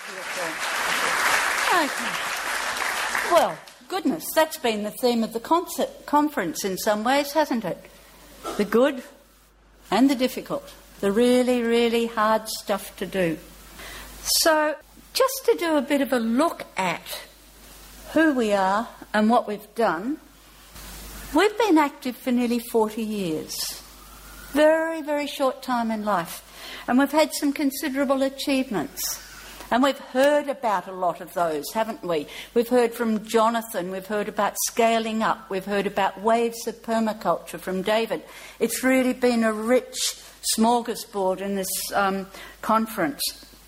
Well, goodness, that's been the theme of the concert, conference in some ways, hasn't it? The good and the difficult, the really, really hard stuff to do. So, just to do a bit of a look at who we are and what we've done, we've been active for nearly forty years. Very, very short time in life. And we've had some considerable achievements. And we've heard about a lot of those, haven't we? We've heard from Jonathan, we've heard about scaling up, we've heard about waves of permaculture from David. It's really been a rich smorgasbord in this um, conference.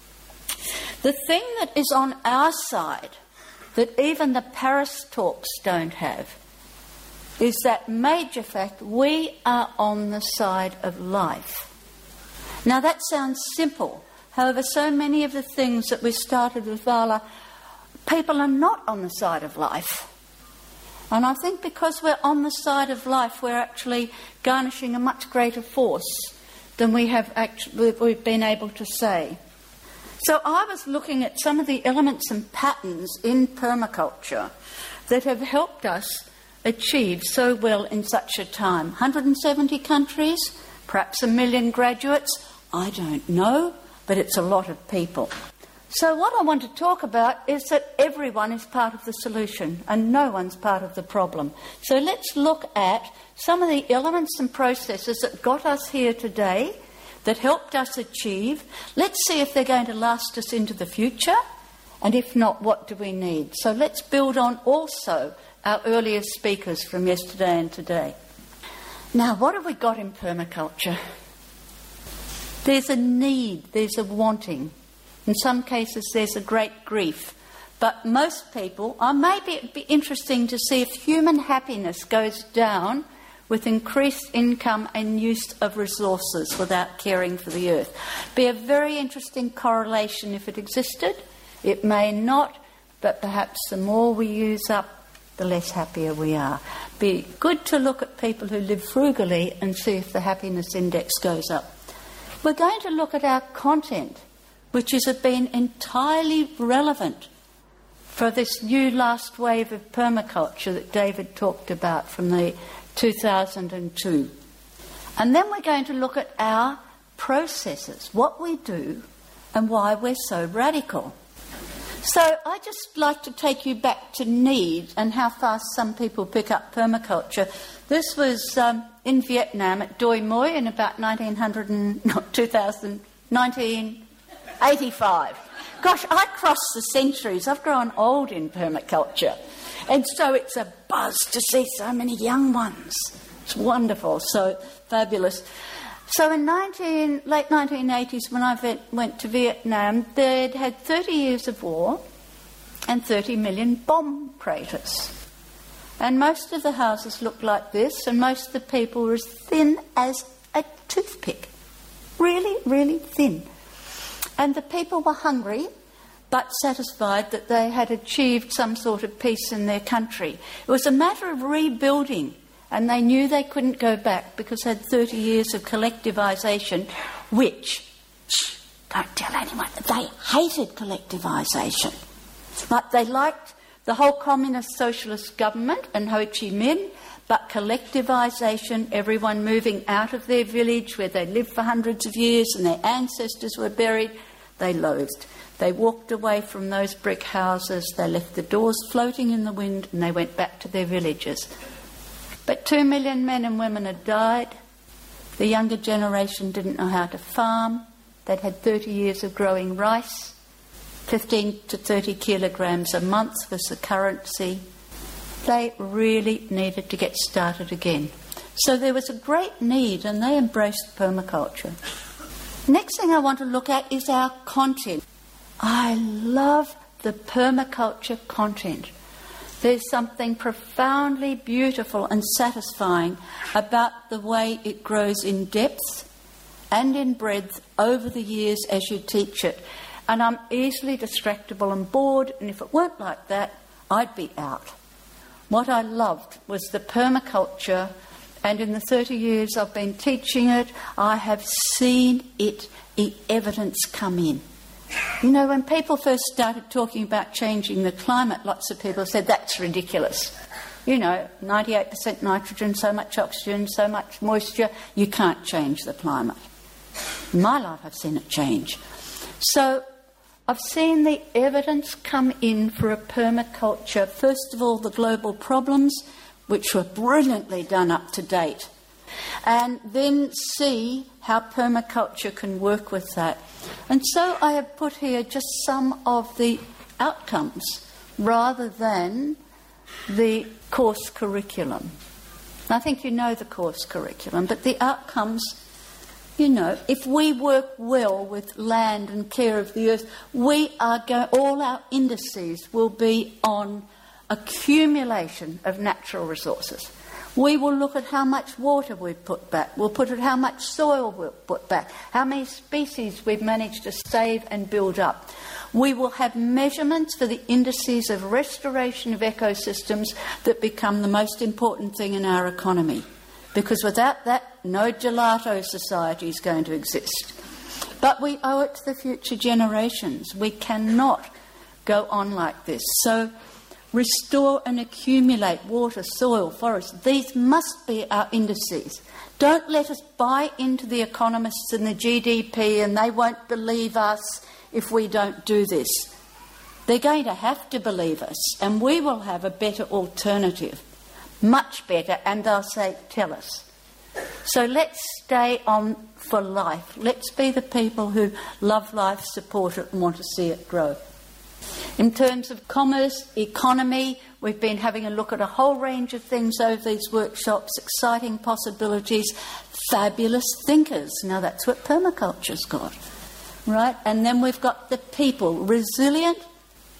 The thing that is on our side, that even the Paris talks don't have, is that major fact, we are on the side of life. Now that sounds simple. However, so many of the things that we started with Vala, people are not on the side of life. And I think because we're on the side of life, we're actually garnishing a much greater force than we have actually, we've been able to say. So I was looking at some of the elements and patterns in permaculture that have helped us achieve so well in such a time. one hundred seventy countries, perhaps a million graduates, I don't know. But it's a lot of people. So what I want to talk about is that everyone is part of the solution and no one's part of the problem. So let's look at some of the elements and processes that got us here today, that helped us achieve. Let's see if they're going to last us into the future, and if not, what do we need? So let's build on also our earlier speakers from yesterday and today. Now, what have we got in permaculture? There's a need, there's a wanting. In some cases, there's a great grief But most people, or maybe it would be interesting to see if human happiness goes down with increased income and use of resources without caring for the earth. Be a very interesting correlation if it existed. It may not, but perhaps the more we use up, the less happier we are. Be good to look at people who live frugally and see if the happiness index goes up. We're going to look at our content, which has been entirely relevant for this new last wave of permaculture that David talked about from the two thousand two. And then we're going to look at our processes, what we do and why we're so radical. So I just like to take you back to need and how fast some people pick up permaculture. This was um, in Vietnam at Doi Moi in about nineteen hundred and, not two thousand, nineteen eighty-five. Gosh, I crossed the centuries. I've grown old in permaculture. And so it's a buzz to see so many young ones. It's wonderful, so fabulous. So in nineteen, late nineteen eighties, when I went, went to Vietnam, they'd had thirty years of war and thirty million bomb craters. And most of the houses looked like this, and most of the people were as thin as a toothpick. Really, really thin. And the people were hungry, but satisfied that they had achieved some sort of peace in their country. It was a matter of rebuilding, and they knew they couldn't go back because they had thirty years of collectivisation, which, shh, don't tell anyone, they hated collectivisation. But they liked the whole communist socialist government and Ho Chi Minh, but collectivisation, everyone moving out of their village where they lived for hundreds of years and their ancestors were buried, they loathed. They walked away from those brick houses, they left the doors floating in the wind, and they went back to their villages. But two million men and women had died. The younger generation didn't know how to farm. They'd had thirty years of growing rice. fifteen to thirty kilograms a month was the currency. They really needed to get started again. So there was a great need, and they embraced permaculture. Next thing I want to look at is our content. I love the permaculture content. There's something profoundly beautiful and satisfying about the way it grows in depth and in breadth over the years as you teach it. And I'm easily distractible and bored, and if it weren't like that, I'd be out. What I loved was the permaculture, and in the thirty years I've been teaching it, I have seen it, the evidence come in. You know, when people first started talking about changing the climate, lots of people said, that's ridiculous. You know, ninety-eight percent nitrogen, so much oxygen, so much moisture, you can't change the climate. In my life, I've seen it change. So I've seen the evidence come in for a permaculture. First of all, the global problems, which were brilliantly done up to date. And then see how permaculture can work with that. And so I have put here just some of the outcomes rather than the course curriculum. I think you know the course curriculum, but the outcomes, you know, if we work well with land and care of the earth, we are go- all our indices will be on accumulation of natural resources. We will look at how much water we've put back. We'll put at how much soil we've put back, how many species we've managed to save and build up. We will have measurements for the indices of restoration of ecosystems that become the most important thing in our economy. Because without that, no gelato society is going to exist. But we owe it to the future generations. We cannot go on like this. So restore and accumulate water, soil, forest. These must be our indices. Don't let us buy into the economists and the G D P and they won't believe us if we don't do this. They're going to have to believe us, and we will have a better alternative, much better, and they'll say, tell us. So let's stay on for life. Let's be the people who love life, support it, and want to see it grow. In terms of commerce, economy, we've been having a look at a whole range of things over these workshops, exciting possibilities, fabulous thinkers. Now that's what permaculture's got, right? And then we've got the people, resilient,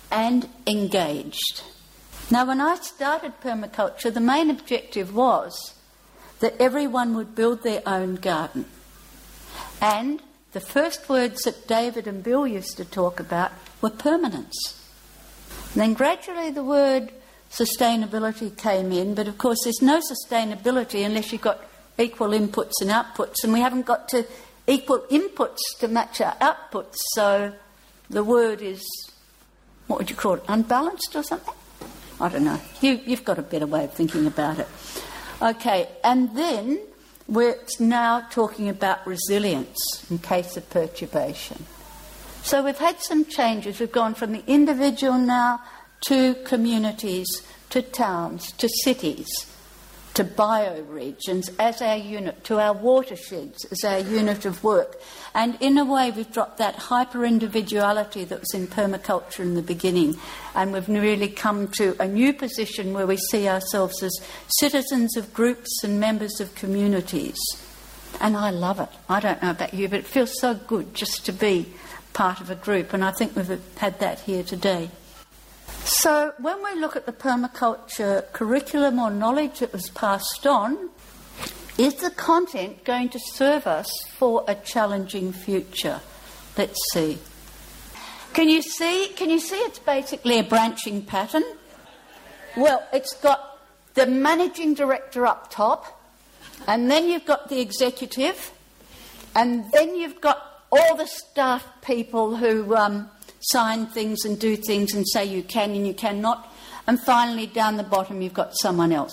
and engaged. Now, when I started permaculture, the main objective was that everyone would build their own garden. And the first words that David and Bill used to talk about were permanence. And then gradually the word sustainability came in, but of course there's no sustainability unless you've got equal inputs and outputs, and we haven't got to equal inputs to match our outputs, so the word is, what would you call it, unbalanced or something? I don't know. You, you've got a better way of thinking about it. Okay, and then we're now talking about resilience in case of perturbation. So we've had some changes. We've gone from the individual now to communities, to towns, to cities, to bioregions as our unit, to our watersheds as our unit of work. And in a way we've dropped that hyper-individuality that was in permaculture in the beginning, and we've really come to a new position where we see ourselves as citizens of groups and members of communities. And I love it. I don't know about you, but it feels so good just to be part of a group, and I think we've had that here today. So when we look at the permaculture curriculum or knowledge that was passed on, is the content going to serve us for a challenging future? Let's see. Can you see, can you see it's basically a branching pattern? Well, it's got the managing director up top, and then you've got the executive, and then you've got all the staff people who um, sign things and do things and say you can and you cannot. And finally, down the bottom, you've got someone else.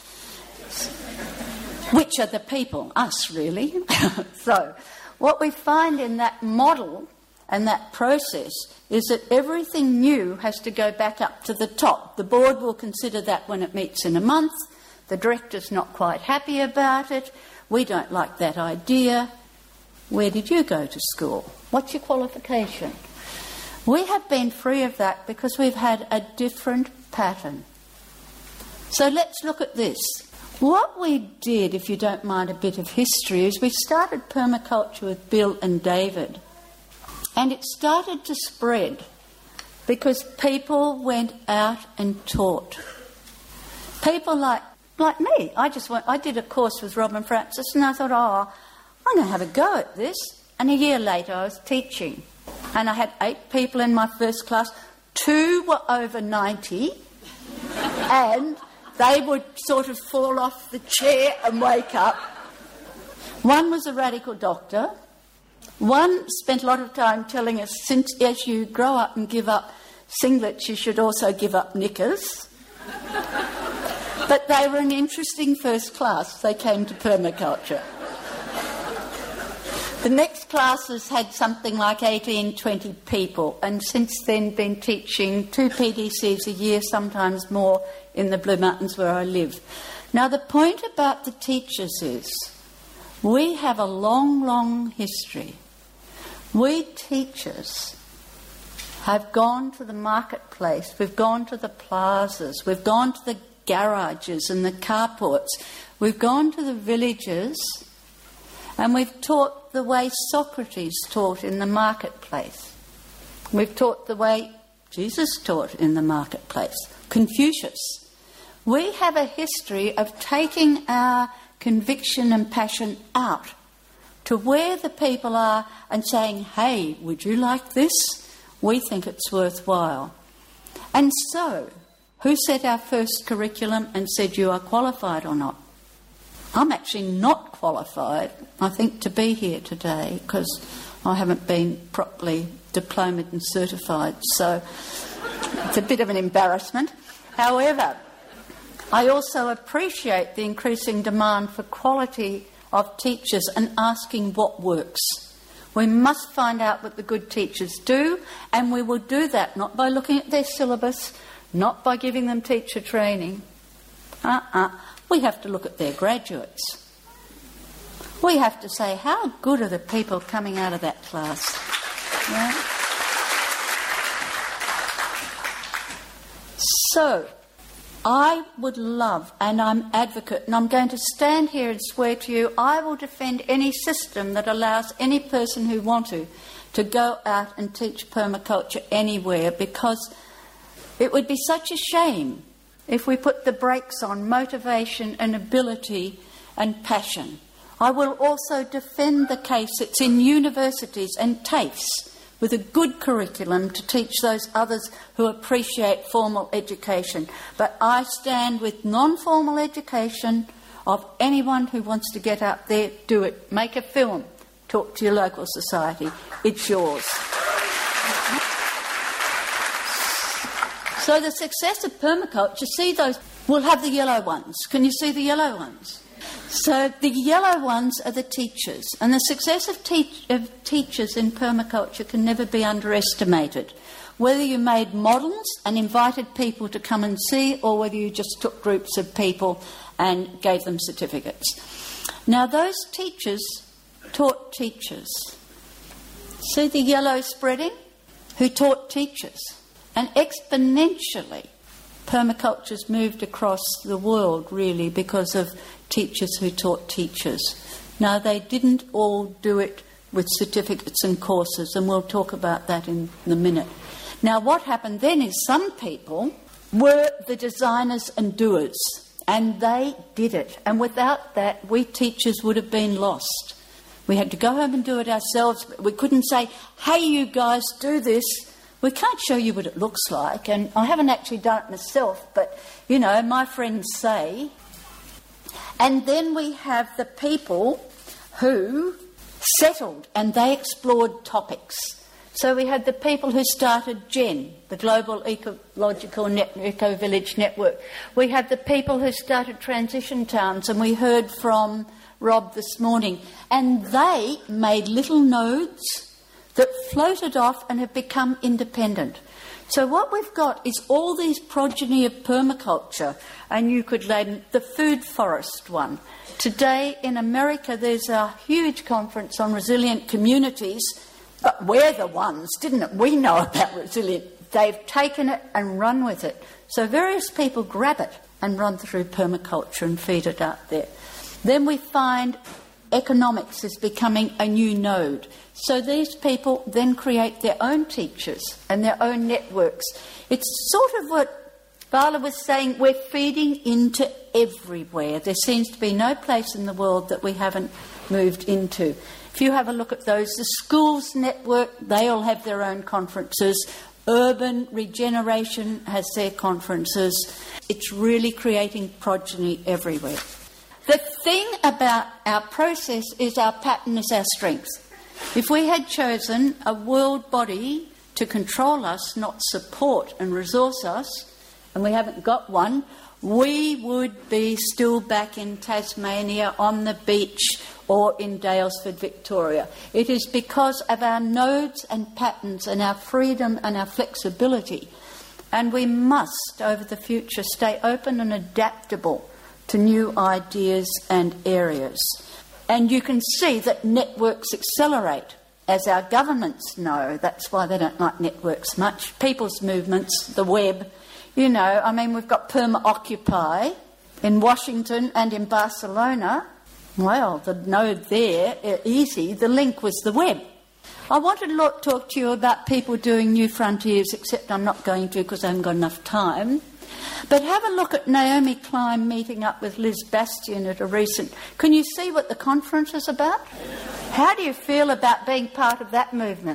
Which are the people? Us, really. So, what we find in that model and that process is that everything new has to go back up to the top. The board will consider that when it meets in a month. The director's not quite happy about it. We don't like that idea. Where did you go to school? What's your qualification? We have been free of that because we've had a different pattern. So let's look at this. What we did, if you don't mind a bit of history, is we started permaculture with Bill and David. And it started to spread because people went out and taught. People like like me. I just went, I did a course with Robin Francis and I thought, oh, I'm going to have a go at this. And a year later I was teaching. And I had eight people in my first class. Two were over ninety. And they would sort of fall off the chair and wake up. One was a radical doctor. One spent a lot of time telling us, since as you grow up and give up singlets, you should also give up knickers. But they were an interesting first class. They came to permaculture. The next classes had something like eighteen, twenty people, and since then been teaching two P D Cs a year, sometimes more, in the Blue Mountains where I live. Now, the point about the teachers is we have a long, long history. We teachers have gone to the marketplace, we've gone to the plazas, we've gone to the garages and the carports, we've gone to the villages, and we've taught the way Socrates taught in the marketplace. We've taught the way Jesus taught in the marketplace. Confucius. We have a history of taking our conviction and passion out to where the people are and saying, hey, would you like this? We think it's worthwhile. And so, who set our first curriculum and said you are qualified or not? I'm actually not qualified, I think, to be here today because I haven't been properly diplomaed and certified, so it's a bit of an embarrassment. However, I also appreciate the increasing demand for quality of teachers and asking what works. We must find out what the good teachers do, and we will do that not by looking at their syllabus, not by giving them teacher training. Uh-uh. We have to look at their graduates. We have to say, how good are the people coming out of that class? Yeah? So, I would love, and I'm advocate, and I'm going to stand here and swear to you, I will defend any system that allows any person who want to, to go out and teach permaculture anywhere, because It would be such a shame if we put the brakes on motivation and ability and passion. I will also defend the case it's in universities and TAFEs with a good curriculum to teach those others who appreciate formal education. But I stand with non-formal education of anyone who wants to get up there, do it. Make a film. Talk to your local society. It's yours. So the success of permaculture, see those, we'll have the yellow ones. Can you see the yellow ones? So the yellow ones are the teachers, and the success of, teach- of teachers in permaculture can never be underestimated. Whether you made models and invited people to come and see, or whether you just took groups of people and gave them certificates. Now those teachers taught teachers. See the yellow spreading? Who taught teachers. And exponentially, permaculture's moved across the world, really, because of teachers who taught teachers. Now, they didn't all do it with certificates and courses, and we'll talk about that in a minute. Now, what happened then is some people were the designers and doers, and they did it. And without that, we teachers would have been lost. We had to go home and do it ourselves. We couldn't say, hey, you guys, do this. We can't show you what it looks like, and I haven't actually done it myself, but, you know, my friends say. And then we have the people who settled and they explored topics. So we had the people who started GEN, the Global Ecological Net- Eco-Village Network. We have the people who started Transition Towns, and we heard from Rob this morning. And they made little nodes that floated off and have become independent. So what we've got is all these progeny of permaculture, and you could name the food forest one. Today in America there's a huge conference on resilient communities, but we're the ones, didn't it? We know about resilient. They've taken it and run with it. So various people grab it and run through permaculture and feed it out there. Then we find economics is becoming a new node. So these people then create their own teachers and their own networks. It's sort of what Vala was saying, we're feeding into everywhere. There seems to be no place in the world that we haven't moved into. If you have a look at those, the schools network, they all have their own conferences. Urban regeneration has their conferences. It's really creating progeny everywhere. The thing about our process is our pattern is our strength. If we had chosen a world body to control us, not support and resource us, and we haven't got one, we would be still back in Tasmania on the beach or in Daylesford, Victoria. It is because of our nodes and patterns and our freedom and our flexibility. And we must, over the future, stay open and adaptable to new ideas and areas. And you can see that networks accelerate, as our governments know. That's why they don't like networks much. People's movements, the web. You know, I mean, we've got Perma-Occupy in Washington and in Barcelona. Well, the node there, easy, the link was the web. I wanted to talk to you about people doing new frontiers, except I'm not going to because I haven't got enough time. But have a look at Naomi Klein meeting up with Liz Bastian at a recent... Can you see what the conference is about? How do you feel about being part of that movement?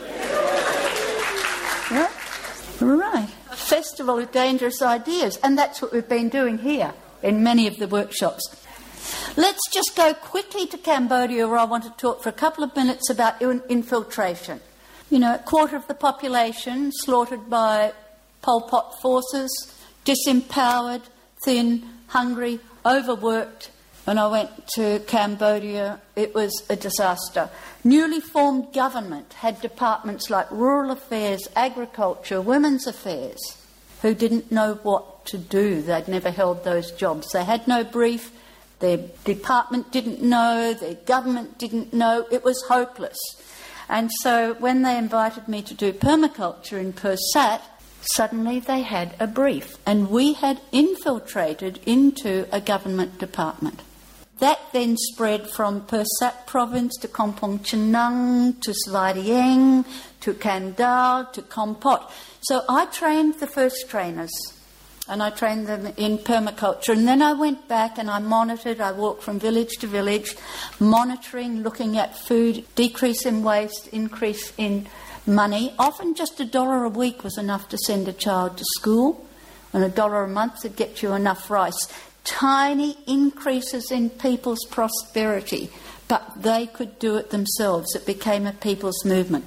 Yeah? Right. Festival of Dangerous Ideas. And that's what we've been doing here in many of the workshops. Let's just go quickly to Cambodia, where I want to talk for a couple of minutes about in- infiltration. You know, a quarter of the population slaughtered by Pol Pot forces, disempowered, thin, hungry, overworked. When I went to Cambodia, it was a disaster. Newly formed government had departments like Rural Affairs, Agriculture, Women's Affairs, who didn't know what to do. They'd never held those jobs. They had no brief. Their department didn't know. Their government didn't know. It was hopeless. And so when they invited me to do permaculture in Pursat, suddenly they had a brief, and we had infiltrated into a government department. That then spread from Persat province to Kampong Chenang, to Svadieng, to Kandal, to Kompot. So I trained the first trainers, and I trained them in permaculture. And then I went back and I monitored. I walked from village to village, monitoring, looking at food, decrease in waste, increase in money. Often just a dollar a week was enough to send a child to school, and a dollar a month would get you enough rice. Tiny increases in people's prosperity, but they could do it themselves. It became a people's movement.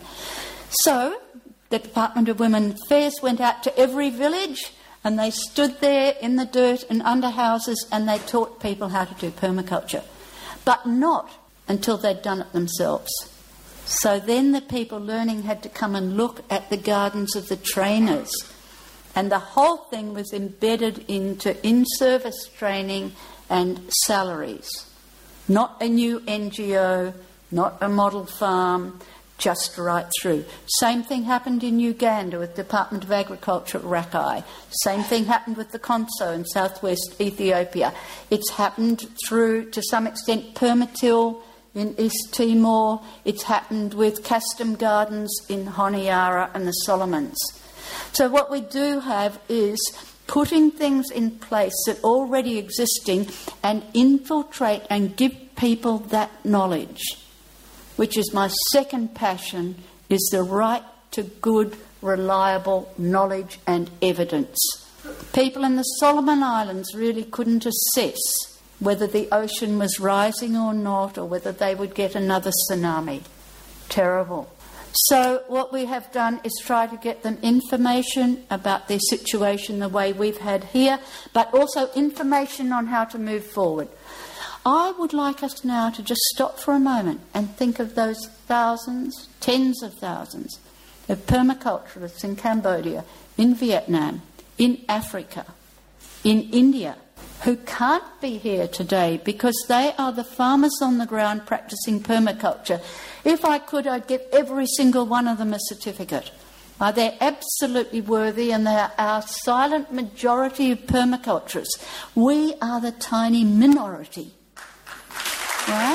So the Department of Women Affairs went out to every village, and they stood there in the dirt and under houses, and they taught people how to do permaculture, but not until they'd done it themselves. So then the people learning had to come and look at the gardens of the trainers. And the whole thing was embedded into in-service training and salaries. Not a new N G O, not a model farm, just right through. Same thing happened in Uganda with Department of Agriculture at Rakai. Same thing happened with the Konso in southwest Ethiopia. It's happened through, to some extent, Permatil in East Timor. It's happened with Custom Gardens in Honiara and the Solomons. So what we do have is putting things in place that are already existing and infiltrate and give people that knowledge, which is my second passion, is the right to good, reliable knowledge and evidence. People in the Solomon Islands really couldn't assess whether the ocean was rising or not, or whether they would get another tsunami. Terrible. So what we have done is try to get them information about their situation the way we've had here, but also information on how to move forward. I would like us now to just stop for a moment and think of those thousands, tens of thousands of permaculturists in Cambodia, in Vietnam, in Africa, in India, who can't be here today because they are the farmers on the ground practicing permaculture. If I could, I'd give every single one of them a certificate. Uh, they're absolutely worthy, and they're our silent majority of permaculturists. We are the tiny minority. Right?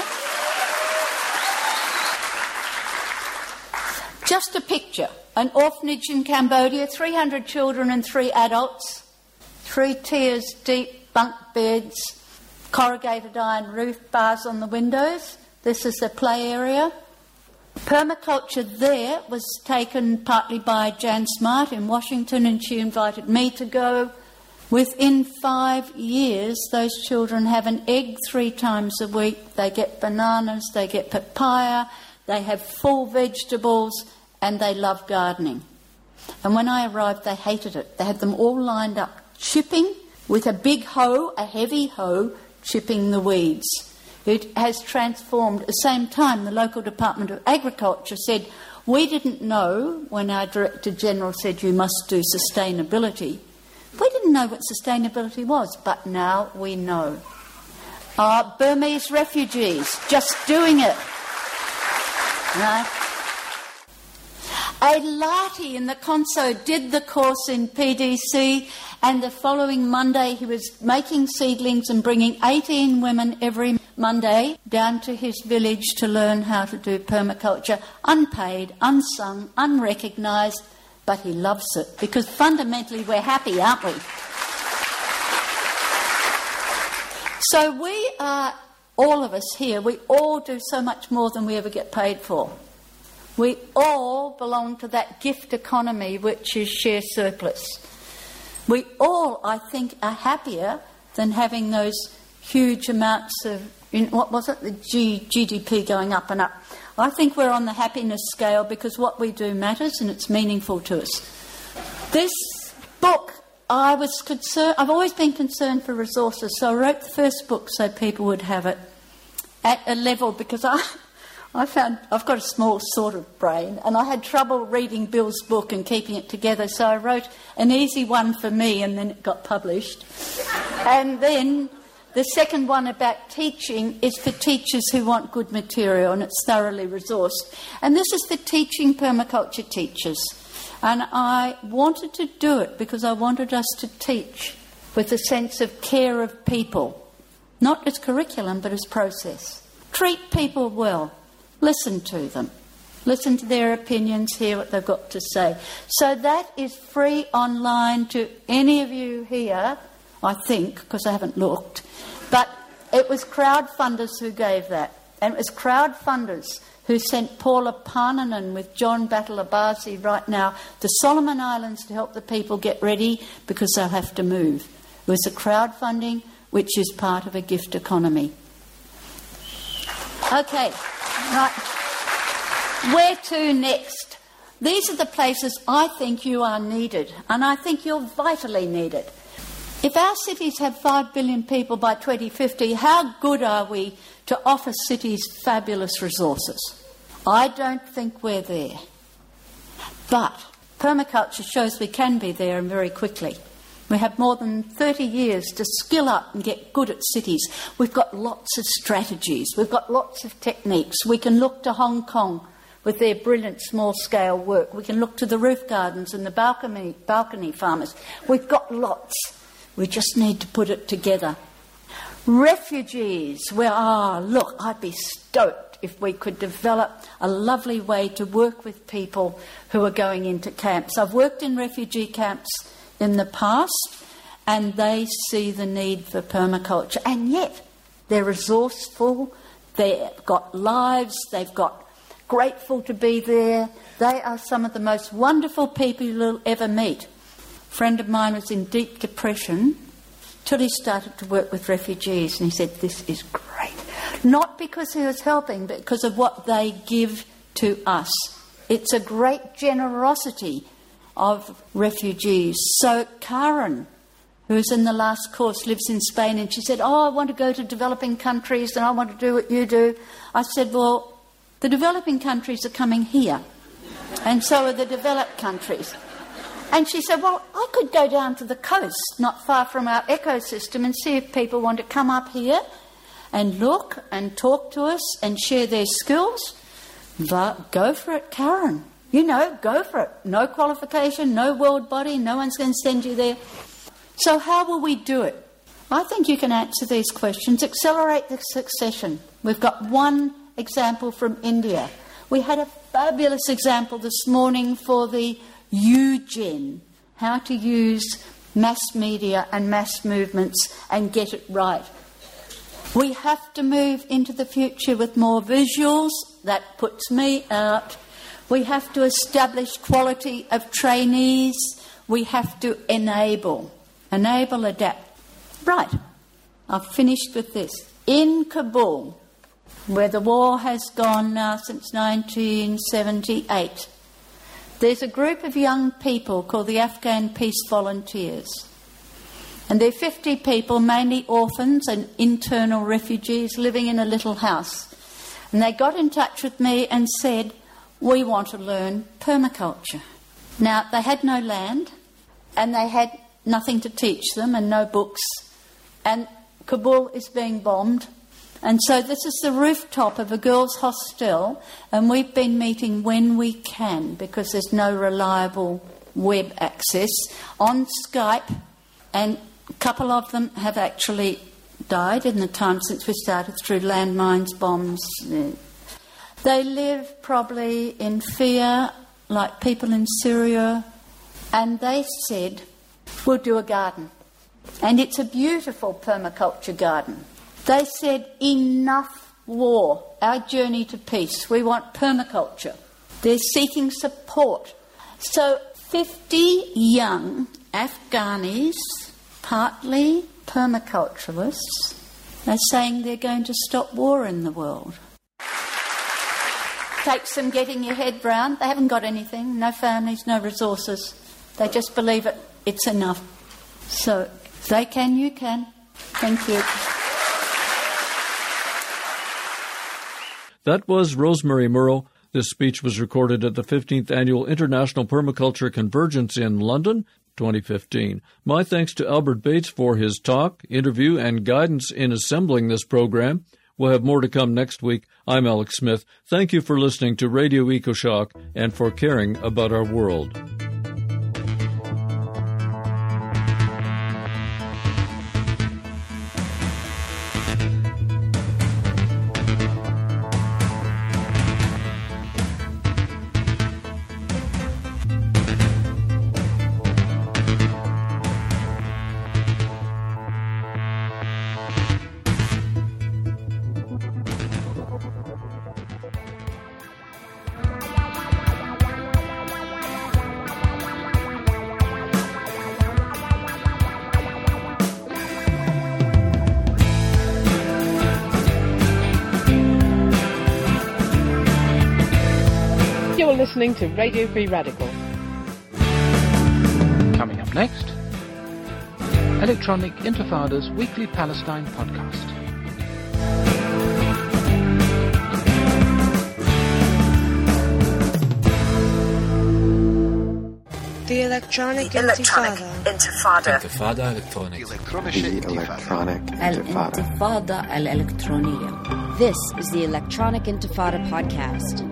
Just a picture. An orphanage in Cambodia, three hundred children and three adults, three tiers deep bunk beds, corrugated iron roof, bars on the windows. This is the play area. Permaculture there was taken partly by Jan Smart in Washington, and she invited me to go. Within five years, those children have an egg three times a week. They get bananas, they get papaya, they have full vegetables, and they love gardening. And when I arrived, they hated it. They had them all lined up, chipping with a big hoe, a heavy hoe, chipping the weeds. It has transformed. At the same time, the local Department of Agriculture said, we didn't know when our Director General said you must do sustainability. We didn't know what sustainability was, but now we know. Our Burmese refugees, just doing it. Right? A Lati in the Konso did the course in P D C, and the following Monday he was making seedlings and bringing eighteen women every Monday down to his village to learn how to do permaculture, unpaid, unsung, unrecognised, but he loves it because fundamentally we're happy, aren't we? So we are, all of us here, we all do so much more than we ever get paid for. We all belong to that gift economy which is share surplus. We all, I think, are happier than having those huge amounts of, in, what was it, the G, G D P going up and up. I think we're on the happiness scale because what we do matters and it's meaningful to us. This book, I was concerned, I've always been concerned for resources, so I wrote the first book so people would have it at a level, because I... I found I've got a small sort of brain, and I had trouble reading Bill's book and keeping it together, so I wrote an easy one for me, and then it got published. And then the second one about teaching is for teachers who want good material, and it's thoroughly resourced. And this is for teaching permaculture teachers. And I wanted to do it because I wanted us to teach with a sense of care of people. not as curriculum but as process. Treat people well. Listen to them. Listen to their opinions, hear what they've got to say. So that is free online to any of you here, I think, because I haven't looked. But it was crowdfunders who gave that. And it was crowdfunders who sent Paula Parnanen with John Batalabasi right now to Solomon Islands to help the people get ready because they'll have to move. It was a crowdfunding which is part of a gift economy. Okay, right. Where to next? These are the places I think you are needed, and I think you're vitally needed. If our cities have five billion people by twenty fifty, how good are we to offer cities fabulous resources? I don't think we're there. But permaculture shows we can be there, and very quickly. We have more than thirty years to skill up and get good at cities. We've got lots of strategies. We've got lots of techniques. We can look to Hong Kong with their brilliant small-scale work. We can look to the roof gardens and the balcony, balcony farmers. We've got lots. We just need to put it together. Refugees. Well, ah, look, I'd be stoked if we could develop a lovely way to work with people who are going into camps. I've worked in refugee camps in the past, and they see the need for permaculture. And yet, they're resourceful, they've got lives, they've got grateful to be there. They are some of the most wonderful people you'll ever meet. A friend of mine was in deep depression till he started to work with refugees, and he said, this is great. Not because he was helping, but because of what they give to us. It's a great generosity of refugees. So Karen, who's in the last course, lives in Spain, and she said, oh, I want to go to developing countries and I want to do what you do. I said, well, the developing countries are coming here, and so are the developed countries. And she said, well, I could go down to the coast, not far from our ecosystem, and see if people want to come up here and look and talk to us and share their skills. But go for it, Karen. You know, go for it. No qualification, no world body, no one's going to send you there. So how will we do it? I think you can answer these questions. Accelerate the succession. We've got one example from India. We had a fabulous example this morning for the U-Gen, how to use mass media and mass movements and get it right. We have to move into the future with more visuals. That puts me out. We have to establish quality of trainees. We have to enable. Enable, adapt. Right. I've finished with this. In Kabul, where the war has gone now since nineteen seventy-eight, there's a group of young people called the Afghan Peace Volunteers. And they're fifty people, mainly orphans and internal refugees living in a little house. And they got in touch with me and said, we want to learn permaculture. Now, they had no land, and they had nothing to teach them, and no books. And Kabul is being bombed. And so this is the rooftop of a girls' hostel, and we've been meeting when we can, because there's no reliable web access, on Skype, and a couple of them have actually died in the time since we started through landmines, bombs. They live probably in fear, like people in Syria, and they said, we'll do a garden. And it's a beautiful permaculture garden. They said, enough war, our journey to peace. We want permaculture. They're seeking support. So fifty young Afghanis, partly permaculturalists, are saying they're going to stop war in the world. Takes some getting your head round. They haven't got anything, no families, no resources. They just believe it, it's enough. So if they can, you can. Thank you. That was Rosemary Murrow. This speech was recorded at the fifteenth Annual International Permaculture Convergence in London, twenty fifteen. My thanks to Albert Bates for his talk, interview, and guidance in assembling this program. We'll have more to come next week. I'm Alex Smith. Thank you for listening to Radio EcoShock and for caring about our world. You're listening to Radio Free Radical. Coming up next, Electronic Intifada's weekly Palestine podcast. The Electronic the Electronic Intifada. Intifada. Intifada Electronic. The Electronic Intifada. Al-Intifada Al-Elektroniya. This is the Electronic Intifada podcast.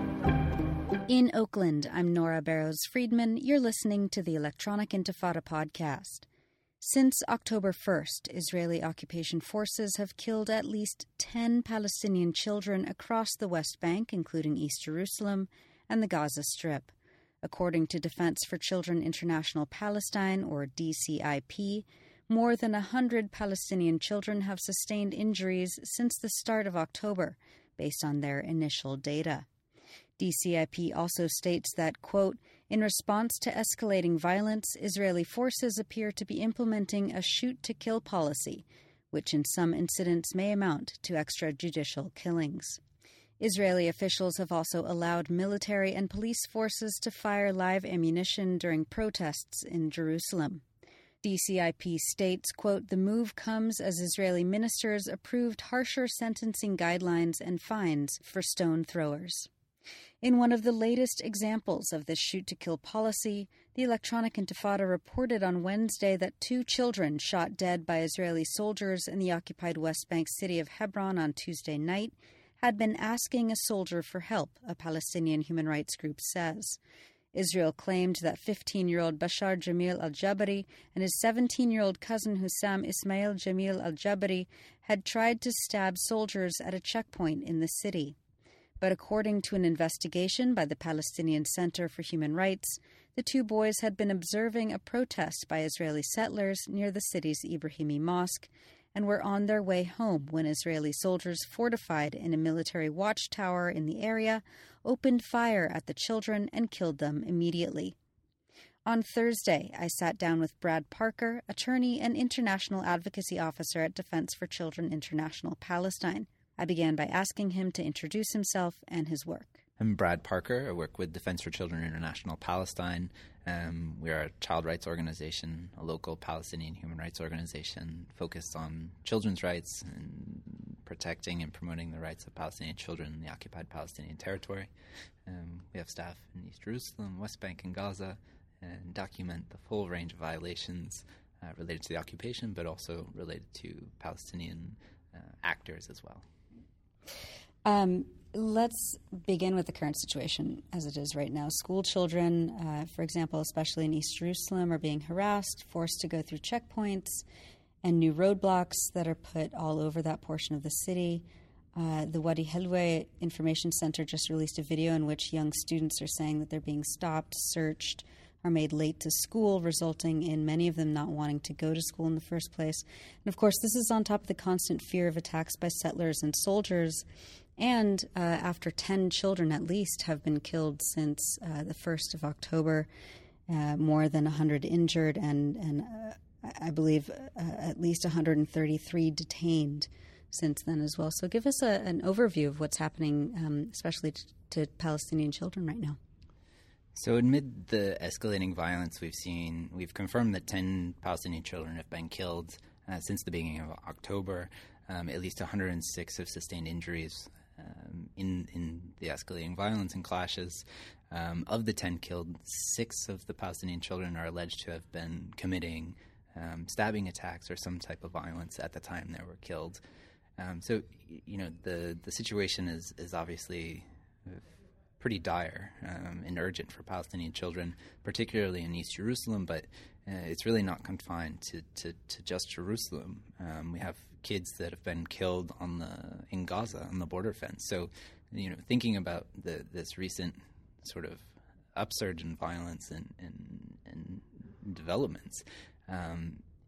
In Oakland, I'm Nora Barrows-Friedman. You're listening to the Electronic Intifada podcast. Since October first, Israeli occupation forces have killed at least ten Palestinian children across the West Bank, including East Jerusalem and the Gaza Strip. According to Defense for Children International Palestine, or D C I P, more than one hundred Palestinian children have sustained injuries since the start of October, based on their initial data. D C I P also states that, quote, in response to escalating violence, Israeli forces appear to be implementing a shoot-to-kill policy, which in some incidents may amount to extrajudicial killings. Israeli officials have also allowed military and police forces to fire live ammunition during protests in Jerusalem. D C I P states, quote, the move comes as Israeli ministers approved harsher sentencing guidelines and fines for stone throwers. In one of the latest examples of this shoot-to-kill policy, the Electronic Intifada reported on Wednesday that two children shot dead by Israeli soldiers in the occupied West Bank city of Hebron on Tuesday night had been asking a soldier for help, a Palestinian human rights group says. Israel claimed that fifteen-year-old Bashar Jamil al-Jabari and his seventeen-year-old cousin Hussam Ismail Jamil al-Jabari had tried to stab soldiers at a checkpoint in the city. But according to an investigation by the Palestinian Center for Human Rights, the two boys had been observing a protest by Israeli settlers near the city's Ibrahimi Mosque and were on their way home when Israeli soldiers fortified in a military watchtower in the area opened fire at the children and killed them immediately. On Thursday, I sat down with Brad Parker, attorney and international advocacy officer at Defense for Children International Palestine. I began by asking him to introduce himself and his work. I'm Brad Parker. I work with Defense for Children International Palestine. Um, we are a child rights organization, a local Palestinian human rights organization focused on children's rights and protecting and promoting the rights of Palestinian children in the occupied Palestinian territory. Um, we have staff in East Jerusalem, West Bank, and Gaza, and document the full range of violations uh, related to the occupation, but also related to Palestinian uh, actors as well. Um, let's begin with the current situation as it is right now. School children, uh, for example, especially in East Jerusalem, are being harassed, forced to go through checkpoints and new roadblocks that are put all over that portion of the city. Uh, the Wadi Helwe Information Center just released a video in which young students are saying that they're being stopped, searched, are made late to school, resulting in many of them not wanting to go to school in the first place. And of course, this is on top of the constant fear of attacks by settlers and soldiers. And uh, after ten children at least have been killed since uh, the first of October, uh, more than one hundred injured, and, and uh, I believe uh, at least one hundred thirty-three detained since then as well. So give us a, an overview of what's happening, um, especially to, to Palestinian children right now. So amid the escalating violence we've seen, we've confirmed that ten Palestinian children have been killed uh, since the beginning of October. Um, at least one hundred six have sustained injuries um, in, in the escalating violence and clashes. Um, of the ten killed, six of the Palestinian children are alleged to have been committing um, stabbing attacks or some type of violence at the time they were killed. Um, so, you know, the, the situation is, is obviously pretty dire um, and urgent for Palestinian children, particularly in East Jerusalem, but uh, it's really not confined to, to, to just Jerusalem. Um, we have kids that have been killed on the in Gaza on the border fence. So, you know, thinking about the, this recent sort of upsurge in violence and, and, and developments, um,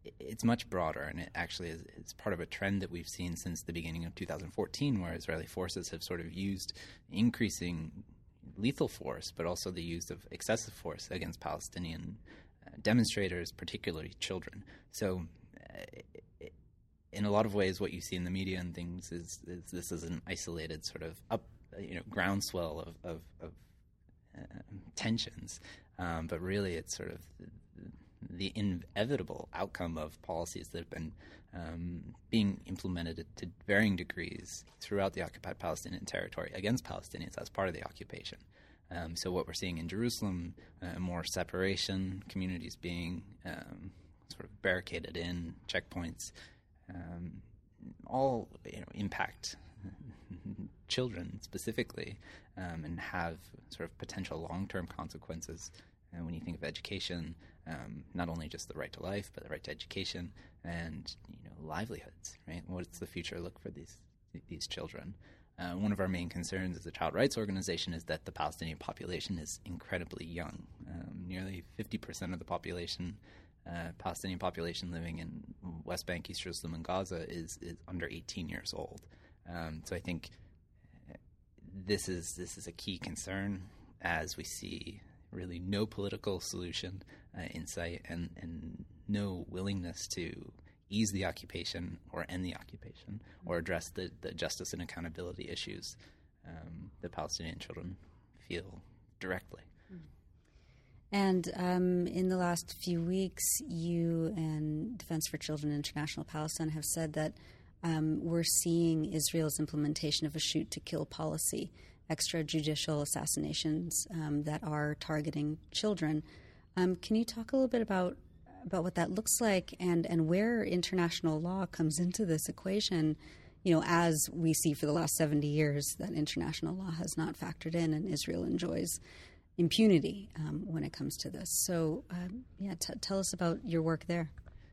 it's much broader, and it actually is it's part of a trend that we've seen since the beginning of two thousand fourteen, where Israeli forces have sort of used increasing lethal force, but also the use of excessive force against Palestinian uh, demonstrators, particularly children. So uh, in a lot of ways, what you see in the media and things is, is this is an isolated sort of up, you know, groundswell of, of, of uh, tensions, um, but really it's sort of the inevitable outcome of policies that have been um, being implemented to varying degrees throughout the occupied Palestinian territory against Palestinians as part of the occupation. Um, so what we're seeing in Jerusalem, uh, more separation, communities being um, sort of barricaded in, checkpoints, um, all you know, impact children specifically um, and have sort of potential long-term consequences. And when you think of education, um, not only just the right to life, but the right to education and you know livelihoods, right? What's the future look for these these children? Uh, one of our main concerns as a child rights organization is that the Palestinian population is incredibly young. Um, nearly fifty percent of the population, uh, Palestinian population living in West Bank, East Jerusalem, and Gaza is is under eighteen years old. Um, so I think this is this is a key concern as we see really no political solution uh, in sight and, and no willingness to ease the occupation or end the occupation or address the, the justice and accountability issues um, that Palestinian children feel directly. And um, in the last few weeks, you and Defense for Children International Palestine have said that um, we're seeing Israel's implementation of a shoot-to-kill policy, extrajudicial assassinations um, that are targeting children. Um, can you talk a little bit about about what that looks like and, and where international law comes into this equation? You know, as we see for the last seventy years that international law has not factored in, and Israel enjoys impunity um, when it comes to this. So, um, yeah, t- tell us about your work there.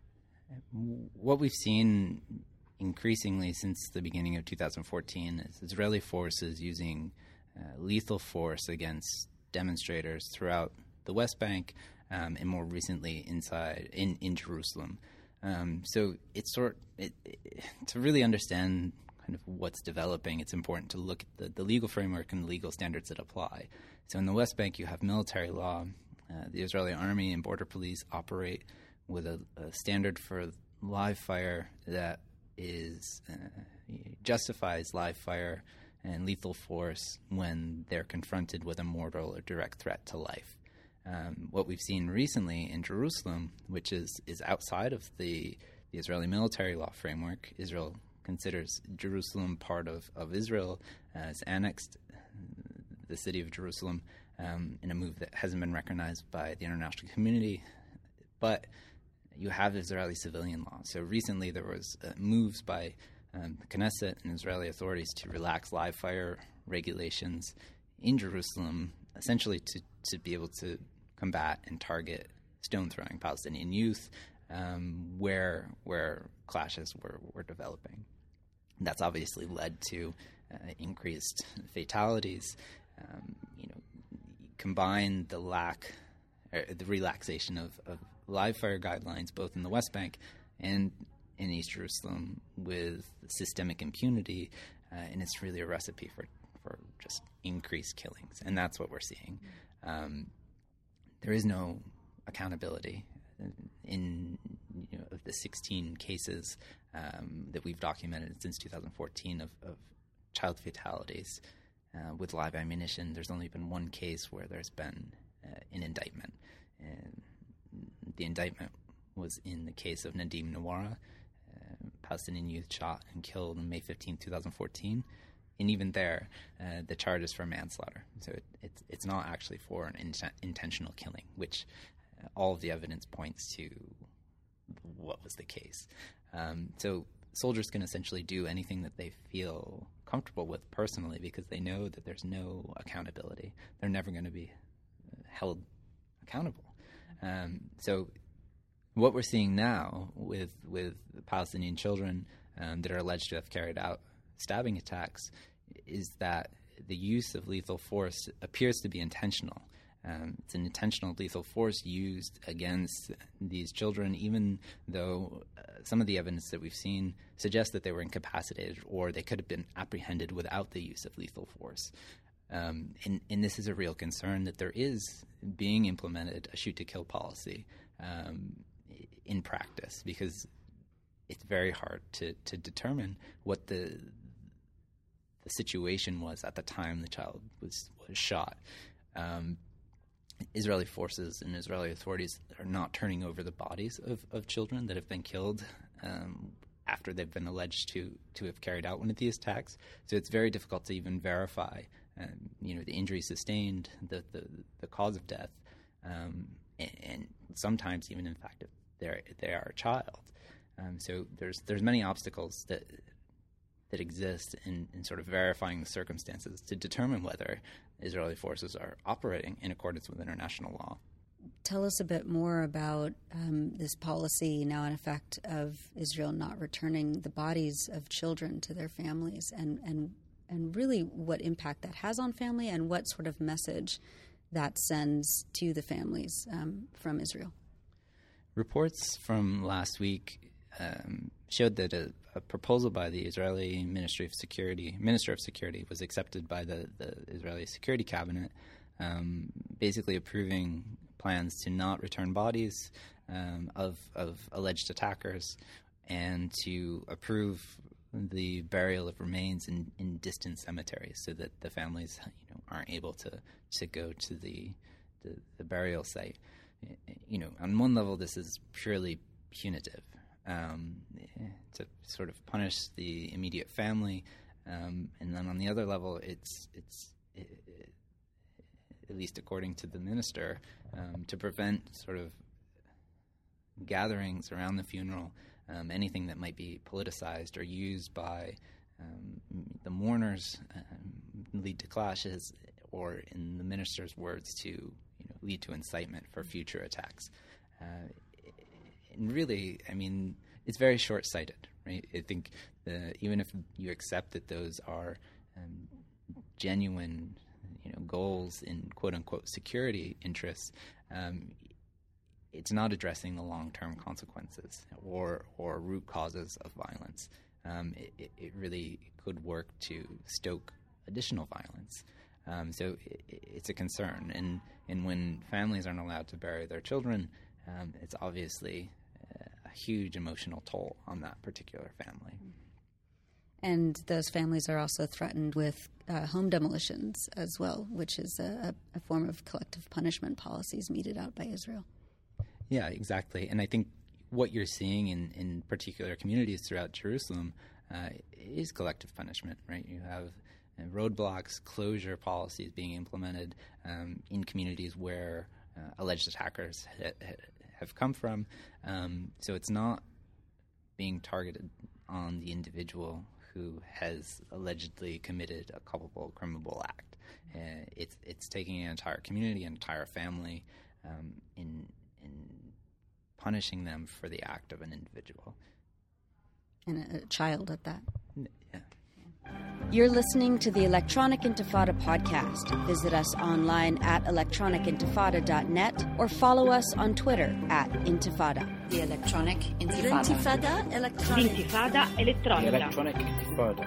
What we've seen increasingly since the beginning of two thousand fourteen is Israeli forces using uh, lethal force against demonstrators throughout the West Bank um, and more recently inside in, in Jerusalem. Um, so it's sort it, it, to really understand kind of what's developing, it's important to look at the, the legal framework and the legal standards that apply. So in the West Bank, you have military law. Uh, the Israeli Army and Border Police operate with a, a standard for live fire that is uh, justifies live fire and lethal force when they're confronted with a mortal or direct threat to life. Um, what we've seen recently in Jerusalem, which is, is outside of the, the Israeli military law framework, Israel considers Jerusalem part of, of Israel, uh, has annexed the city of Jerusalem um, in a move that hasn't been recognized by the international community, but you have Israeli civilian law. So recently there was uh, moves by um, the Knesset and Israeli authorities to relax live fire regulations in Jerusalem, essentially to, to be able to combat and target stone-throwing Palestinian youth um, where where clashes were, were developing. And that's obviously led to uh, increased fatalities. Um, you know, combine the lack, uh, the relaxation of, of live fire guidelines, both in the West Bank and in East Jerusalem, with systemic impunity, uh, and it's really a recipe for, for just increased killings, and that's what we're seeing. Um, there is no accountability in you know, of the sixteen cases um, that we've documented since two thousand fourteen of, of child fatalities uh, with live ammunition. There's only been one case where there's been uh, an indictment. And the indictment was in the case of Nadim Nawara, uh, Palestinian youth shot and killed on May fifteenth, twenty fourteen. And even there, uh, the charge is for manslaughter. So it, it's it's not actually for an in- intentional killing, which uh, all of the evidence points to what was the case. Um, so soldiers can essentially do anything that they feel comfortable with personally because they know that there's no accountability. They're never going to be held accountable. Um, so what we're seeing now with with Palestinian children um, that are alleged to have carried out stabbing attacks is that the use of lethal force appears to be intentional. Um, it's an intentional lethal force used against these children, even though uh, some of the evidence that we've seen suggests that they were incapacitated or they could have been apprehended without the use of lethal force. Um, and, and this is a real concern that there is being implemented a shoot-to-kill policy um, in practice, because it's very hard to, to determine what the the situation was at the time the child was, was shot. Um, Israeli forces and Israeli authorities are not turning over the bodies of, of children that have been killed um, after they've been alleged to, to have carried out one of these attacks. So it's very difficult to even verify, um, you know, the injury sustained, the, the, the cause of death, um, and, and sometimes even, in fact, if they're, they are a child. Um, so there's there's many obstacles that that exist in, in sort of verifying the circumstances to determine whether Israeli forces are operating in accordance with international law. Tell us a bit more about um, this policy now in effect of Israel not returning the bodies of children to their families, and, and, and really what impact that has on family and what sort of message that sends to the families um, from Israel. Reports from last week um, showed that a, a proposal by the Israeli Ministry of Security, Minister of Security, was accepted by the, the Israeli Security Cabinet, um, basically approving plans to not return bodies um, of, of alleged attackers and to approve the burial of remains in, in distant cemeteries so that the families, you know, aren't able to, to go to the, the, the burial site. You know, on one level, this is purely punitive, um, to sort of punish the immediate family, um, and then on the other level, it's it's it, it, at least according to the minister, um, to prevent sort of gatherings around the funeral, um, anything that might be politicized or used by um, the mourners, um, lead to clashes, or in the minister's words, to you know, lead to incitement for future attacks. Uh, and really, I mean, it's very short-sighted, right? I think the, even if you accept that those are um, genuine, you know, goals in quote-unquote security interests, um, it's not addressing the long-term consequences or or root causes of violence. Um, it, it really could work to stoke additional violence. Um, so it, it's a concern, and and when families aren't allowed to bury their children, um, it's obviously a huge emotional toll on that particular family. And those families are also threatened with uh, home demolitions as well, which is a, a form of collective punishment policies meted out by Israel. Yeah, exactly. And I think what you're seeing in, in particular communities throughout Jerusalem uh, is collective punishment, right? You have uh, roadblocks, closure policies being implemented um, in communities where uh, alleged attackers ha- ha- have come from. Um, so it's not being targeted on the individual who has allegedly committed a culpable criminal act. Uh, it's it's taking an entire community, an entire family, um, in in punishing them for the act of an individual. And a, a child at that. Yeah. You're listening to the Electronic Intifada podcast. Visit us online at electronic intifada dot net or follow us on Twitter at Intifada. The Electronic Intifada. Intifada electronic. Intifada elettronica. The Electronic Intifada.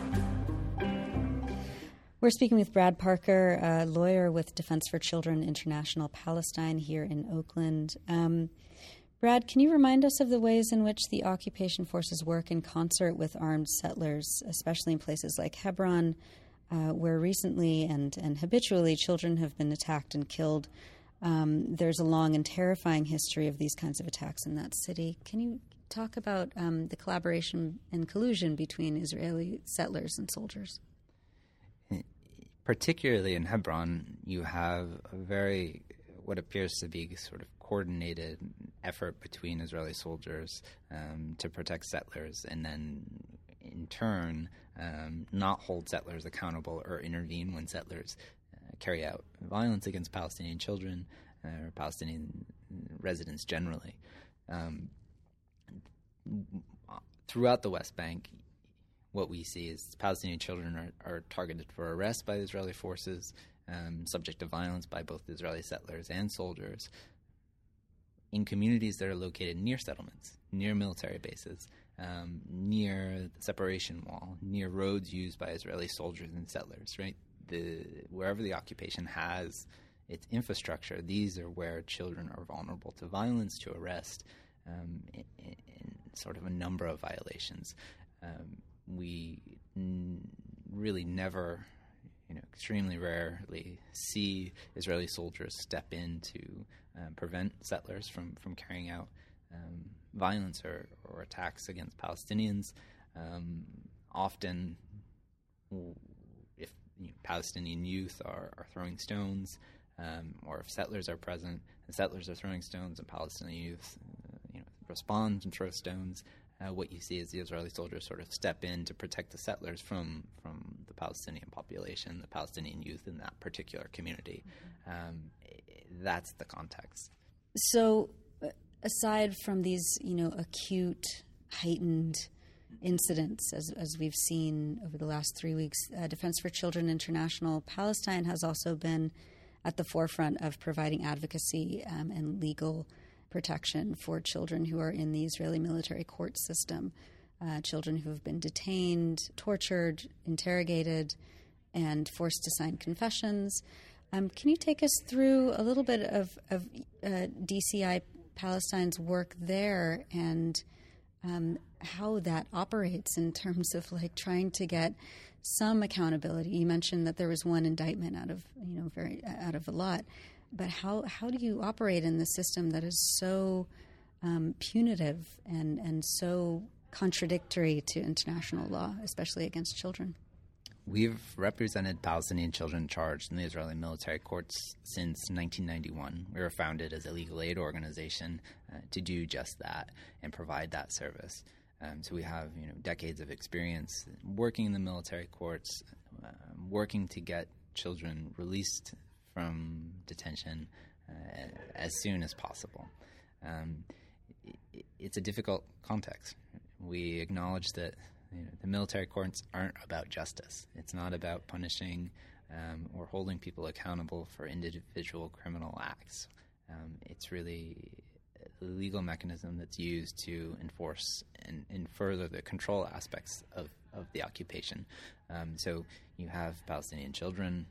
We're speaking with Brad Parker, a lawyer with Defense for Children International Palestine here in Oakland. Um, Brad, can you remind us of the ways in which the occupation forces work in concert with armed settlers, especially in places like Hebron, uh, where recently and, and habitually children have been attacked and killed? Um, there's a long and terrifying history of these kinds of attacks in that city. Can you talk about um, the collaboration and collusion between Israeli settlers and soldiers? Particularly in Hebron, you have a very, what appears to be sort of coordinated effort between Israeli soldiers um, to protect settlers, and then in turn um, not hold settlers accountable or intervene when settlers uh, carry out violence against Palestinian children uh, or Palestinian residents generally. Um, throughout the West Bank, what we see is Palestinian children are, are targeted for arrest by Israeli forces, um, subject to violence by both Israeli settlers and soldiers in communities that are located near settlements, near military bases, um, near the separation wall, near roads used by Israeli soldiers and settlers, right? The, wherever the occupation has its infrastructure, these are where children are vulnerable to violence, to arrest, um, in, in sort of a number of violations. Um, we n- really never, you know, extremely rarely see Israeli soldiers step in to um, prevent settlers from, from carrying out um, violence or, or attacks against Palestinians. Um, often, if you know, Palestinian youth are, are throwing stones, um, or if settlers are present, and settlers are throwing stones, and Palestinian youth, uh, you know, respond and throw stones, Uh, what you see is the Israeli soldiers sort of step in to protect the settlers from, from the Palestinian population, the Palestinian youth in that particular community. Um, that's the context. So, aside from these, you know, acute, heightened incidents, as as we've seen over the last three weeks, uh, Defense for Children International Palestine has also been at the forefront of providing advocacy um, and legal protection for children who are in the Israeli military court system, uh, children who have been detained, tortured, interrogated, and forced to sign confessions. Um, can you take us through a little bit of, of uh, D C I Palestine's work there and um, how that operates in terms of like trying to get some accountability? You mentioned that there was one indictment out of you know very out of a lot. But how, how do you operate in the system that is so um, punitive and, and so contradictory to international law, especially against children? We've represented Palestinian children charged in the Israeli military courts since nineteen ninety-one. We were founded as a legal aid organization uh, to do just that and provide that service. Um, so we have you know decades of experience working in the military courts, uh, working to get children released from detention uh, as soon as possible. Um, it, it's a difficult context. We acknowledge that you know, the military courts aren't about justice. It's not about punishing um, or holding people accountable for individual criminal acts. Um, it's really a legal mechanism that's used to enforce and, and further the control aspects of, of the occupation. Um, so you have Palestinian children,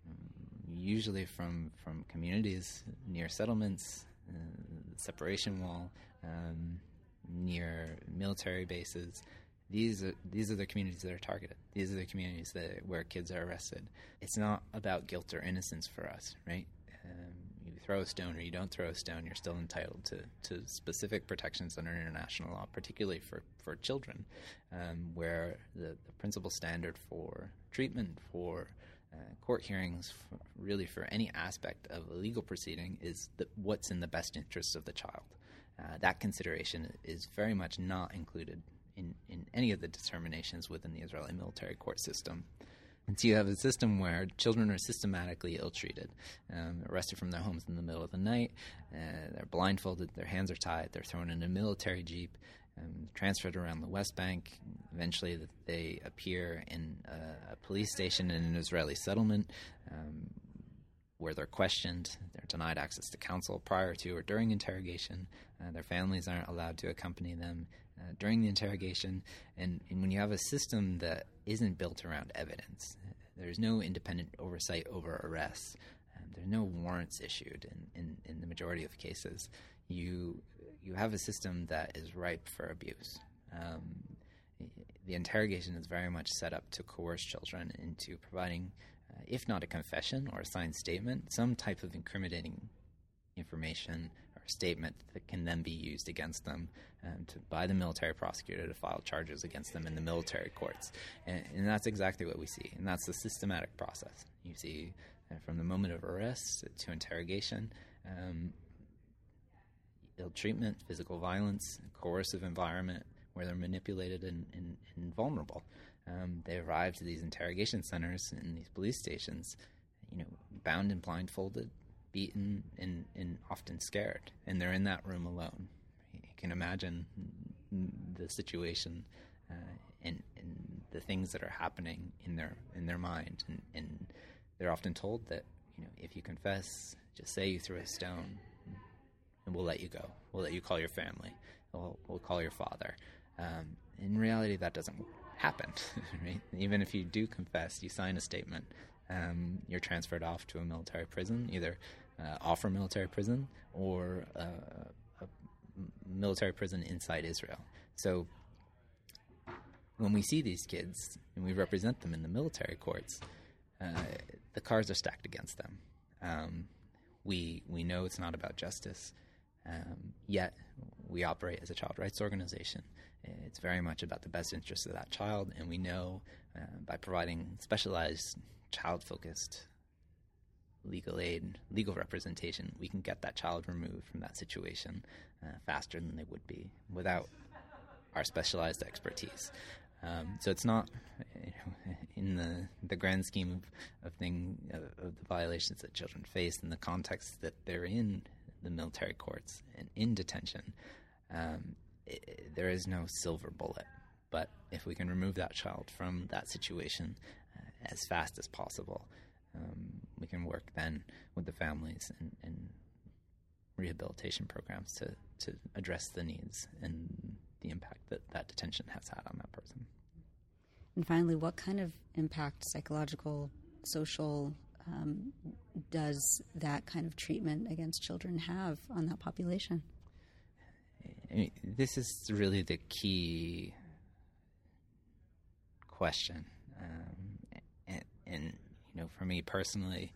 usually from, from communities near settlements, uh, separation wall, um, near military bases. These are these are the communities that are targeted. These are the communities that where kids are arrested. It's not about guilt or innocence for us, right? Um, you throw a stone or you don't throw a stone, you're still entitled to, to specific protections under international law, particularly for, for children, um, where the, the principal standard for treatment, for Uh, court hearings, for, really for any aspect of a legal proceeding, is the, what's in the best interest of the child. Uh, that consideration is very much not included in, in any of the determinations within the Israeli military court system. And so you have a system where children are systematically ill-treated, um, arrested from their homes in the middle of the night, uh, they're blindfolded, their hands are tied, they're thrown in a military jeep, Um, transferred around the West Bank. Eventually they appear in a, a police station in an Israeli settlement um, where they're questioned. They're denied access to counsel prior to or during interrogation. Uh, their families aren't allowed to accompany them uh, during the interrogation. And, and when you have a system that isn't built around evidence, there's no independent oversight over arrests, um, there's no warrants issued in, in, in the majority of cases, you you have a system that is ripe for abuse. Um, the interrogation is very much set up to coerce children into providing, uh, if not a confession or a signed statement, some type of incriminating information or statement that can then be used against them um, to, by the military prosecutor to file charges against them in the military courts. And, and that's exactly what we see, and that's the systematic process. You see uh, from the moment of arrest to interrogation, um, ill treatment, physical violence, coercive environment where they're manipulated and, and, and vulnerable. Um, they arrive to these interrogation centers and these police stations, you know, bound and blindfolded, beaten, and, and often scared, and they're in that room alone. You can imagine the situation uh, and, and the things that are happening in their in their mind, and, and they're often told that, you know, if you confess, just say you threw a stone, and we'll let you go. We'll let you call your family. We'll, we'll call your father. Um, in reality, that doesn't happen. Right? Even if you do confess, you sign a statement. Um, you're transferred off to a military prison, either uh, off a military prison or uh, a military prison inside Israel. So when we see these kids and we represent them in the military courts, uh, the cards are stacked against them. Um, we we know it's not about justice, um, yet we operate as a child rights organization. It's very much about the best interest of that child, and we know uh, by providing specialized child-focused legal aid, legal representation, we can get that child removed from that situation uh, faster than they would be without our specialized expertise. Um, so it's not, you know, in the the grand scheme of of, thing, of, of the violations that children face in the context that they're in the military courts and in detention, um, it, it, there is no silver bullet. But if we can remove that child from that situation uh, as fast as possible, um, we can work then with the families and, and rehabilitation programs to, to address the needs and the impact that that detention has had on that person. And finally, what kind of impact, psychological, social, um, does that kind of treatment against children have on that population? I mean, this is really the key question. Um, and, and, you know, for me personally,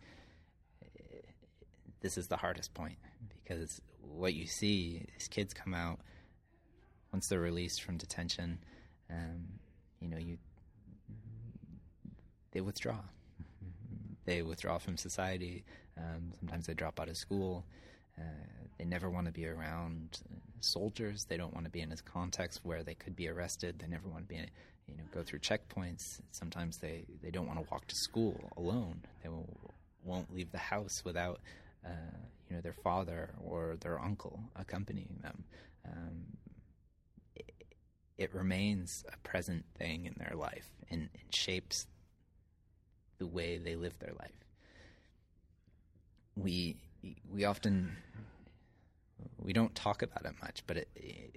this is the hardest point, because what you see is kids come out, once they're released from detention, um, you know, you they withdraw. They withdraw from society. Um, sometimes they drop out of school. Uh, they never want to be around soldiers. They don't want to be in a context where they could be arrested. They never want to be, in, you know, go through checkpoints. Sometimes they, they don't want to walk to school alone. They will, won't leave the house without, uh, you know, their father or their uncle accompanying them. Um, it, it remains a present thing in their life, and it shapes the way they live their life. We we often we don't talk about it much, but it, it,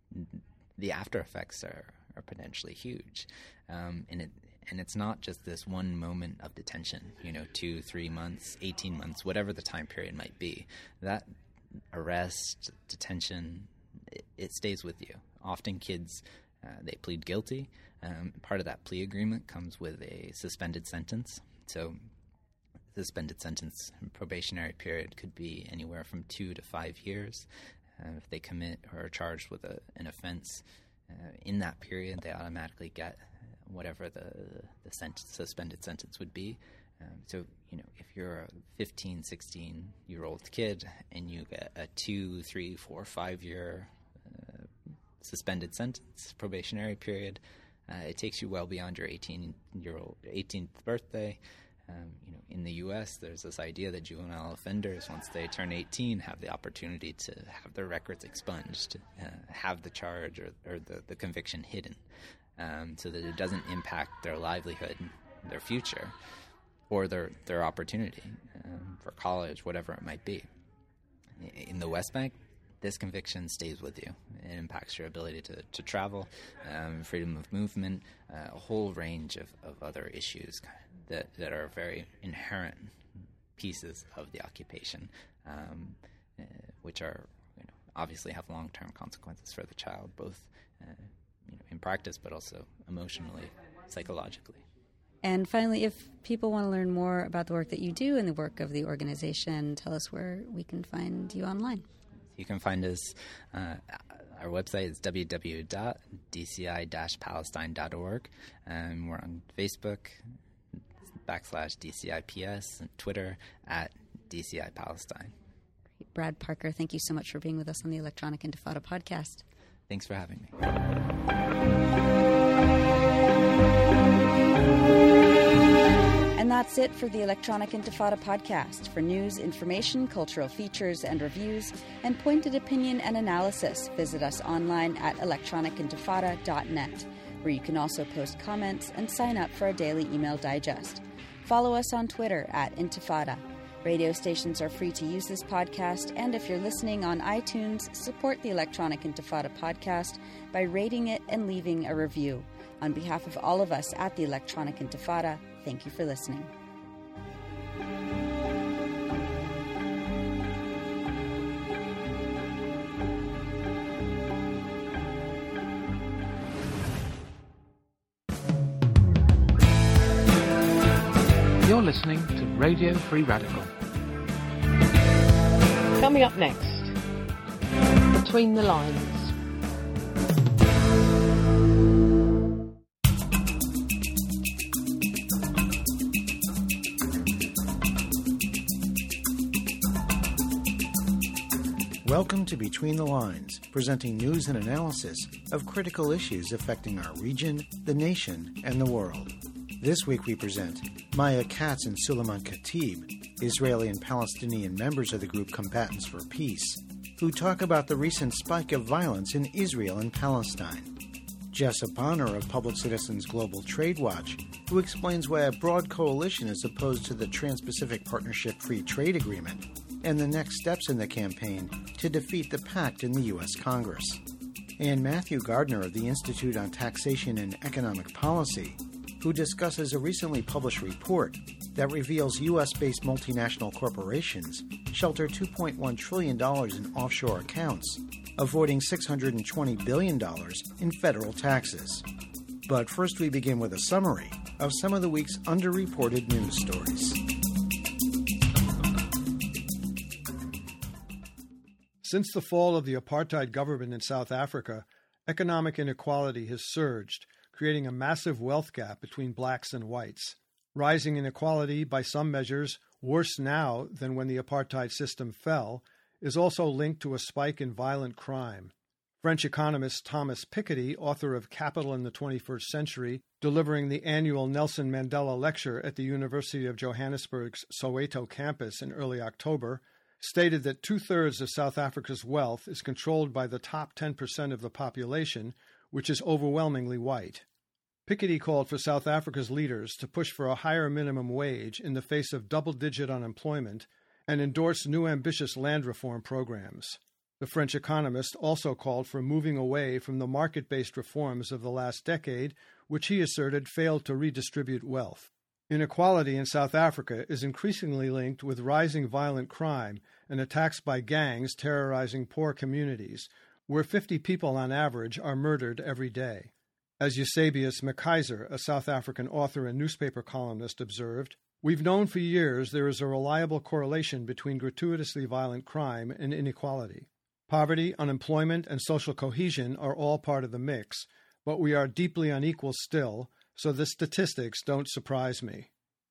the after effects are, are potentially huge, um, and it and it's not just this one moment of detention. You know, two, three months, eighteen months, whatever the time period might be. That arrest, detention, it, it stays with you. Often kids. Uh, they plead guilty. Um, part of that plea agreement comes with a suspended sentence. So suspended sentence probationary period could be anywhere from two to five years. Uh, if they commit or are charged with a, an offense uh, in that period, they automatically get whatever the, the sent- suspended sentence would be. Um, so, you know, if you're a fifteen, sixteen-year-old kid and you get a two, three, four, five-year uh, suspended sentence, probationary period, uh, it takes you well beyond your eighteen-year-old eighteenth birthday. Um, you know, in the U S, there's this idea that juvenile offenders, once they turn eighteen, have the opportunity to have their records expunged, uh, have the charge or, or the, the conviction hidden, um, so that it doesn't impact their livelihood, their future, or their their opportunity um, for college, whatever it might be. In the West Bank, this conviction stays with you. It impacts your ability to, to travel, um, freedom of movement, uh, a whole range of, of other issues that, that are very inherent pieces of the occupation, um, uh, which are, you know, obviously have long-term consequences for the child, both uh, you know, in practice, but also emotionally, psychologically. And finally, if people want to learn more about the work that you do and the work of the organization, tell us where we can find you online. You can find us, uh, our website is w w w dot d c i dash palestine dot org. Um, we're on Facebook, backslash D C I P S, and Twitter at D C I Palestine. Brad Parker, thank you so much for being with us on the Electronic Intifada podcast. Thanks for having me. And that's it for the Electronic Intifada podcast. For news, information, cultural features and reviews, and pointed opinion and analysis, visit us online at electronic intifada dot net. where you can also post comments and sign up for a daily email digest. Follow us on Twitter at Intifada. Radio stations are free to use this podcast, and if you're listening on iTunes, support the Electronic Intifada podcast by rating it and leaving a review. On behalf of all of us at the Electronic Intifada, thank you for listening. You're listening to Radio Free Radical. Coming up next, Between the Lines. Welcome to Between the Lines, presenting news and analysis of critical issues affecting our region, the nation, and the world. This week we present Maya Katz and Suleiman Khatib, Israeli and Palestinian members of the group Combatants for Peace, who talk about the recent spike of violence in Israel and Palestine. Jessup Bonner of Public Citizens Global Trade Watch, who explains why a broad coalition is opposed to the Trans-Pacific Partnership Free Trade Agreement and the next steps in the campaign to defeat the pact in the U S Congress. And Matthew Gardner of the Institute on Taxation and Economic Policy, who discusses a recently published report that reveals U S-based multinational corporations shelter two point one trillion dollars in offshore accounts, avoiding six hundred twenty billion dollars in federal taxes. But first we begin with a summary of some of the week's underreported news stories. Since the fall of the apartheid government in South Africa, economic inequality has surged, creating a massive wealth gap between blacks and whites. Rising inequality, by some measures, worse now than when the apartheid system fell, is also linked to a spike in violent crime. French economist Thomas Piketty, author of Capital in the twenty-first Century, delivering the annual Nelson Mandela Lecture at the University of Johannesburg's Soweto campus in early October, stated that two-thirds of South Africa's wealth is controlled by the top ten percent of the population, which is overwhelmingly white. Piketty called for South Africa's leaders to push for a higher minimum wage in the face of double-digit unemployment and endorsed new ambitious land reform programs. The French economist also called for moving away from the market-based reforms of the last decade, which he asserted failed to redistribute wealth. Inequality in South Africa is increasingly linked with rising violent crime and attacks by gangs terrorizing poor communities, where fifty people on average are murdered every day. As Eusebius McKaiser, a South African author and newspaper columnist, observed, "We've known for years there is a reliable correlation between gratuitously violent crime and inequality. Poverty, unemployment, and social cohesion are all part of the mix, but we are deeply unequal still, so the statistics don't surprise me."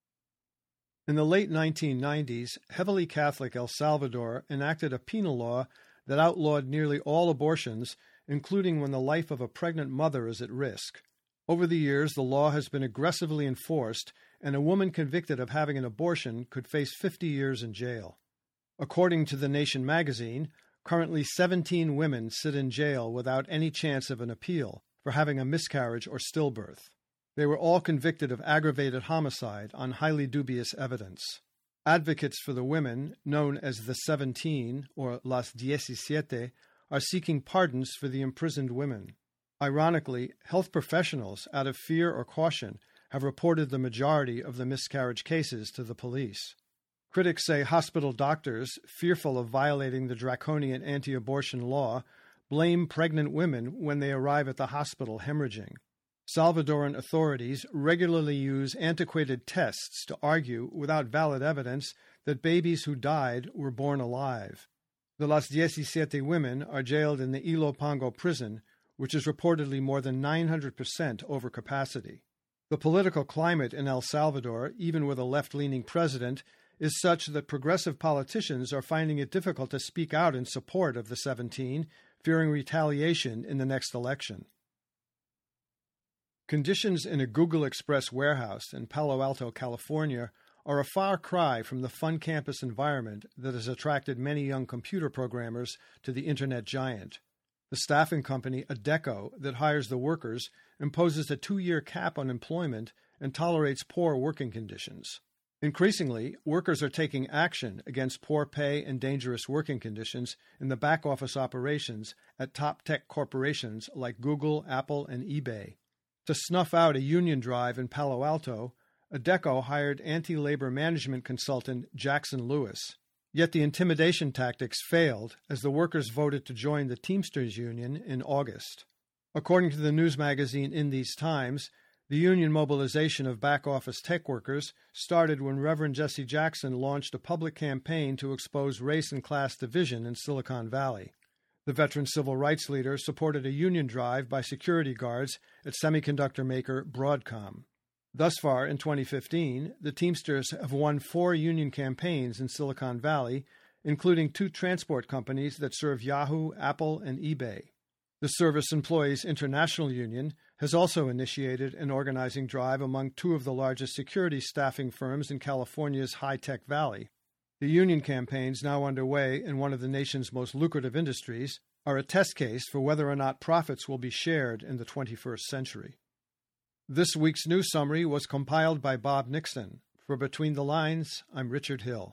In the late nineteen nineties, heavily Catholic El Salvador enacted a penal law that outlawed nearly all abortions, including when the life of a pregnant mother is at risk. Over the years, the law has been aggressively enforced, and a woman convicted of having an abortion could face fifty years in jail. According to The Nation magazine, currently seventeen women sit in jail without any chance of an appeal for having a miscarriage or stillbirth. They were all convicted of aggravated homicide on highly dubious evidence. Advocates for the women, known as the Seventeen, or Las Diecisiete, are seeking pardons for the imprisoned women. Ironically, health professionals, out of fear or caution, have reported the majority of the miscarriage cases to the police. Critics say hospital doctors, fearful of violating the draconian anti-abortion law, blame pregnant women when they arrive at the hospital hemorrhaging. Salvadoran authorities regularly use antiquated tests to argue, without valid evidence, that babies who died were born alive. The Las Diecisiete women are jailed in the Ilopango prison, which is reportedly more than nine hundred percent over capacity. The political climate in El Salvador, even with a left-leaning president, is such that progressive politicians are finding it difficult to speak out in support of the Seventeen, fearing retaliation in the next election. Conditions in a Google Express warehouse in Palo Alto, California, are a far cry from the fun campus environment that has attracted many young computer programmers to the Internet giant. The staffing company Adecco that hires the workers imposes a two-year cap on employment and tolerates poor working conditions. Increasingly, workers are taking action against poor pay and dangerous working conditions in the back-office operations at top tech corporations like Google, Apple, and eBay. To snuff out a union drive in Palo Alto, Adecco hired anti-labor management consultant Jackson Lewis. Yet the intimidation tactics failed as the workers voted to join the Teamsters Union in August. According to the news magazine In These Times, the union mobilization of back-office tech workers started when Reverend Jesse Jackson launched a public campaign to expose race and class division in Silicon Valley. The veteran civil rights leader supported a union drive by security guards at semiconductor maker Broadcom. Thus far, in twenty fifteen, the Teamsters have won four union campaigns in Silicon Valley, including two transport companies that serve Yahoo, Apple, and eBay. The Service Employees International Union has also initiated an organizing drive among two of the largest security staffing firms in California's high-tech valley. The union campaigns now underway in one of the nation's most lucrative industries are a test case for whether or not profits will be shared in the twenty-first century. This week's news summary was compiled by Bob Nixon. For Between the Lines, I'm Richard Hill.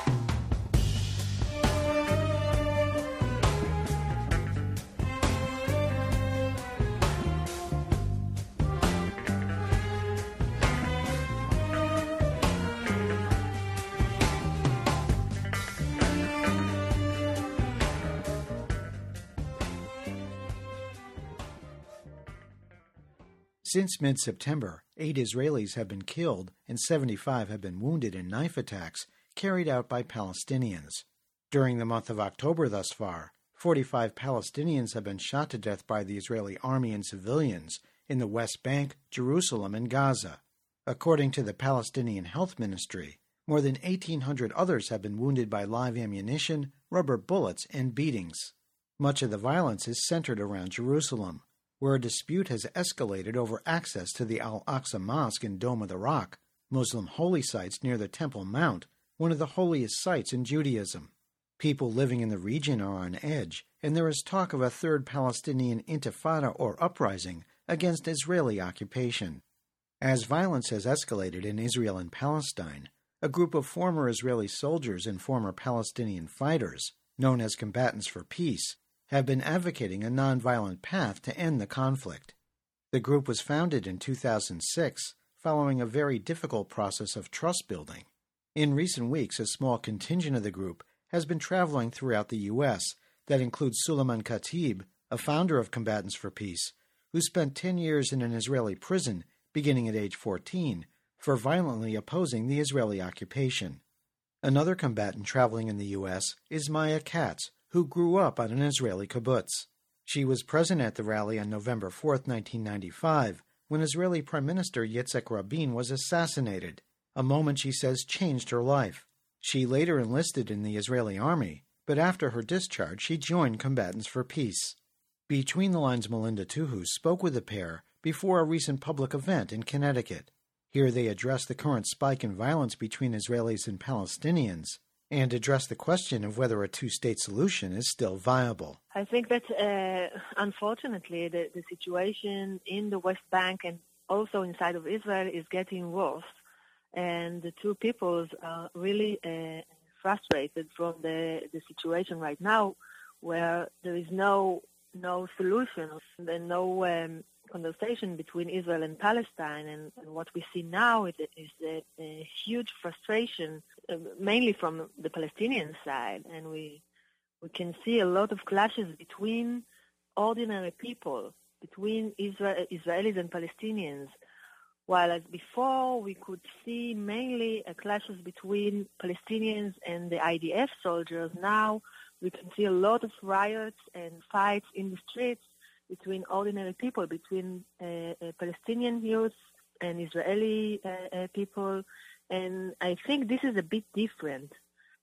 Since mid-September, eight Israelis have been killed and seventy-five have been wounded in knife attacks carried out by Palestinians. During the month of October thus far, forty-five Palestinians have been shot to death by the Israeli army and civilians in the West Bank, Jerusalem, and Gaza. According to the Palestinian Health Ministry, more than eighteen hundred others have been wounded by live ammunition, rubber bullets, and beatings. Much of the violence is centered around Jerusalem, where a dispute has escalated over access to the Al-Aqsa Mosque in Dome of the Rock, Muslim holy sites near the Temple Mount, one of the holiest sites in Judaism. People living in the region are on edge, and there is talk of a third Palestinian intifada or uprising against Israeli occupation. As violence has escalated in Israel and Palestine, a group of former Israeli soldiers and former Palestinian fighters, known as Combatants for Peace, have been advocating a nonviolent path to end the conflict. The group was founded in two thousand six, following a very difficult process of trust building. In recent weeks, a small contingent of the group has been traveling throughout the U S that includes Suleiman Khatib, a founder of Combatants for Peace, who spent ten years in an Israeli prison, beginning at age fourteen, for violently opposing the Israeli occupation. Another combatant traveling in the U S is Maya Katz, who grew up on an Israeli kibbutz. She was present at the rally on November fourth, nineteen ninety-five, when Israeli Prime Minister Yitzhak Rabin was assassinated, a moment she says changed her life. She later enlisted in the Israeli army, but after her discharge she joined Combatants for Peace. Between the Lines' Melinda Tuhu spoke with the pair before a recent public event in Connecticut. Here they addressed the current spike in violence between Israelis and Palestinians, and address the question of whether a two-state solution is still viable. I think that, uh, unfortunately, the, the situation in the West Bank and also inside of Israel is getting worse, and the two peoples are really uh, frustrated from the, the situation right now, where there is no no solution and no um, conversation between Israel and Palestine, and, and what we see now is, is a, a huge frustration, uh, mainly from the Palestinian side, and we we can see a lot of clashes between ordinary people, between Israel, Israelis and Palestinians, while as before we could see mainly uh, clashes between Palestinians and the I D F soldiers. Now we can see a lot of riots and fights in the streets between ordinary people, between uh, uh, Palestinian youth and Israeli uh, uh, people. And I think this is a bit different.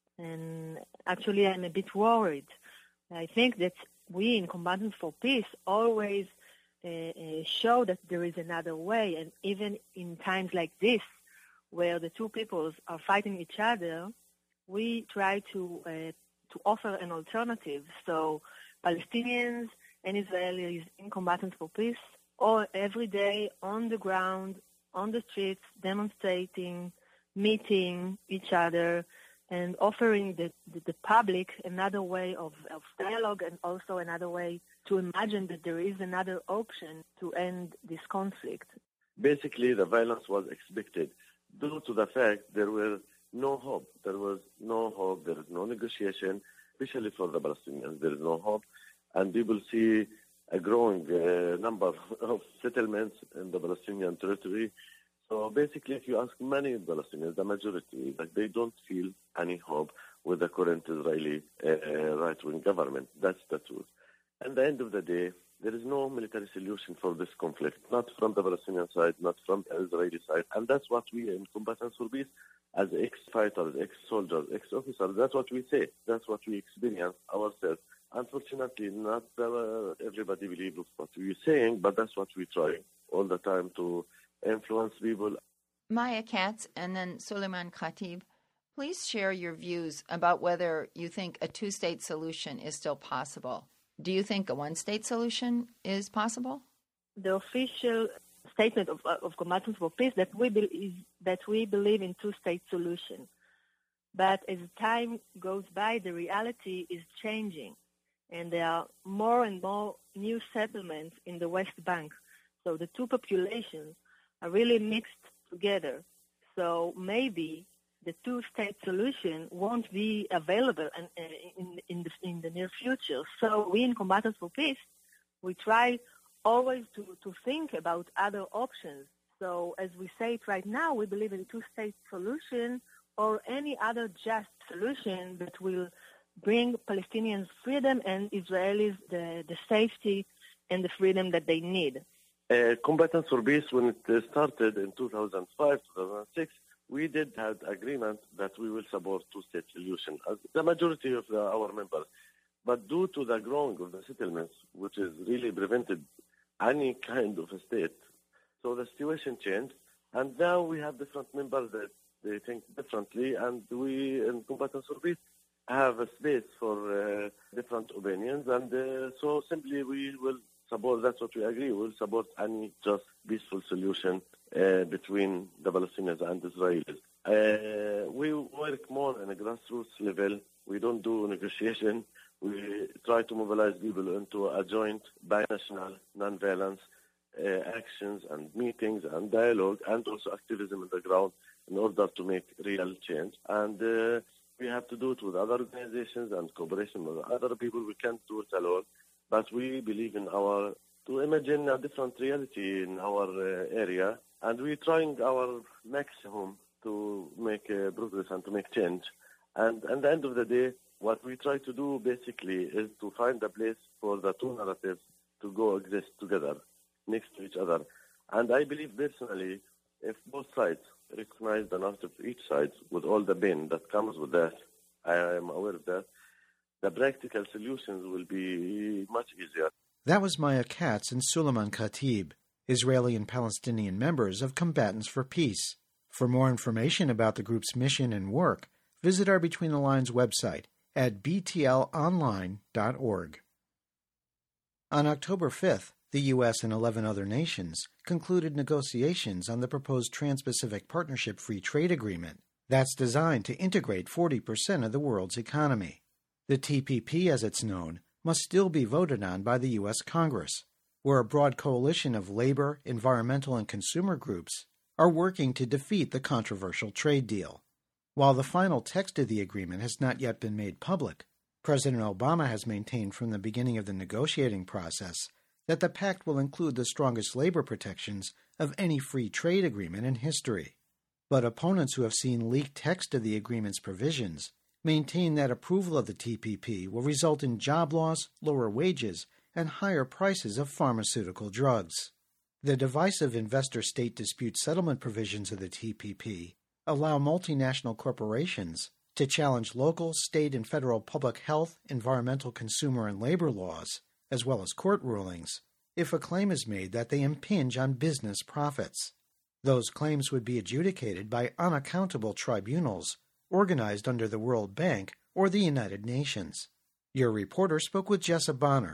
And actually, I'm a bit worried. I think that we in Combatants for Peace always uh, uh, show that there is another way. And even in times like this, where the two peoples are fighting each other, we try to uh, to offer an alternative. So Palestinians and Israelis in Combatants for Peace, all every day on the ground, on the streets, demonstrating, meeting each other, and offering the, the, the public another way of, of dialogue and also another way to imagine that there is another option to end this conflict. Basically, the violence was expected due to the fact there were no hope. There was no hope. There is no negotiation, especially for the Palestinians. There is no hope. And people see a growing uh, number of settlements in the Palestinian territory. So basically, if you ask many Palestinians, the majority, like they don't feel any hope with the current Israeli uh, right-wing government. That's the truth. At the end of the day, there is no military solution for this conflict, not from the Palestinian side, not from the Israeli side. And that's what we in Combatants for Peace, as ex-fighters, ex-soldiers, ex-officers, that's what we say. That's what we experience ourselves. Unfortunately, not uh, everybody believes what we're saying, but that's what we try all the time to influence people. Maya Katz and then Suleiman Khatib, please share your views about whether you think a two-state solution is still possible. Do you think a one-state solution is possible? The official statement of, of Combatants for Peace that we be, is that we believe in two-state solution. But as time goes by, the reality is changing, and there are more and more new settlements in the West Bank. So the two populations are really mixed together. So maybe the two-state solution won't be available in, in, in, the, in the near future. So we in Combatants for Peace, we try always to, to think about other options. So as we say it right now, we believe in two-state solution or any other just solution that will bring Palestinians freedom and Israelis the, the safety and the freedom that they need. Uh, Combatants for Peace, when it started in two thousand five, two thousand six, we did have agreement that we will support two-state solution, as the majority of the, our members. But due to the growing of the settlements, which is really prevented any kind of a state, so the situation changed, and now we have different members that they think differently, and we in Combatants for Peace have a space for uh, different opinions, and uh, so simply we will support, that's what we agree, we will support any just peaceful solution uh, between the Palestinians and Israelis. Uh, we work more on a grassroots level. We don't do negotiation. We try to mobilize people into a joint binational non-violence uh, actions and meetings and dialogue and also activism on the ground in order to make real change. And uh, we have to do it with other organizations and cooperation with other people. We can't do it alone. But we believe in our, to imagine a different reality in our uh, area, and we're trying our maximum to make uh, progress and to make change. And at the end of the day, what we try to do basically is to find a place for the two narratives to go exist together, next to each other. And I believe personally, if both sides recognize the narrative of each side with all the pain that comes with that, I am aware of that, the practical solutions will be much easier. That was Maya Katz and Suleiman Khatib, Israeli and Palestinian members of Combatants for Peace. For more information about the group's mission and work, visit our Between the Lines website at b t l online dot org. On October fifth, the U S and eleven other nations concluded negotiations on the proposed Trans-Pacific Partnership Free Trade Agreement that's designed to integrate forty percent of the world's economy. The T P P, as it's known, must still be voted on by the U S Congress, where a broad coalition of labor, environmental, and consumer groups are working to defeat the controversial trade deal. While the final text of the agreement has not yet been made public, President Obama has maintained from the beginning of the negotiating process that the pact will include the strongest labor protections of any free trade agreement in history. But opponents who have seen leaked text of the agreement's provisions maintain that approval of the T P P will result in job loss, lower wages, and higher prices of pharmaceutical drugs. The divisive investor-state dispute settlement provisions of the T P P allow multinational corporations to challenge local, state, and federal public health, environmental, consumer, and labor laws, as well as court rulings, if a claim is made that they impinge on business profits. Those claims would be adjudicated by unaccountable tribunals organized under the World Bank or the United Nations. Your reporter spoke with Jessa Bonner,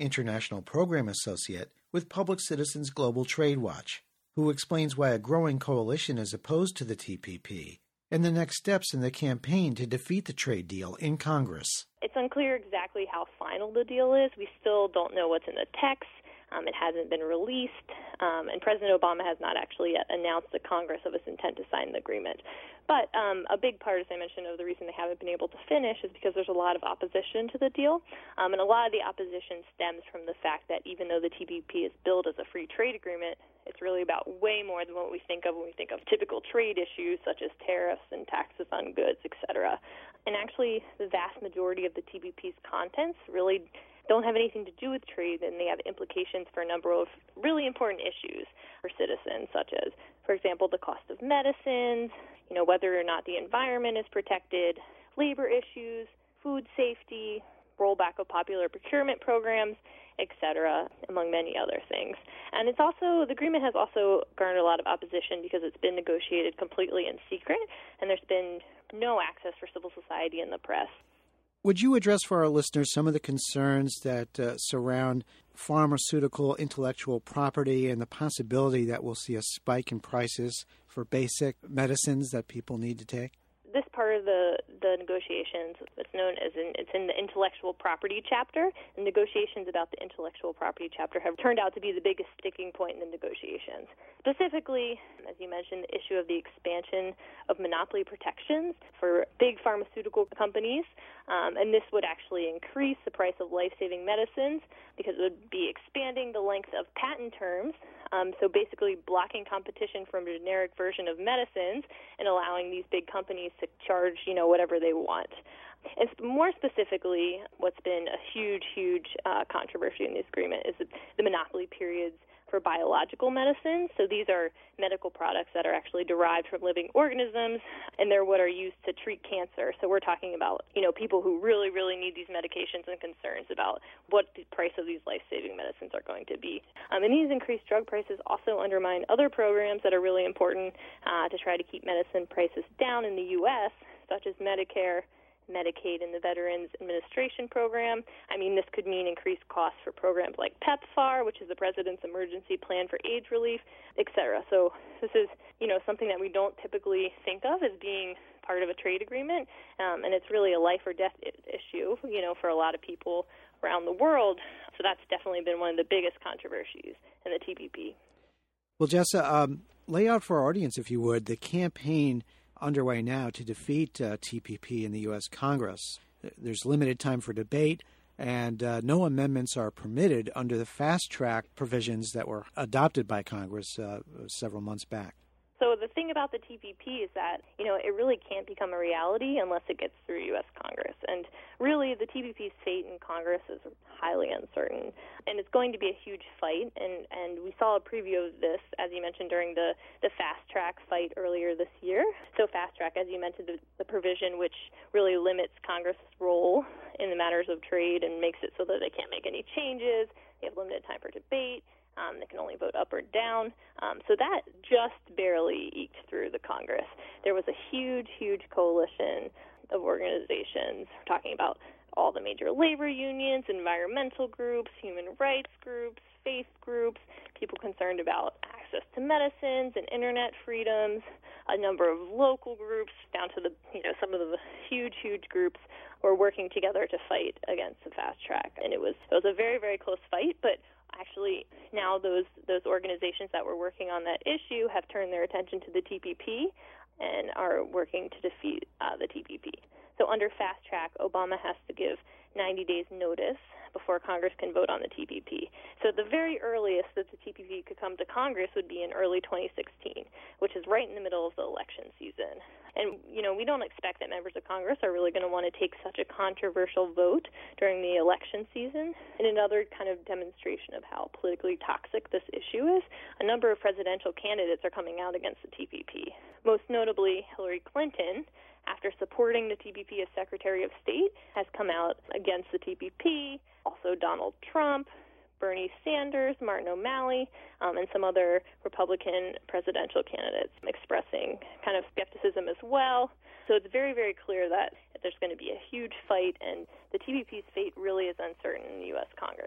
International Program Associate with Public Citizens Global Trade Watch, who explains why a growing coalition is opposed to the T P P and the next steps in the campaign to defeat the trade deal in Congress. It's unclear exactly how final the deal is. We still don't know what's in the text. Um, it hasn't been released, um, and President Obama has not actually yet announced to Congress of his intent to sign the agreement. But um, a big part, as I mentioned, of the reason they haven't been able to finish is because there's a lot of opposition to the deal, um, and a lot of the opposition stems from the fact that even though the T P P is billed as a free trade agreement, it's really about way more than what we think of when we think of typical trade issues such as tariffs and taxes on goods, et cetera. And actually, the vast majority of the T P P's contents really don't have anything to do with trade, and they have implications for a number of really important issues for citizens, such as, for example, the cost of medicines, you know, whether or not the environment is protected, labor issues, food safety, rollback of popular procurement programs, et cetera, among many other things. And it's also, the agreement has also garnered a lot of opposition because it's been negotiated completely in secret, and there's been no access for civil society and the press. Would you address for our listeners some of the concerns that uh, surround pharmaceutical intellectual property and the possibility that we'll see a spike in prices for basic medicines that people need to take? This part of the, the negotiations, it's known as in, it's in the intellectual property chapter. The negotiations about the intellectual property chapter have turned out to be the biggest sticking point in the negotiations. Specifically, as you mentioned, the issue of the expansion of monopoly protections for big pharmaceutical companies. Um, and this would actually increase the price of life-saving medicines because it would be expanding the length of patent terms, um, so basically blocking competition from a generic version of medicines and allowing these big companies to charge, you know, whatever they want. And more specifically, what's been a huge, huge uh, controversy in this agreement is the, the monopoly periods for biological medicines. So these are medical products that are actually derived from living organisms, and they're what are used to treat cancer. So we're talking about, you know, people who really, really need these medications and concerns about what the price of these life-saving medicines are going to be. Um, and these increased drug prices also undermine other programs that are really important uh, to try to keep medicine prices down in the U S, such as Medicare, Medicaid, and the Veterans Administration Program. I mean, this could mean increased costs for programs like PEPFAR, which is the President's Emergency Plan for AIDS Relief, et cetera. So this is, you know, something that we don't typically think of as being part of a trade agreement, um, and it's really a life or death I- issue, you know, for a lot of people around the world. So that's definitely been one of the biggest controversies in the T P P. Well, Jessa, um, lay out for our audience, if you would, the campaign underway now to defeat uh, T P P in the U S Congress. There's limited time for debate, and uh, no amendments are permitted under the fast-track provisions that were adopted by Congress uh, several months back. So the thing about the T P P is that, you know, it really can't become a reality unless it gets through U S Congress. And really, the T P P's fate in Congress is highly uncertain. And it's going to be a huge fight. And, and we saw a preview of this, as you mentioned, during the, the fast-track fight earlier this year. So fast-track, as you mentioned, the, the provision which really limits Congress' role in the matters of trade and makes it so that they can't make any changes. They have limited time for debate. Um, they can only vote up or down. Um, so that just barely eked through the Congress. There was a huge, huge coalition of organizations. We're talking about all the major labor unions, environmental groups, human rights groups, faith groups, people concerned about access to medicines and internet freedoms, a number of local groups, down to the, you know, some of the huge, huge groups were working together to fight against the fast track. And it was, it was a very, very close fight, but actually, now those those organizations that were working on that issue have turned their attention to the T P P and are working to defeat uh, the T P P. So under fast track, Obama has to give ninety days notice before Congress can vote on the T P P. So the very earliest that the T P P could come to Congress would be in early twenty sixteen, which is right in the middle of the election season. And, you know, we don't expect that members of Congress are really going to want to take such a controversial vote during the election season. And another kind of demonstration of how politically toxic this issue is, a number of presidential candidates are coming out against the T P P. Most notably, Hillary Clinton, after supporting the T P P as Secretary of State, has come out against the T P P. Also Donald Trump, Bernie Sanders, Martin O'Malley, um, and some other Republican presidential candidates expressing kind of skepticism as well. So it's very, very clear that there's going to be a huge fight, and the T P P's fate really is uncertain in the U S Congress.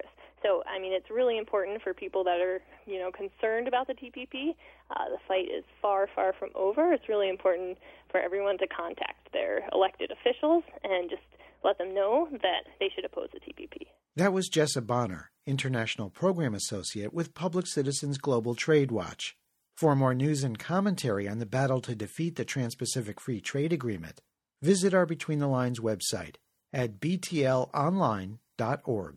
So, I mean, it's really important for people that are, you know, concerned about the T P P. Uh, the fight is far, far from over. It's really important for everyone to contact their elected officials and just let them know that they should oppose the T P P. That was Jessa Bonner, International Program Associate with Public Citizens Global Trade Watch. For more news and commentary on the battle to defeat the Trans-Pacific Free Trade Agreement, visit our Between the Lines website at b t l online dot org.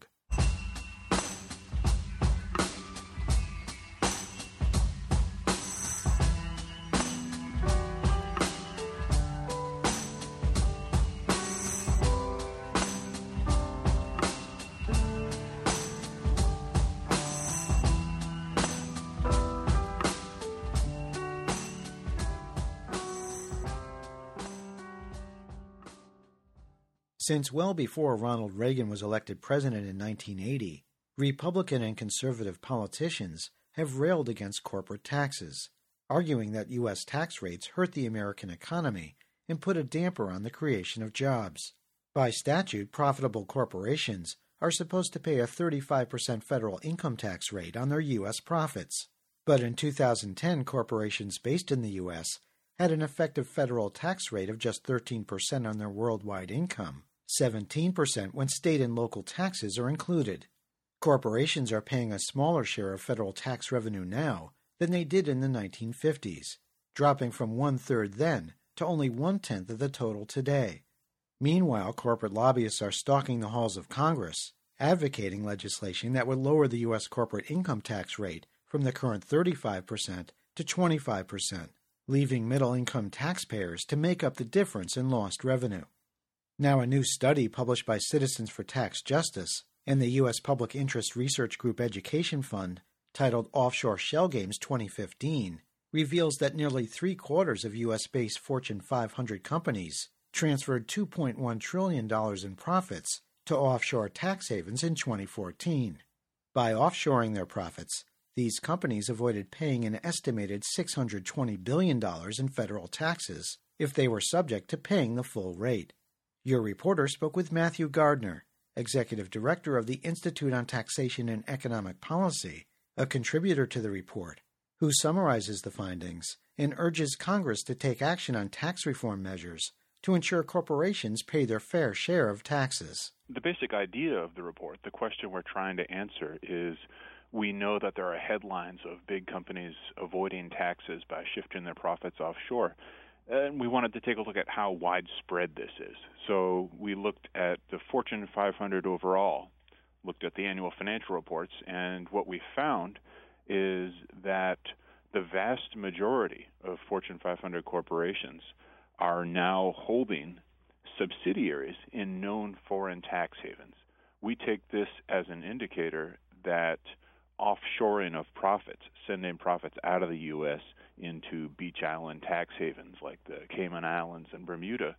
Since well before Ronald Reagan was elected president in nineteen eighty, Republican and conservative politicians have railed against corporate taxes, arguing that U S tax rates hurt the American economy and put a damper on the creation of jobs. By statute, profitable corporations are supposed to pay a thirty-five percent federal income tax rate on their U S profits. But in two thousand ten, corporations based in the U S had an effective federal tax rate of just thirteen percent on their worldwide income, seventeen percent when state and local taxes are included. Corporations are paying a smaller share of federal tax revenue now than they did in the nineteen fifties, dropping from one-third then to only one-tenth of the total today. Meanwhile, corporate lobbyists are stalking the halls of Congress, advocating legislation that would lower the U S corporate income tax rate from the current thirty-five percent to twenty-five percent, leaving middle-income taxpayers to make up the difference in lost revenue. Now, a new study published by Citizens for Tax Justice and the U S Public Interest Research Group Education Fund, titled Offshore Shell Games twenty fifteen, reveals that nearly three-quarters of U S-based Fortune five hundred companies transferred two point one trillion dollars in profits to offshore tax havens in twenty fourteen. By offshoring their profits, these companies avoided paying an estimated six hundred twenty billion dollars in federal taxes if they were subject to paying the full rate. Your reporter spoke with Matthew Gardner, Executive Director of the Institute on Taxation and Economic Policy, a contributor to the report, who summarizes the findings and urges Congress to take action on tax reform measures to ensure corporations pay their fair share of taxes. The basic idea of the report, the question we're trying to answer, is we know that there are headlines of big companies avoiding taxes by shifting their profits offshore. And we wanted to take a look at how widespread this is. So we looked at the Fortune five hundred overall, looked at the annual financial reports, and what we found is that the vast majority of Fortune five hundred corporations are now holding subsidiaries in known foreign tax havens. We take this as an indicator that offshoring of profits, sending profits out of the U S into beach island tax havens like the Cayman Islands and Bermuda,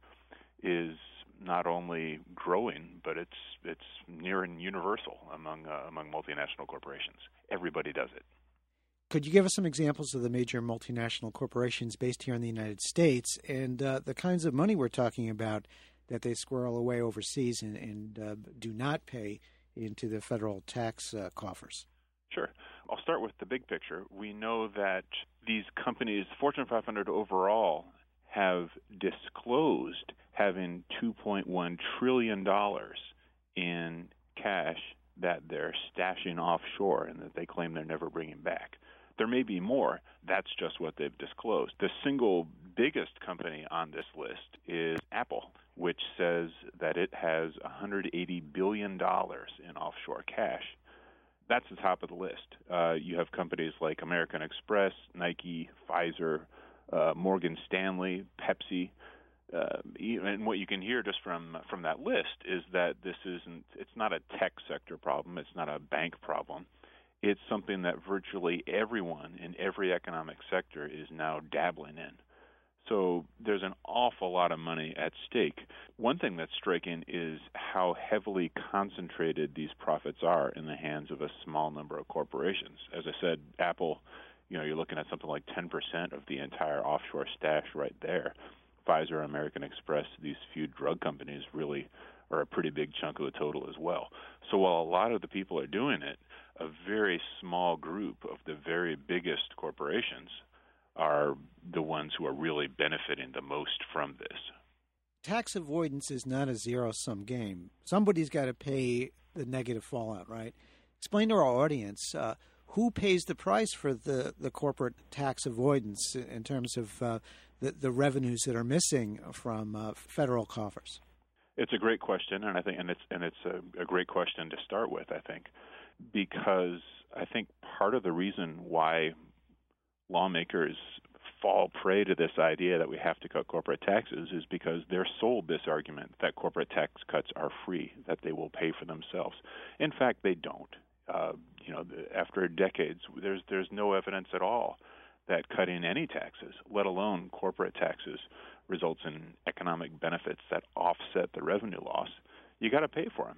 is not only growing, but it's it's near and universal among uh, among multinational corporations. Everybody does it. Could you give us some examples of the major multinational corporations based here in the United States and uh, the kinds of money we're talking about that they squirrel away overseas and, and uh, do not pay into the federal tax uh, coffers? Sure. I'll start with the big picture. We know that these companies, Fortune five hundred overall, have disclosed having two point one trillion dollars in cash that they're stashing offshore and that they claim they're never bringing back. There may be more. That's just what they've disclosed. The single biggest company on this list is Apple, which says that it has one hundred eighty billion dollars in offshore cash. That's the top of the list. Uh, you have companies like American Express, Nike, Pfizer, uh, Morgan Stanley, Pepsi. Uh, and what you can hear just from from that list is that this isn't, it's not a tech sector problem. It's not a bank problem. It's something that virtually everyone in every economic sector is now dabbling in. So there's an awful lot of money at stake. One thing that's striking is how heavily concentrated these profits are in the hands of a small number of corporations. As I said, Apple, you know, you're looking at something like ten percent of the entire offshore stash right there. Pfizer, American Express, these few drug companies really are a pretty big chunk of the total as well. So while a lot of the people are doing it, a very small group of the very biggest corporations are the ones who are really benefiting the most from this. Tax avoidance is not a zero-sum game. Somebody's got to pay the negative fallout, right? Explain to our audience, uh, who pays the price for the, the corporate tax avoidance in terms of uh, the, the revenues that are missing from uh, federal coffers? It's a great question, and I think, and it's and it's a, a great question to start with. I think because I think part of the reason why lawmakers fall prey to this idea that we have to cut corporate taxes is because they're sold this argument that corporate tax cuts are free, that they will pay for themselves. In fact, they don't. Uh, you know, the, after decades, there's there's no evidence at all that cutting any taxes, let alone corporate taxes, results in economic benefits that offset the revenue loss. You got to pay for them.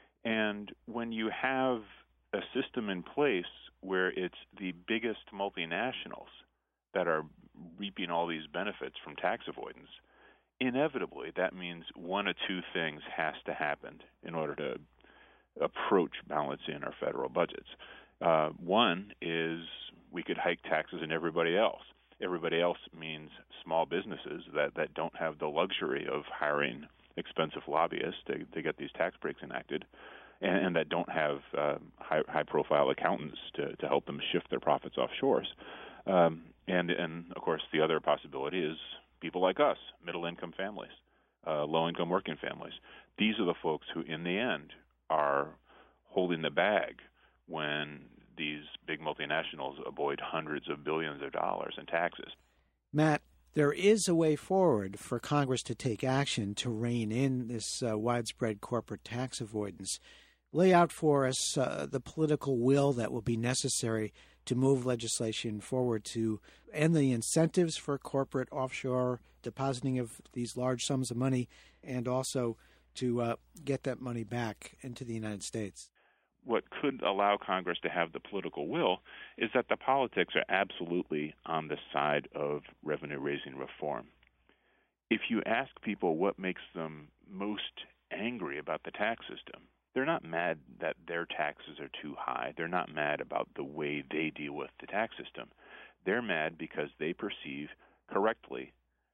And when you have a system in place where it's the biggest multinationals that are reaping all these benefits from tax avoidance, inevitably that means one of two things has to happen in order to approach balancing our federal budgets. Uh, one is we could hike taxes on everybody else. Everybody else means small businesses that, that don't have the luxury of hiring expensive lobbyists to, to get these tax breaks enacted, and, and that don't have uh, high, high-profile accountants to, to help them shift their profits offshores. Um, and, and, of course, the other possibility is people like us, middle-income families, uh, low-income working families. These are the folks who, in the end, are holding the bag when these big multinationals avoid hundreds of billions of dollars in taxes. Matt, there is a way forward for Congress to take action to rein in this uh, widespread corporate tax avoidance. Lay out for us uh, the political will that will be necessary to move legislation forward to end the incentives for corporate offshore depositing of these large sums of money, and also to uh, get that money back into the United States. What could allow Congress to have the political will is that the politics are absolutely on the side of revenue-raising reform. If you ask people what makes them most angry about the tax system, they're not mad that their taxes are too high. They're not mad about the way they deal with the tax system. They're mad because they perceive correctly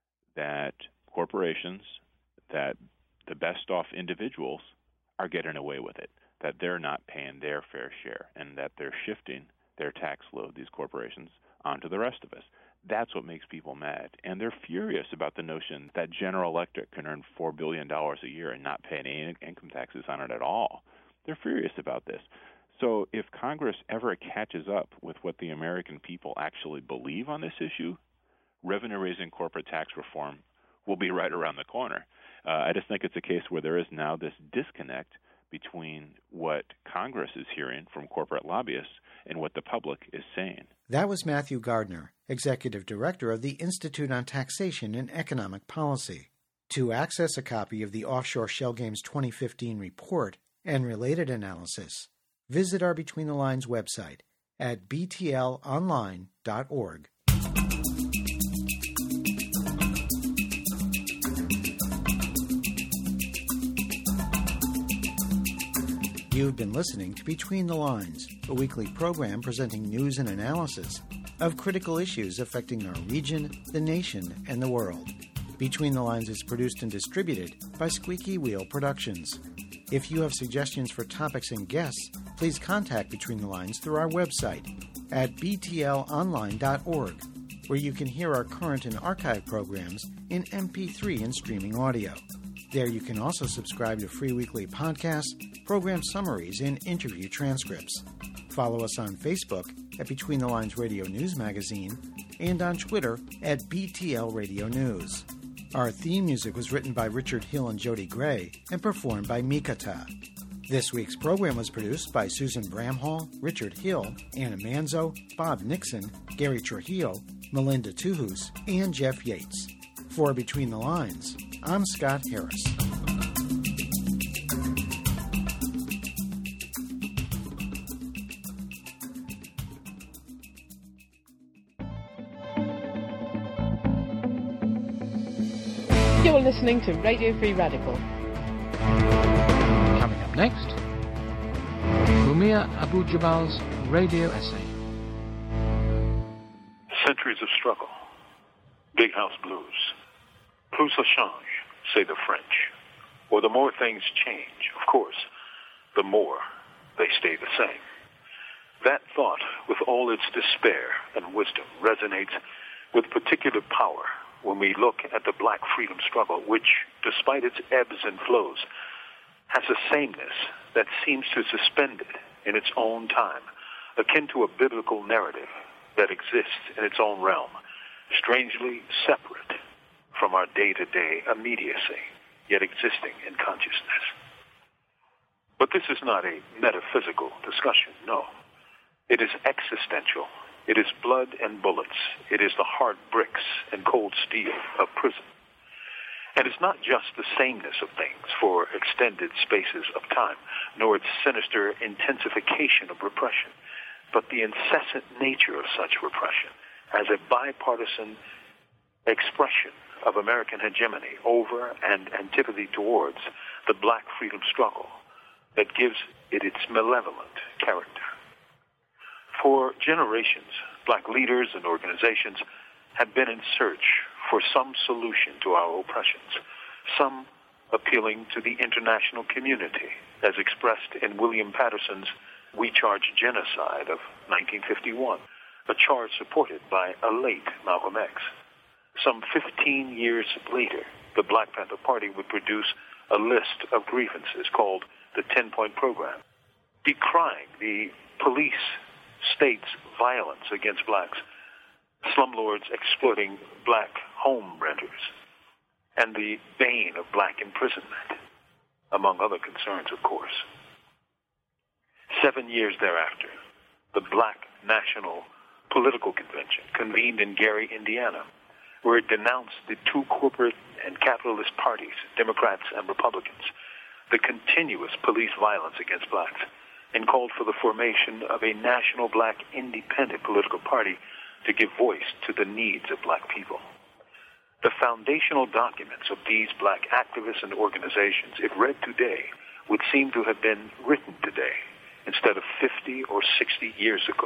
that corporations, that the best-off individuals are getting away with it, that they're not paying their fair share, and that they're shifting their tax load, these corporations, onto the rest of us. That's what makes people mad. And they're furious about the notion that General Electric can earn four billion dollars a year and not pay any income taxes on it at all. They're furious about this. So if Congress ever catches up with what the American people actually believe on this issue, revenue-raising corporate tax reform will be right around the corner. Uh, I just think it's a case where there is now this disconnect between what Congress is hearing from corporate lobbyists and what the public is saying. That was Matthew Gardner, Executive Director of the Institute on Taxation and Economic Policy. To access a copy of the Offshore Shell Games twenty fifteen report and related analysis, visit our Between the Lines website at b t l online dot org. You've been listening to Between the Lines, a weekly program presenting news and analysis of critical issues affecting our region, the nation, and the world. Between the Lines is produced and distributed by Squeaky Wheel Productions. If you have suggestions for topics and guests, please contact Between the Lines through our website at b t l online dot org, where you can hear our current and archive programs in M P three and streaming audio. There you can also subscribe to free weekly podcasts, program summaries, and interview transcripts. Follow us on Facebook at Between the Lines Radio News Magazine and on Twitter at B T L Radio News. Our theme music was written by Richard Hill and Jody Gray and performed by Mikata. This week's program was produced by Susan Bramhall, Richard Hill, Anna Manzo, Bob Nixon, Gary Trujillo, Melinda Tuhus, and Jeff Yates. For Between the Lines, I'm Scott Harris. You're listening to Radio Free Radical. Next, Rumia Abu Jabal's radio essay. Centuries of struggle, big house blues, plus ça change, say the French. Or the more things change, of course, the more they stay the same. That thought, with all its despair and wisdom, resonates with particular power when we look at the black freedom struggle, which, despite its ebbs and flows, has a sameness that seems to suspend it in its own time, akin to a biblical narrative that exists in its own realm, strangely separate from our day-to-day immediacy, yet existing in consciousness. But this is not a metaphysical discussion, no. It is existential. It is blood and bullets. It is the hard bricks and cold steel of prison. And it's not just the sameness of things for extended spaces of time, nor its sinister intensification of repression, but the incessant nature of such repression as a bipartisan expression of American hegemony over and antipathy towards the black freedom struggle that gives it its malevolent character. For generations, black leaders and organizations have been in search for some solution to our oppressions, some appealing to the international community, as expressed in William Patterson's We Charge Genocide of nineteen fifty-one, a charge supported by a late Malcolm X. Some fifteen years later, the Black Panther Party would produce a list of grievances called the ten-point program, decrying the police state's violence against blacks, slumlords exploiting black home renters, and the bane of black imprisonment, among other concerns, of course. Seven years thereafter, the Black National Political Convention convened in Gary, Indiana, where it denounced the two corporate and capitalist parties, Democrats and Republicans, the continuous police violence against blacks, and called for the formation of a national black independent political party to give voice to the needs of black people. The foundational documents of these black activists and organizations, if read today, would seem to have been written today instead of fifty or sixty years ago.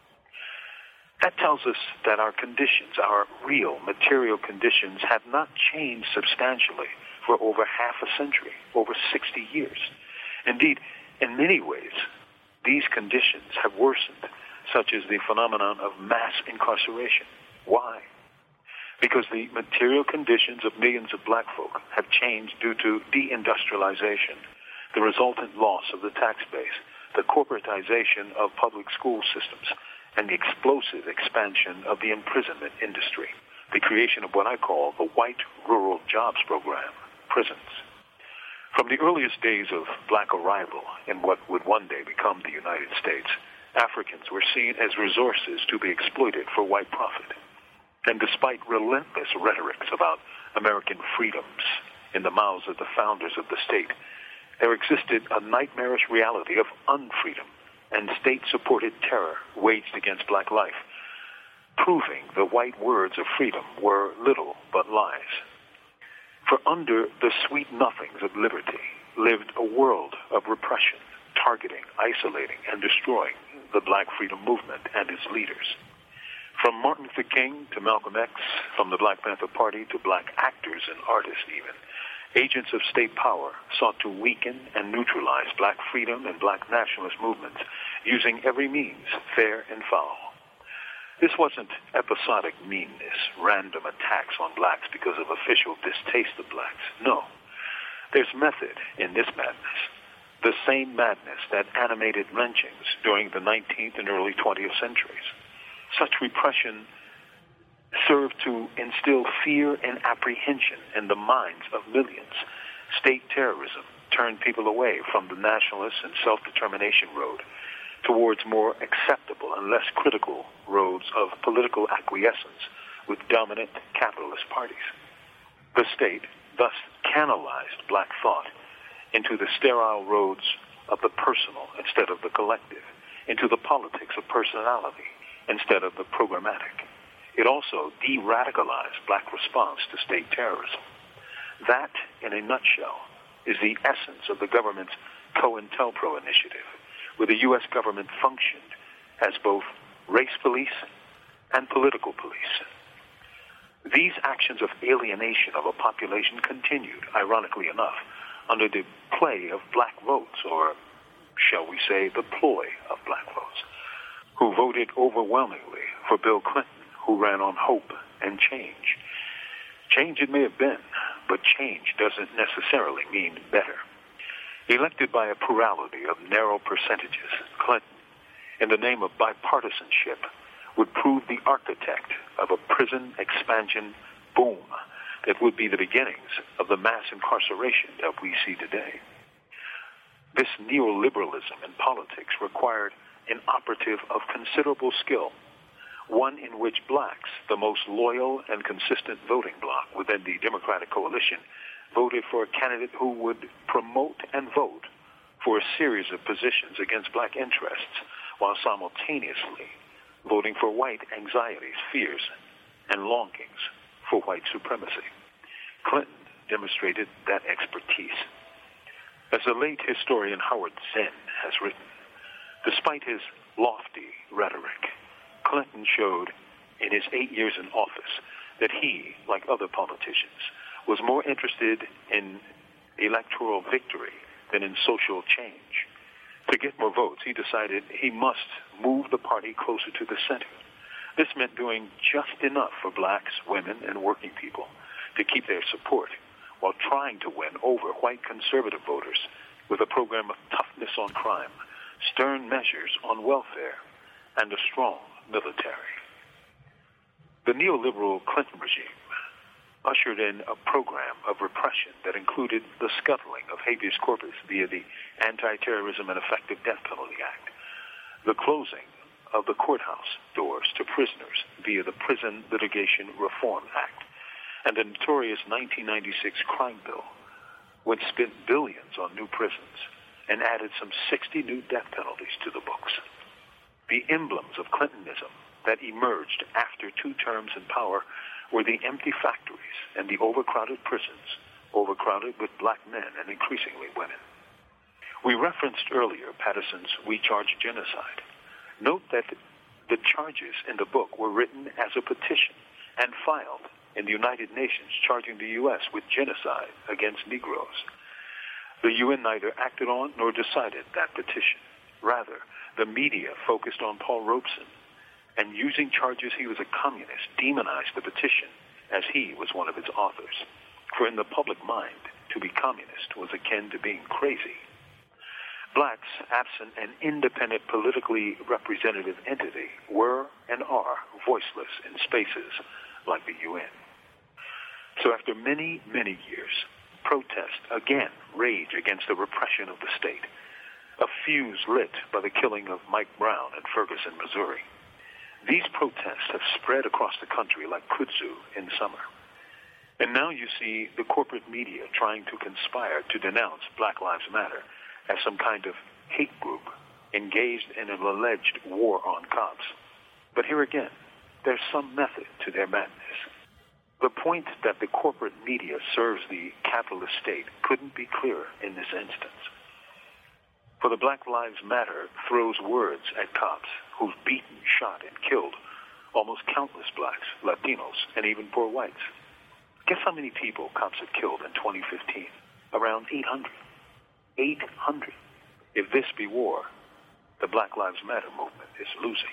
That tells us that our conditions, our real material conditions, have not changed substantially for over half a century, over sixty years. Indeed, in many ways, these conditions have worsened, such as the phenomenon of mass incarceration. Why? Because the material conditions of millions of black folk have changed due to deindustrialization, the resultant loss of the tax base, the corporatization of public school systems, and the explosive expansion of the imprisonment industry, the creation of what I call the White Rural Jobs Program, prisons. From the earliest days of black arrival in what would one day become the United States, Africans were seen as resources to be exploited for white profit. And despite relentless rhetorics about American freedoms in the mouths of the founders of the state, there existed a nightmarish reality of unfreedom and state-supported terror waged against black life, proving the white words of freedom were little but lies. For under the sweet nothings of liberty lived a world of repression, targeting, isolating, and destroying the black freedom movement and its leaders. From Martin Luther King to Malcolm X, from the Black Panther Party to black actors and artists even, agents of state power sought to weaken and neutralize black freedom and black nationalist movements using every means, fair and foul. This wasn't episodic meanness, random attacks on blacks because of official distaste of blacks. No. There's method in this madness, the same madness that animated lynchings during the nineteenth and early twentieth centuries. Such repression served to instill fear and apprehension in the minds of millions. State terrorism turned people away from the nationalist and self-determination road towards more acceptable and less critical roads of political acquiescence with dominant capitalist parties. The state thus canalized black thought into the sterile roads of the personal instead of the collective, into the politics of personality instead of the programmatic. It also de-radicalized black response to state terrorism. That, in a nutshell, is the essence of the government's COINTELPRO initiative, where the U S government functioned as both race police and political police. These actions of alienation of a population continued, ironically enough, under the play of black votes, or shall we say the ploy of black votes, who voted overwhelmingly for Bill Clinton, who ran on hope and change. Change it may have been, but change doesn't necessarily mean better. Elected by a plurality of narrow percentages, Clinton, in the name of bipartisanship, would prove the architect of a prison expansion boom that would be the beginnings of the mass incarceration that we see today. This neoliberalism in politics required an operative of considerable skill, one in which blacks, the most loyal and consistent voting bloc within the Democratic coalition, voted for a candidate who would promote and vote for a series of positions against black interests, while simultaneously voting for white anxieties, fears, and longings for white supremacy. Clinton demonstrated that expertise. As the late historian Howard Zinn has written, despite his lofty rhetoric, Clinton showed in his eight years in office that he, like other politicians, was more interested in electoral victory than in social change. To get more votes, he decided he must move the party closer to the center. This meant doing just enough for blacks, women, and working people to keep their support, while trying to win over white conservative voters with a program of toughness on crime, stern measures on welfare, and a strong military. The neoliberal Clinton regime ushered in a program of repression that included the scuttling of habeas corpus via the Anti-Terrorism and Effective Death Penalty Act, the closing of the courthouse doors to prisoners via the Prison Litigation Reform Act, and the notorious nineteen ninety-six crime bill, which spent billions on new prisons and added some sixty new death penalties to the books. The emblems of Clintonism that emerged after two terms in power were the empty factories and the overcrowded prisons, overcrowded with black men and increasingly women. We referenced earlier Patterson's We Charge Genocide. Note that the charges in the book were written as a petition and filed in the United Nations, charging the U S with genocide against Negroes. The U N neither acted on nor decided that petition. Rather, the media focused on Paul Robeson, and using charges he was a communist, demonized the petition as he was one of its authors. For in the public mind, to be communist was akin to being crazy. Blacks, absent an independent politically representative entity, were and are voiceless in spaces like the U N. So after many, many years, protest again rage against the repression of the state, a fuse lit by the killing of Mike Brown in Ferguson, Missouri. These protests have spread across the country like kudzu in summer. And now you see the corporate media trying to conspire to denounce Black Lives Matter as some kind of hate group engaged in an alleged war on cops. But here again, there's some method to their madness. The point that the corporate media serves the capitalist state couldn't be clearer in this instance. For the Black Lives Matter throws words at cops who've beaten, shot, and killed almost countless blacks, Latinos, and even poor whites. Guess how many people cops have killed in twenty fifteen? Around eight hundred. eight hundred. If this be war, the Black Lives Matter movement is losing.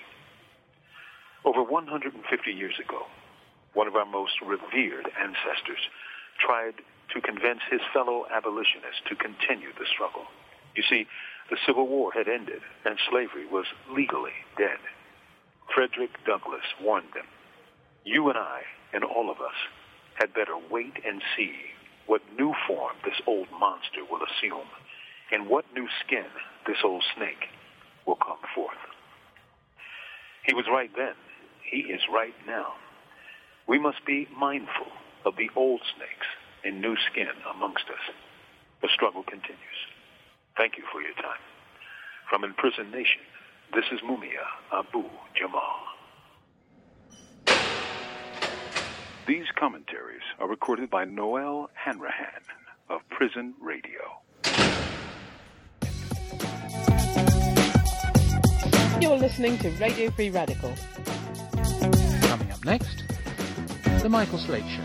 Over one hundred fifty years ago, one of our most revered ancestors tried to convince his fellow abolitionists to continue the struggle. You see, the Civil War had ended and slavery was legally dead. Frederick Douglass warned them, you and I and all of us had better wait and see what new form this old monster will assume, and what new skin this old snake will come forth. He was right then. He is right now. We must be mindful of the old snakes and new skin amongst us. The struggle continues. Thank you for your time. From Imprisoned Nation, this is Mumia Abu Jamal. These commentaries are recorded by Noel Hanrahan of Prison Radio. You're listening to Radio Free Radical. Coming up next, The Michael Slate Show.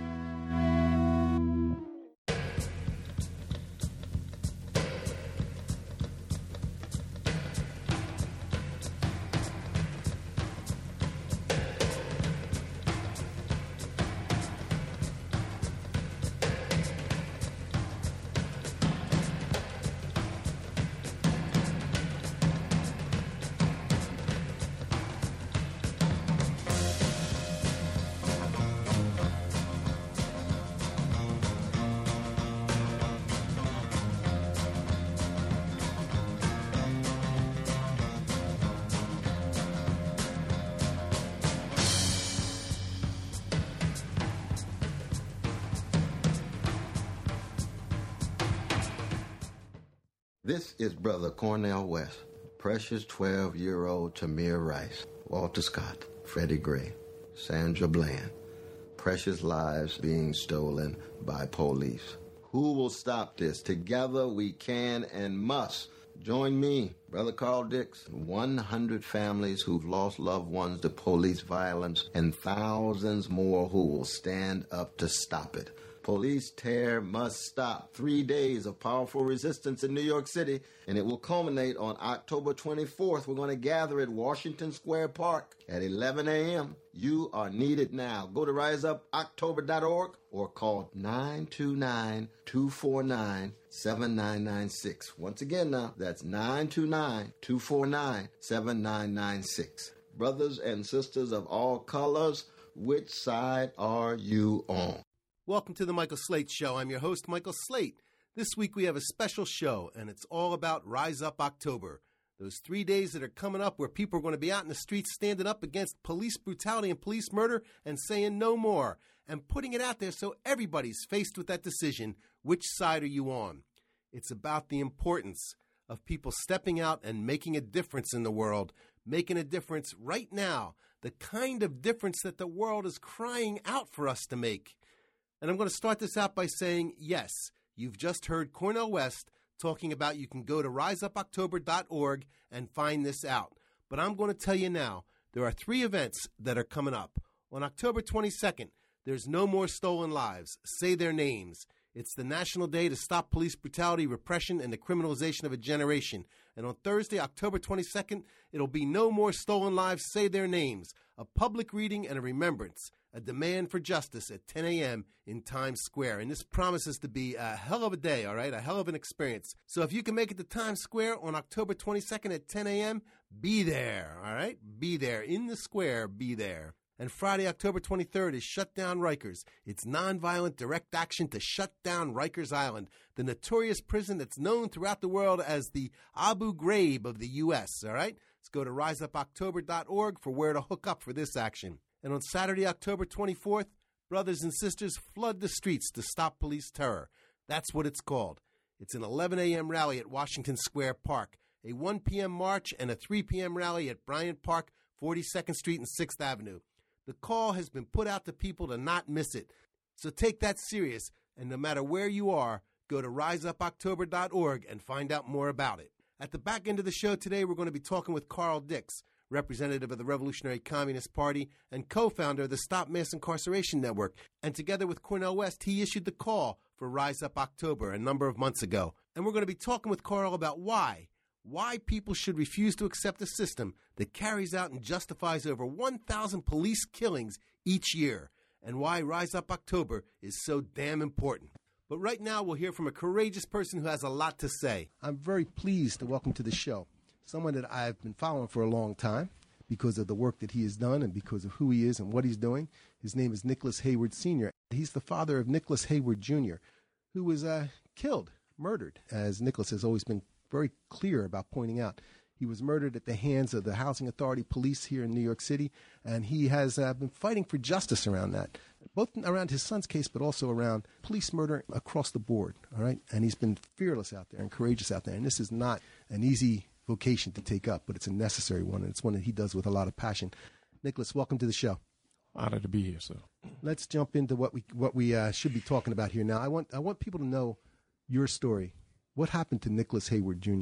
This is Brother Cornel West, precious twelve-year-old Tamir Rice, Walter Scott, Freddie Gray, Sandra Bland, precious lives being stolen by police. Who will stop this? Together we can and must. Join me, Brother Carl Dix, one hundred families who've lost loved ones to police violence, and thousands more who will stand up to stop it. Police terror must stop. Three days of powerful resistance in New York City, and it will culminate on October twenty-fourth. We're going to gather at Washington Square Park at eleven a.m. You are needed now. Go to rise up october dot org or call nine two nine, two four nine, seven nine nine six. Once again now, that's nine two nine, two four nine, seven nine nine six. Brothers and sisters of all colors, which side are you on? Welcome to the Michael Slate Show. I'm your host, Michael Slate. This week we have a special show, and it's all about Rise Up October. Those three days that are coming up where people are going to be out in the streets standing up against police brutality and police murder and saying no more, and putting it out there so everybody's faced with that decision. Which side are you on? It's about the importance of people stepping out and making a difference in the world, making a difference right now, the kind of difference that the world is crying out for us to make. And I'm going to start this out by saying, yes, you've just heard Cornel West talking about you can go to rise up october dot org and find this out. But I'm going to tell you now, there are three events that are coming up. On October twenty-second, there's No More Stolen Lives. Say their names. It's the National Day to Stop Police Brutality, Repression, and the Criminalization of a Generation. And on Thursday, October twenty-second, it'll be No More Stolen Lives. Say their names. A public reading and a remembrance. A demand for justice at ten a.m. in Times Square. And this promises to be a hell of a day, all right? A hell of an experience. So if you can make it to Times Square on October twenty-second at ten a.m., be there, all right? Be there. In the square, be there. And Friday, October twenty-third is Shut Down Rikers. It's nonviolent direct action to shut down Rikers Island, the notorious prison that's known throughout the world as the Abu Ghraib of the U S, all right? Let's go to rise up october dot org for where to hook up for this action. And on Saturday, October twenty-fourth, brothers and sisters flood the streets to stop police terror. That's what it's called. It's an eleven a.m. rally at Washington Square Park, a one p.m. march, and a three p.m. rally at Bryant Park, forty-second Street and sixth Avenue. The call has been put out to people to not miss it. So take that serious, and no matter where you are, go to rise up october dot org and find out more about it. At the back end of the show today, we're going to be talking with Carl Dix, representative of the Revolutionary Communist Party and co-founder of the Stop Mass Incarceration Network. And together with Cornel West, he issued the call for Rise Up October a number of months ago. And we're going to be talking with Carl about why. Why people should refuse to accept a system that carries out and justifies over one thousand police killings each year. And why Rise Up October is so damn important. But right now, we'll hear from a courageous person who has a lot to say. I'm very pleased to welcome to the show someone that I've been following for a long time because of the work that he has done and because of who he is and what he's doing. His name is Nicholas Hayward Senior He's the father of Nicholas Hayward Junior, who was uh, killed, murdered, as Nicholas has always been very clear about pointing out. He was murdered at the hands of the Housing Authority police here in New York City, and he has uh, been fighting for justice around that, both around his son's case, but also around police murder across the board, all right? And he's been fearless out there and courageous out there, and this is not an easy vocation to take up, but it's a necessary one, and it's one that he does with a lot of passion. Nicholas, welcome to the show. Honored to be here, sir. Let's jump into what we what we uh, should be talking about here now. I want I want people to know your story. What happened to Nicholas Hayward Junior?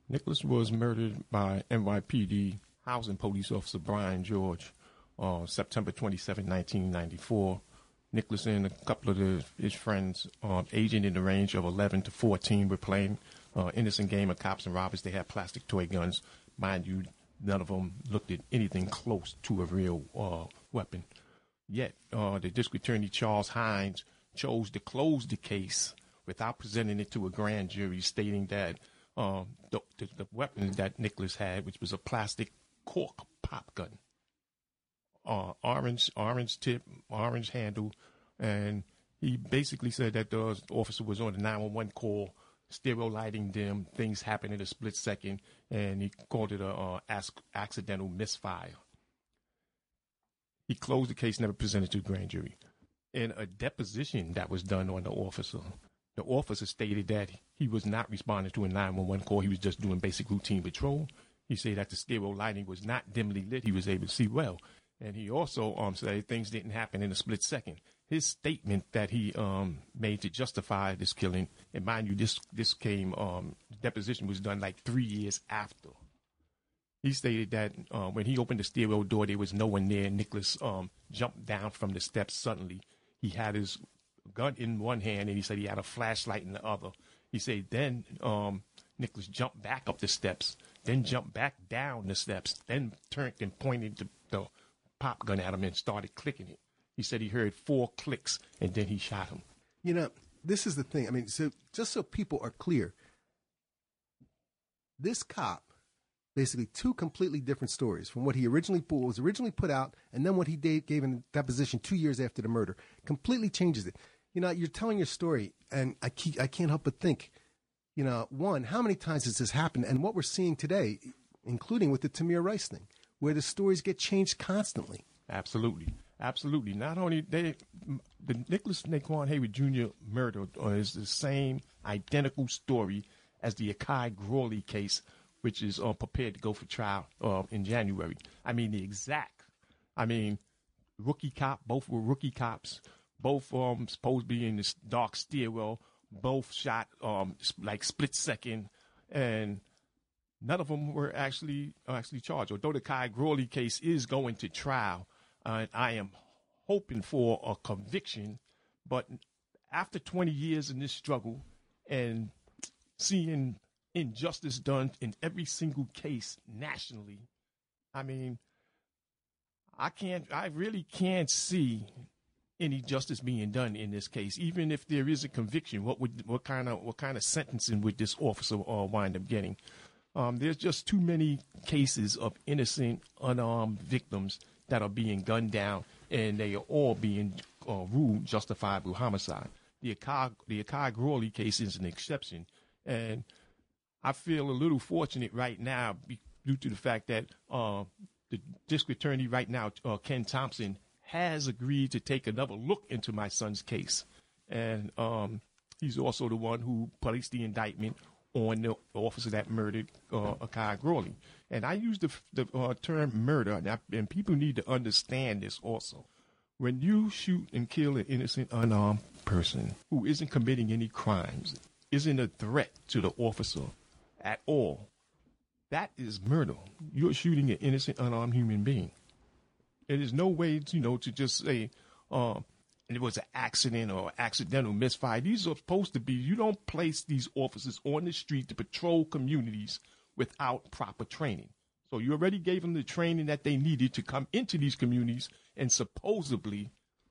Nicholas was murdered by N Y P D housing police officer Brian George on uh, September twenty-seventh, nineteen ninety-four. Nicholas and a couple of the, his friends, uh, aged in the range of eleven to fourteen, were playing uh, innocent game of cops and robbers. They had plastic toy guns. Mind you, none of them looked at anything close to a real uh, weapon. Yet, uh, the district attorney, Charles Hines, chose to close the case without presenting it to a grand jury, stating that uh, the, the, the weapon that Nicholas had, which was a plastic cork pop gun, uh, orange, orange tip, orange handle, and he basically said that the officer was on the nine one one call, stereo lighting dim, things happened in a split second, and he called it a uh, accidental misfire. He closed the case, never presented to the grand jury. In a deposition that was done on the officer, the officer stated that he was not responding to a nine one one call. He was just doing basic routine patrol. He said that the stereo lighting was not dimly lit. He was able to see well. And he also um, said things didn't happen in a split second. His statement that he um, made to justify this killing, and mind you, this this came, um, the deposition was done like three years after. He stated that uh, when he opened the stereo door, there was no one there. Nicholas um, jumped down from the steps suddenly. He had his gun in one hand, and he said he had a flashlight in the other. He said then um, Nicholas jumped back up the steps, then jumped back down the steps, then turned and pointed the, the pop gun at him and started clicking it. He said he heard four clicks, and then he shot him. You know, this is the thing. I mean, so just so people are clear, this cop, basically two completely different stories from what he originally put, was originally put out, and then what he did, gave in deposition two years after the murder, completely changes it. You know, you're telling your story, and I keep, I can't help but think, you know, one, how many times has this happened, and what we're seeing today, including with the Tamir Rice thing, where the stories get changed constantly. Absolutely, absolutely. Not only they, the Nicholas Naquan Hayward Junior murder is the same identical story as the Akai Grawley case, which is uh, prepared to go for trial uh, in January. I mean, the exact, I mean, rookie cop, both were rookie cops, both um, supposed to be in this dark stairwell, both shot um, like split second, and none of them were actually uh, actually charged. Although the Kai Grawley case is going to trial, uh, I am hoping for a conviction, but after twenty years in this struggle and seeing injustice done in every single case nationally, I mean, I can't, I really can't see any justice being done in this case. Even if there is a conviction, what would, what kind of, what kind of sentencing would this officer uh, wind up getting? Um, there's just too many cases of innocent, unarmed victims that are being gunned down, and they are all being uh, ruled justifiable homicide. The Akai, the Akai Grawley case is an exception, and I feel a little fortunate right now due to the fact that uh, the district attorney right now, uh, Ken Thompson, has agreed to take another look into my son's case. And um, he's also the one who placed the indictment on the officer that murdered uh, Akai Grawley. And I use the, the uh, term murder, and, I, and people need to understand this also. When you shoot and kill an innocent, unarmed person who isn't committing any crimes, isn't a threat to the officer at all, that is murder. You're shooting an innocent, unarmed human being. There is no way, you know, to just say uh, it was an accident or accidental misfire. These are supposed to be, you don't place these officers on the street to patrol communities without proper training. So you already gave them the training that they needed to come into these communities and supposedly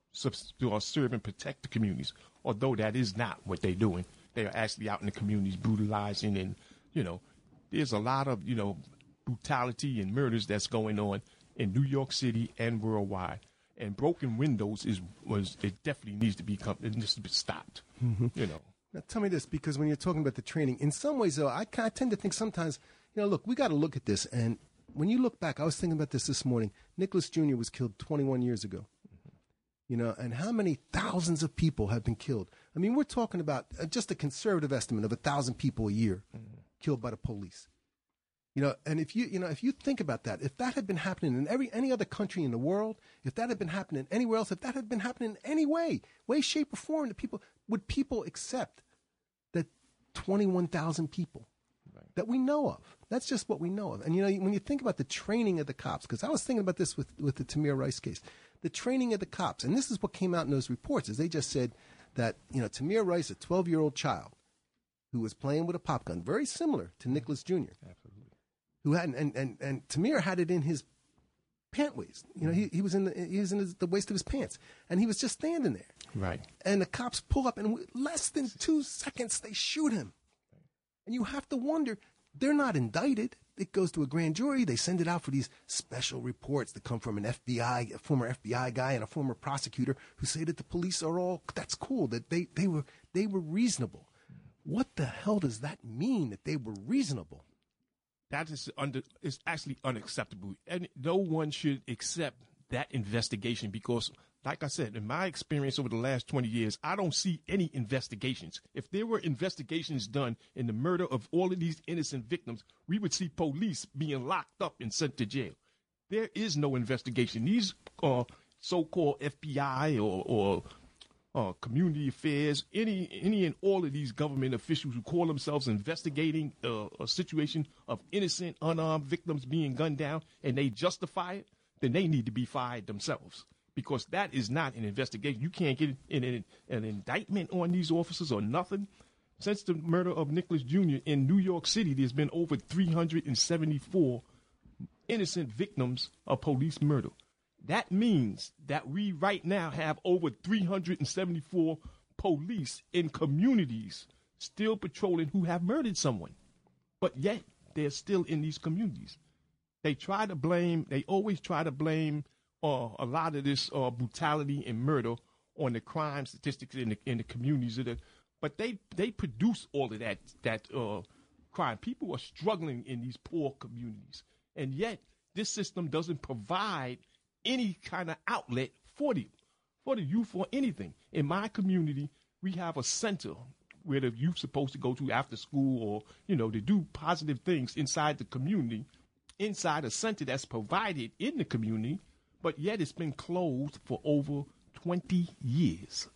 serve and protect the communities, although that is not what they're doing. They are actually out in the communities brutalizing, and, you know, there's a lot of, you know, brutality and murders that's going on in New York City and worldwide. And broken windows is was it definitely needs to be it needs to be stopped. Mm-hmm. You know. Now tell me this, because when you're talking about the training, in some ways though, I, I tend to think sometimes, you know, look, we got to look at this. And when you look back, I was thinking about this this morning. Nicholas Junior was killed twenty-one years ago. Mm-hmm. You know, and how many thousands of people have been killed? I mean, we're talking about uh, just a conservative estimate of a thousand people a year mm-hmm. killed by the police. You know, and if you, you know, if you think about that, if that had been happening in every, any other country in the world, if that had been happening anywhere else, if that had been happening in any way, way, shape, or form, that people, would people accept that twenty-one thousand people right. that we know of. That's just what we know of. And, you know, when you think about the training of the cops, because I was thinking about this with, with the Tamir Rice case, the training of the cops, and this is what came out in those reports, is they just said that, you know, Tamir Rice, a twelve-year-old child who was playing with a pop gun, very similar to Nicholas Junior Absolutely. Who had, and, and, and Tamir had it in his pant waist. You know, he, he was in the, he was in his, the waist of his pants, and he was just standing there. Right. And the cops pull up, and in less than two seconds, they shoot him. And you have to wonder, they're not indicted. It goes to a grand jury. They send it out for these special reports that come from an F B I, a former F B I guy, and a former prosecutor who say that the police are all, that's cool, that they, they were they were reasonable. What the hell does that mean, that they were reasonable? That is under is actually unacceptable, and no one should accept that investigation because, like I said, in my experience over the last twenty years, I don't see any investigations. If there were investigations done in the murder of all of these innocent victims, we would see police being locked up and sent to jail. There is no investigation. These uh, so-called F B I or, or uh, community affairs, any any and all of these government officials who call themselves investigating uh, a situation of innocent, unarmed victims being gunned down, and they justify it, then they need to be fired themselves. Because that is not an investigation. You can't get an, an, an indictment on these officers or nothing. Since the murder of Nicholas Junior in New York City, there's been over three hundred seventy-four innocent victims of police murder. That means that we right now have over three hundred seventy-four police in communities still patrolling who have murdered someone. But yet, they're still in these communities. They try to blame, they always try to blame uh, a lot of this uh, brutality and murder on the crime statistics in the, in the communities. Of the, but they, they produce all of that, that uh, crime. People are struggling in these poor communities. And yet, this system doesn't provide any kind of outlet for the, for the youth or anything. In my community, we have a center where the youth's supposed to go to after school or, you know, to do positive things inside the community, inside a center that's provided in the community, but yet it's been closed for over twenty years.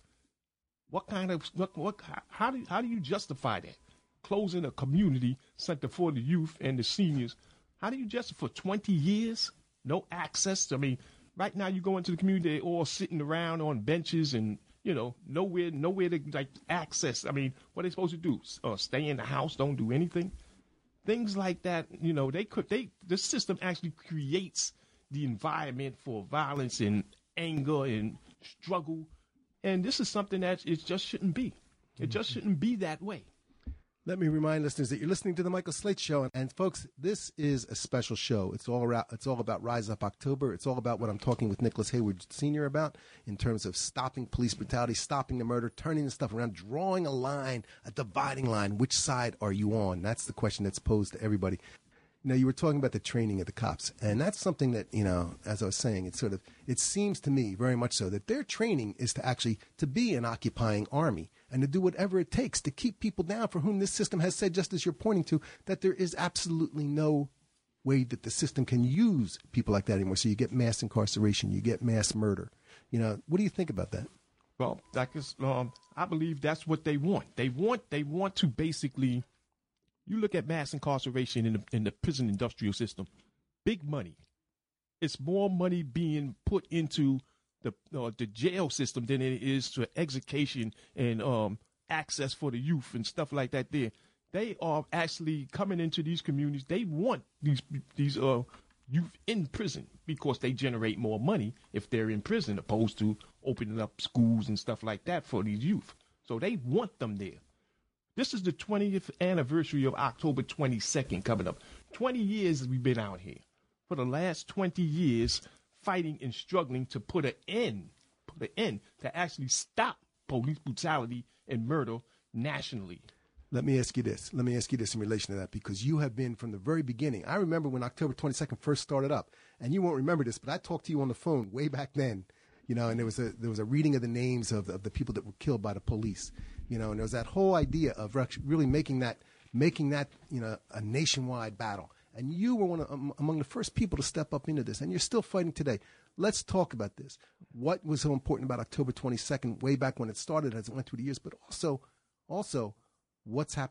What kind of, what, what, how do, how do you justify that? Closing a community center for the youth and the seniors. How do you justify for twenty years? No access. I mean, right now you go into the community, they're all sitting around on benches and, you know, nowhere, nowhere to like access. I mean, what are they supposed to do? Uh, stay in the house, don't do anything? Things like that, you know, they could, they, the system actually creates the environment for violence and anger and struggle. And this is something that it just shouldn't be. It just shouldn't be that way. Let me remind listeners that you're listening to the Michael Slate Show. And folks, this is a special show. It's all around, it's all about Rise Up October. It's all about what I'm talking with Nicholas Hayward Senior about in terms of stopping police brutality, stopping the murder, turning the stuff around, drawing a line, a dividing line. Which side are you on? That's the question that's posed to everybody. You know, you were talking about the training of the cops, and that's something that, you know, as I was saying, it's sort of, it seems to me very much so that their training is to actually, to be an occupying army and to do whatever it takes to keep people down for whom this system has said, just as you're pointing to, that there is absolutely no way that the system can use people like that anymore. So you get mass incarceration, you get mass murder. You know, what do you think about that? Well, that is, um, I believe that's what they want. They want, they want to basically, you look at mass incarceration in the, in the prison industrial system, big money. It's more money being put into the uh, the jail system than it is to education and um, access for the youth and stuff like that there. They are actually coming into these communities. They want these these uh, youth in prison because they generate more money if they're in prison opposed to opening up schools and stuff like that for these youth. So they want them there. This is the twentieth anniversary of October twenty-second coming up. twenty years we've been out here. For the last twenty years, fighting and struggling to put an end, put an end to actually stop police brutality and murder nationally. Let me ask you this. Let me ask you this in relation to that, because you have been from the very beginning. I remember when October twenty-second first started up, and you won't remember this, but I talked to you on the phone way back then, you know, and there was a there was a reading of the names of, of the people that were killed by the police, you know, and there was that whole idea of really making that making that you know a nationwide battle. And you were one of, um, among the first people to step up into this, and you're still fighting today. Let's talk about this. What was so important about October twenty-second, way back when it started, as it went through the years, but also, also, what's happening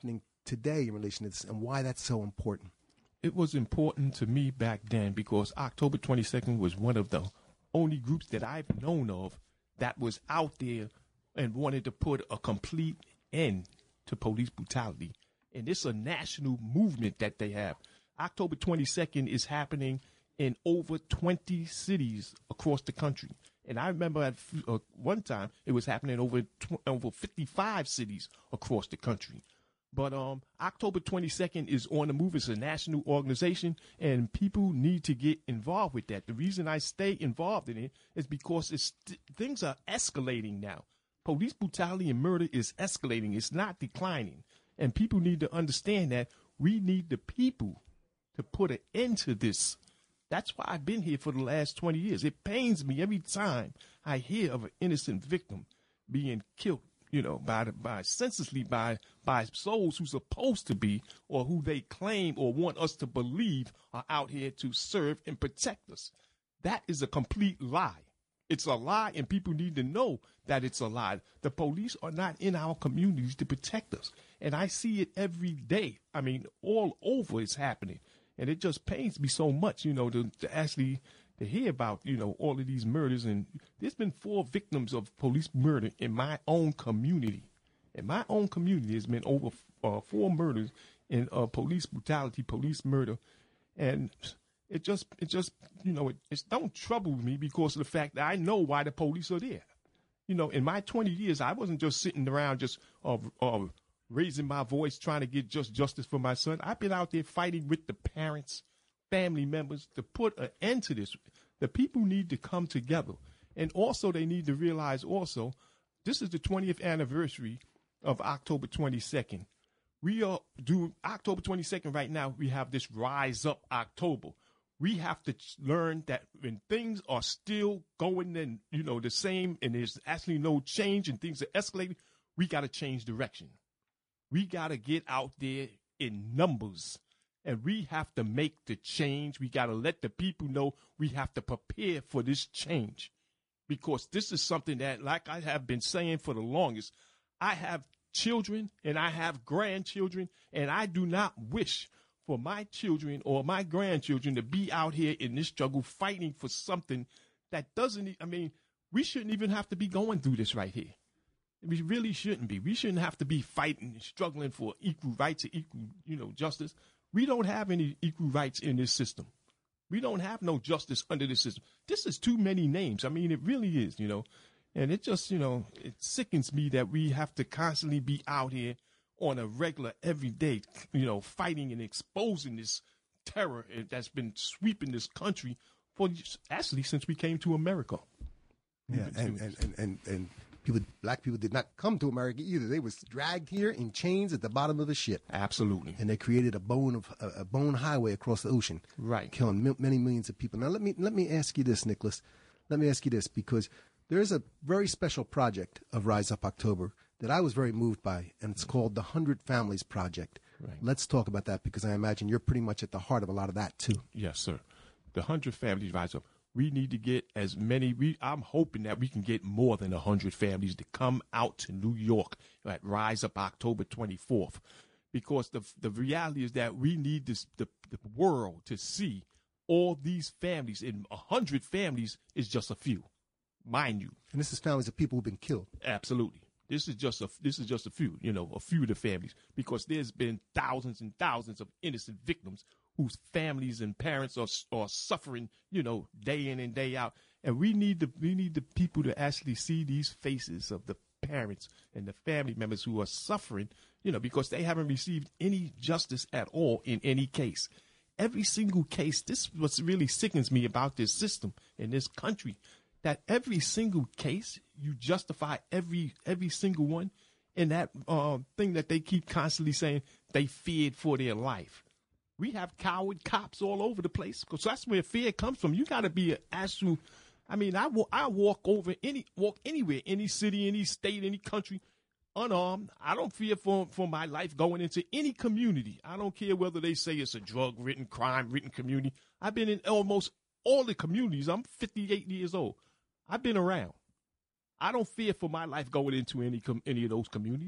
today in relation to this and why that's so important? It was important to me back then because October twenty-second was one of the only groups that I've known of that was out there and wanted to put a complete end to police brutality. And it's a national movement that they have. October twenty-second is happening in over twenty cities across the country. And I remember at uh, one time it was happening over tw- over fifty-five cities across the country. But um, October twenty-second is on the move. It's a national organization, and people need to get involved with that. The reason I stay involved in it is because it's things are escalating now. Police brutality and murder is escalating. It's not declining. And people need to understand that we need the people to put an end to this. That's why I've been here for the last twenty years. It pains me every time I hear of an innocent victim being killed, you know, by the, by senselessly by by souls who's supposed to be or who they claim or want us to believe are out here to serve and protect us. That is a complete lie. It's a lie, and people need to know that it's a lie. The police are not in our communities to protect us, and I see it every day. I mean, all over it's happening, and it just pains me so much, you know, to, to actually to hear about, you know, all of these murders. And there's been four victims of police murder in my own community. In my own community, there's been over uh, four murders in uh, police brutality, police murder, and it just, it just, you know, it, it don't trouble me because of the fact that I know why the police are there. You know, in my twenty years, I wasn't just sitting around just uh, uh, raising my voice trying to get just justice for my son. I've been out there fighting with the parents, family members to put an end to this. The people need to come together. And also they need to realize also, this is the twentieth anniversary of October twenty-second. We are doing October twenty-second right now. We have this Rise Up October. We have to learn that when things are still going and, you know, the same and there's actually no change and things are escalating, we got to change direction. We got to get out there in numbers, and we have to make the change. We got to let the people know we have to prepare for this change, because this is something that, like I have been saying for the longest, I have children and I have grandchildren, and I do not wish for my children or my grandchildren to be out here in this struggle fighting for something that doesn't, I mean, we shouldn't even have to be going through this right here. We really shouldn't be. We shouldn't have to be fighting and struggling for equal rights and equal, you know, justice. We don't have any equal rights in this system. We don't have no justice under this system. This is too many names. I mean, it really is, you know, and it just, you know, it sickens me that we have to constantly be out here on a regular, everyday, you know, fighting and exposing this terror that's been sweeping this country for actually since we came to America. Yeah, and, and, and, and, and people, black people did not come to America either. They was dragged here in chains at the bottom of the ship. Absolutely. And they created a bone of a, a bone highway across the ocean, right, killing mil- many millions of people. Now let me let me ask you this, Nicholas. Let me ask you this, because there is a very special project of Rise Up October that I was very moved by, and it's called the Hundred Families Project. Right. Let's talk about that, because I imagine you're pretty much at the heart of a lot of that too. Yes, sir. The Hundred Families Rise Up. We need to get as many. We, I'm hoping that we can get more than one hundred families to come out to New York at Rise Up October twenty-fourth, because the the reality is that we need this, the, the world to see all these families, and one hundred families is just a few, mind you. And this is families of people who've been killed. Absolutely. This is just a this is just a few, you know, a few of the families, because there's been thousands and thousands of innocent victims whose families and parents are are suffering, you know, day in and day out. And we need the we need the people to actually see these faces of the parents and the family members who are suffering, you know, because they haven't received any justice at all in any case. Every single case, this is what really sickens me about this system in this country, that every single case, you justify every every single one in that uh, thing that they keep constantly saying they feared for their life. We have coward cops all over the place, because that's where fear comes from. You got to be an actual. I mean, I, I walk over any walk anywhere, any city, any state, any country, unarmed. I don't fear for for my life going into any community. I don't care whether they say it's a drug-ridden, crime-ridden community. I've been in almost all the communities. I'm fifty-eight years old. I've been around. I don't fear for my life going into any com- any of those communities.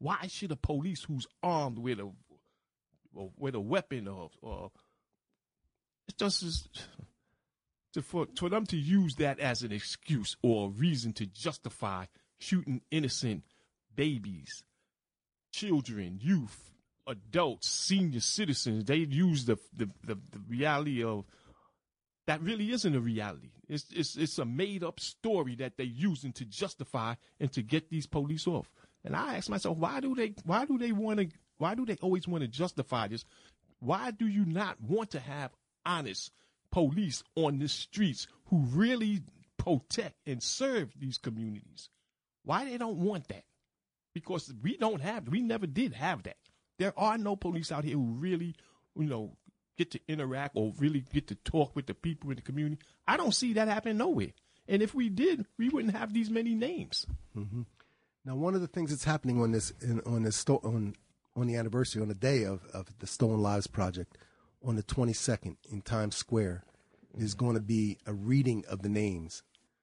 Why should a police who's armed with a with a weapon or, or it's just as, to, for, for them to use that as an excuse or a reason to justify shooting innocent babies, children, youth, adults, senior citizens, they use the the, the, the reality of that really isn't a reality. It's, it's it's a made-up story that they're using to justify and to get these police off. And I ask myself, why do they why do they want to why do they always want to justify this? Why do you not want to have honest police on the streets who really protect and serve these communities? Why they don't want that? Because we don't have, we never did have that. There are no police out here who really, you know, get to interact or really get to talk with the people in the community. I don't see that happening nowhere. And if we did, we wouldn't have these many names. Mm-hmm. Now, one of the things that's happening on this in, on this sto- on on the anniversary, on the day of, of the Stolen Lives Project, on the twenty-second in Times Square, is going to be a reading of the names.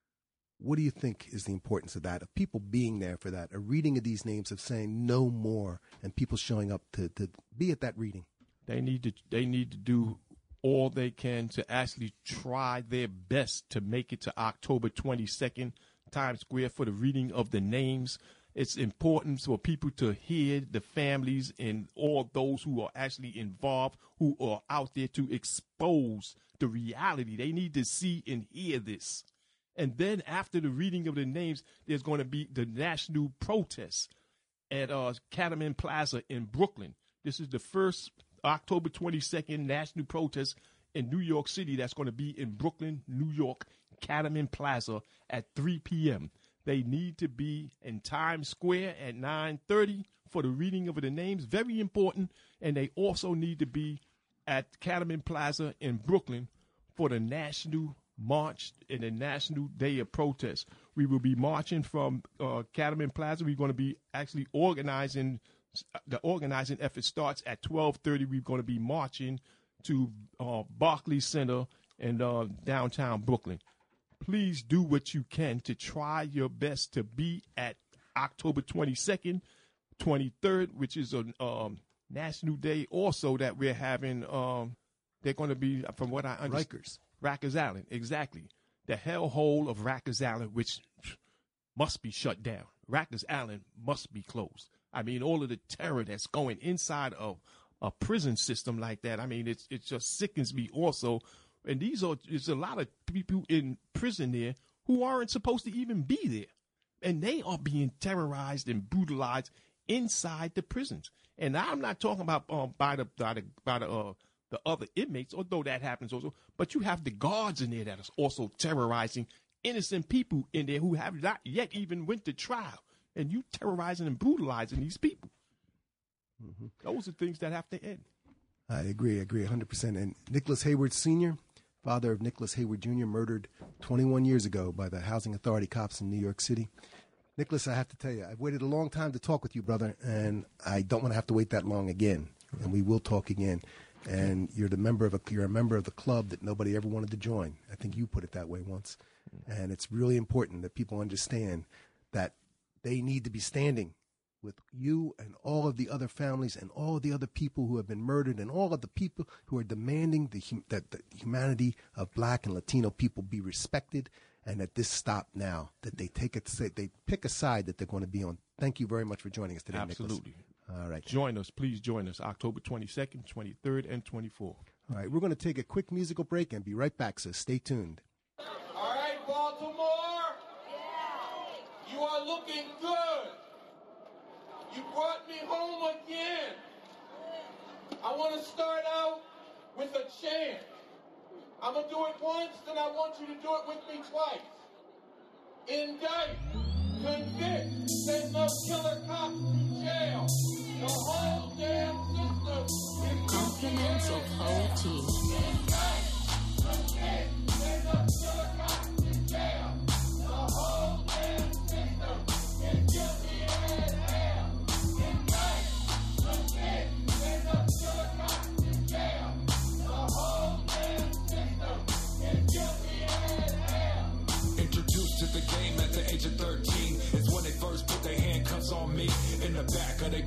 What do you think is the importance of that, of people being there for that, a reading of these names, of saying no more, and people showing up to, to be at that reading? They need to they need to do all they can to actually try their best to make it to October twenty-second, Times Square, for the reading of the names. It's important for people to hear the families and all those who are actually involved, who are out there to expose the reality. They need to see and hear this. And then after the reading of the names, there's going to be the national protest at uh, Cattleman Plaza in Brooklyn. This is the first October twenty-second national protest in New York City that's going to be in Brooklyn, New York, Cattleman Plaza at three p.m. They need to be in Times Square at nine thirty for the reading of the names. Very important. And they also need to be at Cattleman Plaza in Brooklyn for the national march and the National Day of Protest. We will be marching from uh, Cattleman Plaza. We're going to be actually organizing. The organizing effort starts at twelve thirty. We're going to be marching to uh, Barclays Center in uh, downtown Brooklyn. Please do what you can to try your best to be at October twenty-second, twenty-third, which is a um, National Day also that we're having. Um, they're going to be, from what I understand, Rikers. Rikers Island, exactly. The hellhole of Rikers Island, which must be shut down. Rikers Island must be closed. I mean, all of the terror that's going inside of a prison system like that, I mean, it's, it just sickens me also. And these are, there's a lot of people in prison there who aren't supposed to even be there. And they are being terrorized and brutalized inside the prisons. And I'm not talking about um, by the, by the, by the, uh, the other inmates, although that happens also. But you have the guards in there that are also terrorizing innocent people in there who have not yet even went to trial. And you terrorizing and brutalizing these people. Mm-hmm. Those are things that have to end. I agree. I agree one hundred percent. And Nicholas Hayward Senior, father of Nicholas Hayward Junior, murdered twenty-one years ago by the Housing Authority cops in New York City. Nicholas, I have to tell you, I've waited a long time to talk with you, brother, and I don't want to have to wait that long again. And we will talk again. And you're the member of a you're a member of the club that nobody ever wanted to join. I think you put it that way once. And it's really important that people understand that they need to be standing with you and all of the other families and all of the other people who have been murdered and all of the people who are demanding the, that the humanity of Black and Latino people be respected, and that this stop now, that they take it, they pick a side that they're going to be on. Thank you very much for joining us today, Absolutely. Nicholas. All right. Join us. Please join us October twenty-second, twenty-third, and twenty-fourth. All right. We're going to take a quick musical break and be right back, so stay tuned. All right, Baltimore. You are looking good. You brought me home again. I want to start out with a chant. I'm going to do it once, then I want you to do it with me twice. Indict, convict, send no killer cops to jail. The whole damn system is Continental Poetry. Indict, convict, send no killer cops to jail. The whole damn system is guilty as hell. Indict, convict, send no killer cops to jail. The whole damn system is guilty as hell. Introduced to the game at the age of thirteen is when they first put their handcuffs on me. In the back of their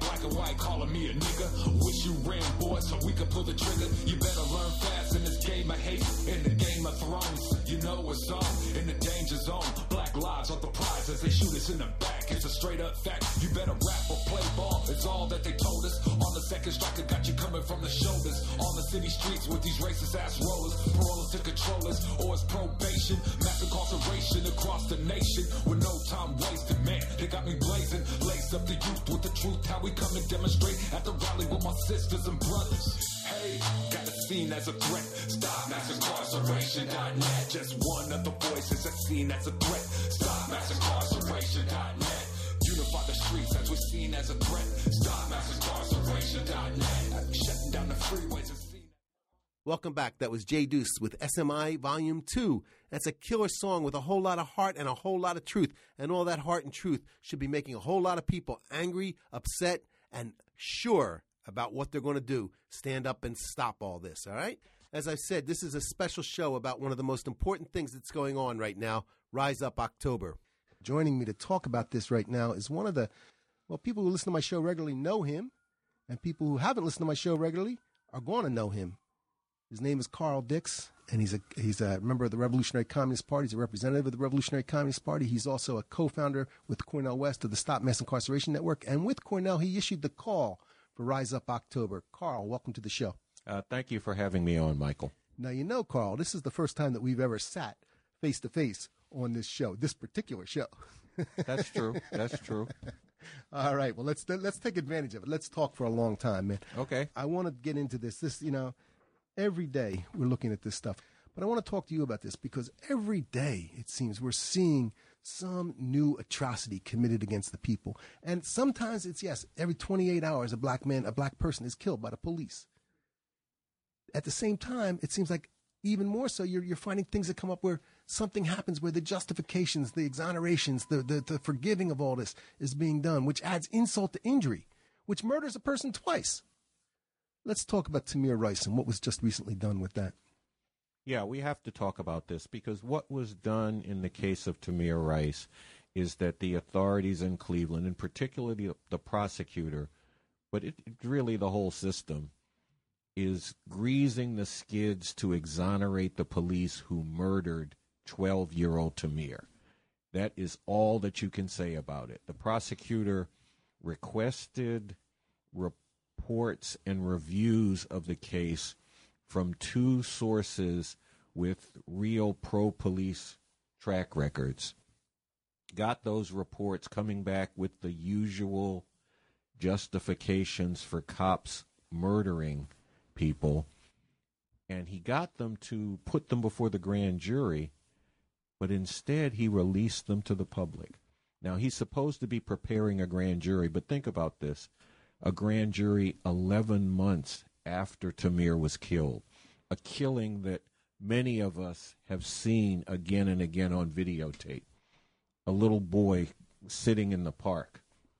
you ran, boy, so we could pull the trigger. You better learn fast in this game of hate, in the Game of Thrones. You know what's on, in the danger zone. Black lives are the prize as they shoot us in the back. It's a straight up fact. You better rap or play ball, it's all that they told us. On the second striker, got you coming from the shoulders. On the city streets with these racist ass rollers. Parollers to controllers, or it's probation. Mass incarceration across the nation with no time wasted, man. They got me blazing, lace up the youth with the truth. How we come and demonstrate at the rally with my sisters and brothers. Hey, got it seen as a threat. Stop mass incarceration dot net. Just one of the voices that's seen as a threat. Stop mass incarceration dot net. Unify the streets as we're seen as a threat. Stop mass incarceration dot net. Shutting down the freeways and seen. Welcome back. That was Jay Deuce with S M I Volume two. That's a killer song with a whole lot of heart and a whole lot of truth. And all that heart and truth should be making a whole lot of people angry, upset, and sure about what they're going to do. Stand up and stop all this, all right? As I said, this is a special show about one of the most important things that's going on right now, Rise Up October. Joining me to talk about this right now is one of the, well, people who listen to my show regularly know him, and people who haven't listened to my show regularly are going to know him. His name is Carl Dix, and he's a he's a member of the Revolutionary Communist Party. He's a representative of the Revolutionary Communist Party. He's also a co-founder with Cornel West of the Stop Mass Incarceration Network. And with Cornel, he issued the call for Rise Up October. Carl, welcome to the show. Uh, thank you for having me on, Michael. Now, you know, Carl, this is the first time that we've ever sat face-to-face on this show, this particular show. That's true. That's true. All right. Well, let's let's take advantage of it. Let's talk for a long time, man. Okay. I want to get into this. This, you know, every day we're looking at this stuff. But I want to talk to you about this because every day, it seems, we're seeing some new atrocity committed against the people. And sometimes it's, yes, every twenty-eight hours, a black man, a black person is killed by the police. At the same time, it seems like even more so, you're, you're finding things that come up where something happens, where the justifications, the exonerations, the, the, the forgiving of all this is being done, which adds insult to injury, which murders a person twice. Let's talk about Tamir Rice and what was just recently done with that. Yeah, we have to talk about this because what was done in the case of Tamir Rice is that the authorities in Cleveland, and particularly the, the prosecutor, but it, it really the whole system, is greasing the skids to exonerate the police who murdered twelve-year-old Tamir. That is all that you can say about it. The prosecutor requested reports and reviews of the case from two sources with real pro-police track records. Got those reports coming back with the usual justifications for cops murdering people, and he got them to put them before the grand jury, but instead he released them to the public. Now, he's supposed to be preparing a grand jury, but think about this. A grand jury eleven months after Tamir was killed, a killing that many of us have seen again and again on videotape. A little boy sitting in the park.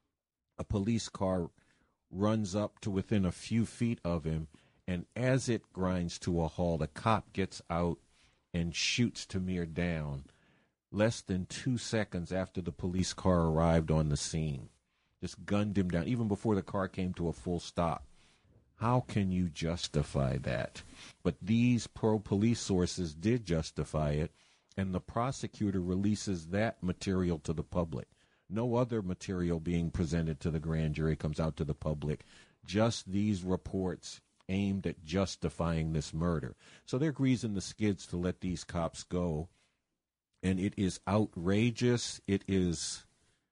A police car runs up to within a few feet of him, and as it grinds to a halt, a cop gets out and shoots Tamir down less than two seconds after the police car arrived on the scene. Just gunned him down, even before the car came to a full stop. How can you justify that? But these pro-police sources did justify it, and the prosecutor releases that material to the public. No other material being presented to the grand jury comes out to the public. Just these reports aimed at justifying this murder. So they're greasing the skids to let these cops go. And it is outrageous. It is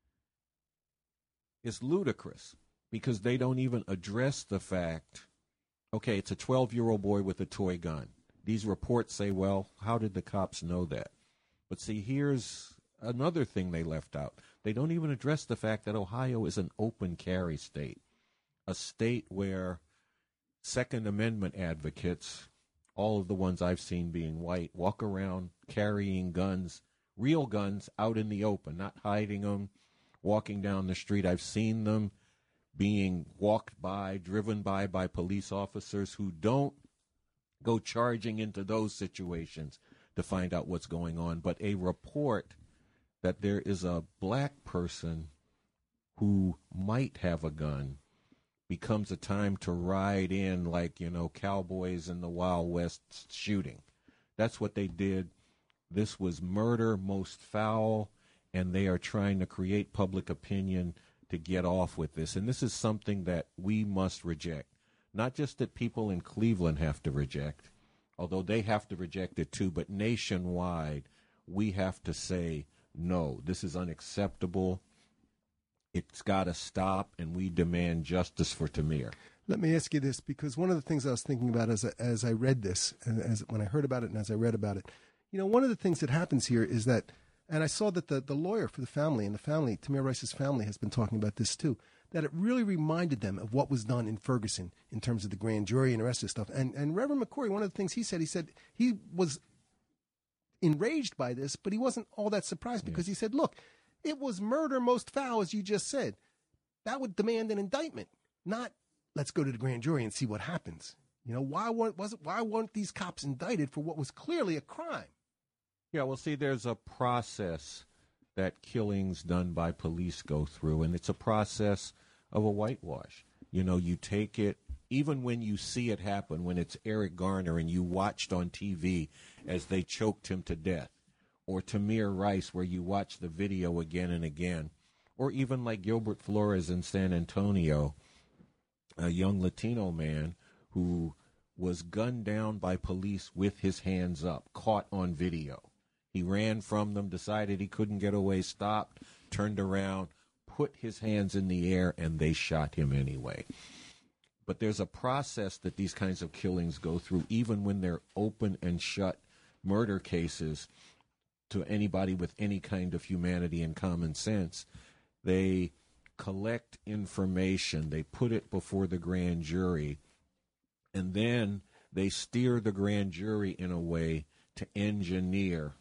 it's ludicrous because they don't even address the fact, okay, it's a twelve-year-old boy with a toy gun. These reports say, well, how did the cops know that? But see, here's another thing they left out. They don't even address the fact that Ohio is an open carry state, a state where Second Amendment advocates, all of the ones I've seen being white, walk around carrying guns, real guns, out in the open, not hiding them, walking down the street. I've seen them being walked by, driven by by police officers who don't go charging into those situations to find out what's going on. But a report that there is a black person who might have a gun becomes a time to ride in like, you know, cowboys in the Wild West shooting. That's what they did. This was murder, most foul, and they are trying to create public opinion to get off with this. And this is something that we must reject. Not just that people in Cleveland have to reject, although they have to reject it too, but nationwide, we have to say, no, this is unacceptable. It's got to stop, and we demand justice for Tamir. Let me ask you this, because one of the things I was thinking about as I, as I read this, and as when I heard about it and as I read about it, you know, one of the things that happens here is that, and I saw that the, the lawyer for the family and the family, Tamir Rice's family, has been talking about this too, that it really reminded them of what was done in Ferguson in terms of the grand jury and the rest of the stuff. And, and Reverend McCrory, one of the things he said, he said he was enraged by this, but he wasn't all that surprised because yeah. he said, look, it was murder most foul, as you just said. That would demand an indictment, not let's go to the grand jury and see what happens. You know, why weren't, was it, why weren't these cops indicted for what was clearly a crime? Yeah, well, see, there's a process that killings done by police go through, and it's a process of a whitewash. You know, you take it, even when you see it happen, when it's Eric Garner and you watched on T V as they choked him to death, or Tamir Rice where you watch the video again and again, or even like Gilbert Flores in San Antonio, a young Latino man who was gunned down by police with his hands up, caught on video. He ran from them, decided he couldn't get away, stopped, turned around, put his hands in the air, and they shot him anyway. But there's a process that these kinds of killings go through, even when they're open and shut murder cases to anybody with any kind of humanity and common sense. They collect information, they put it before the grand jury, and then they steer the grand jury in a way to engineer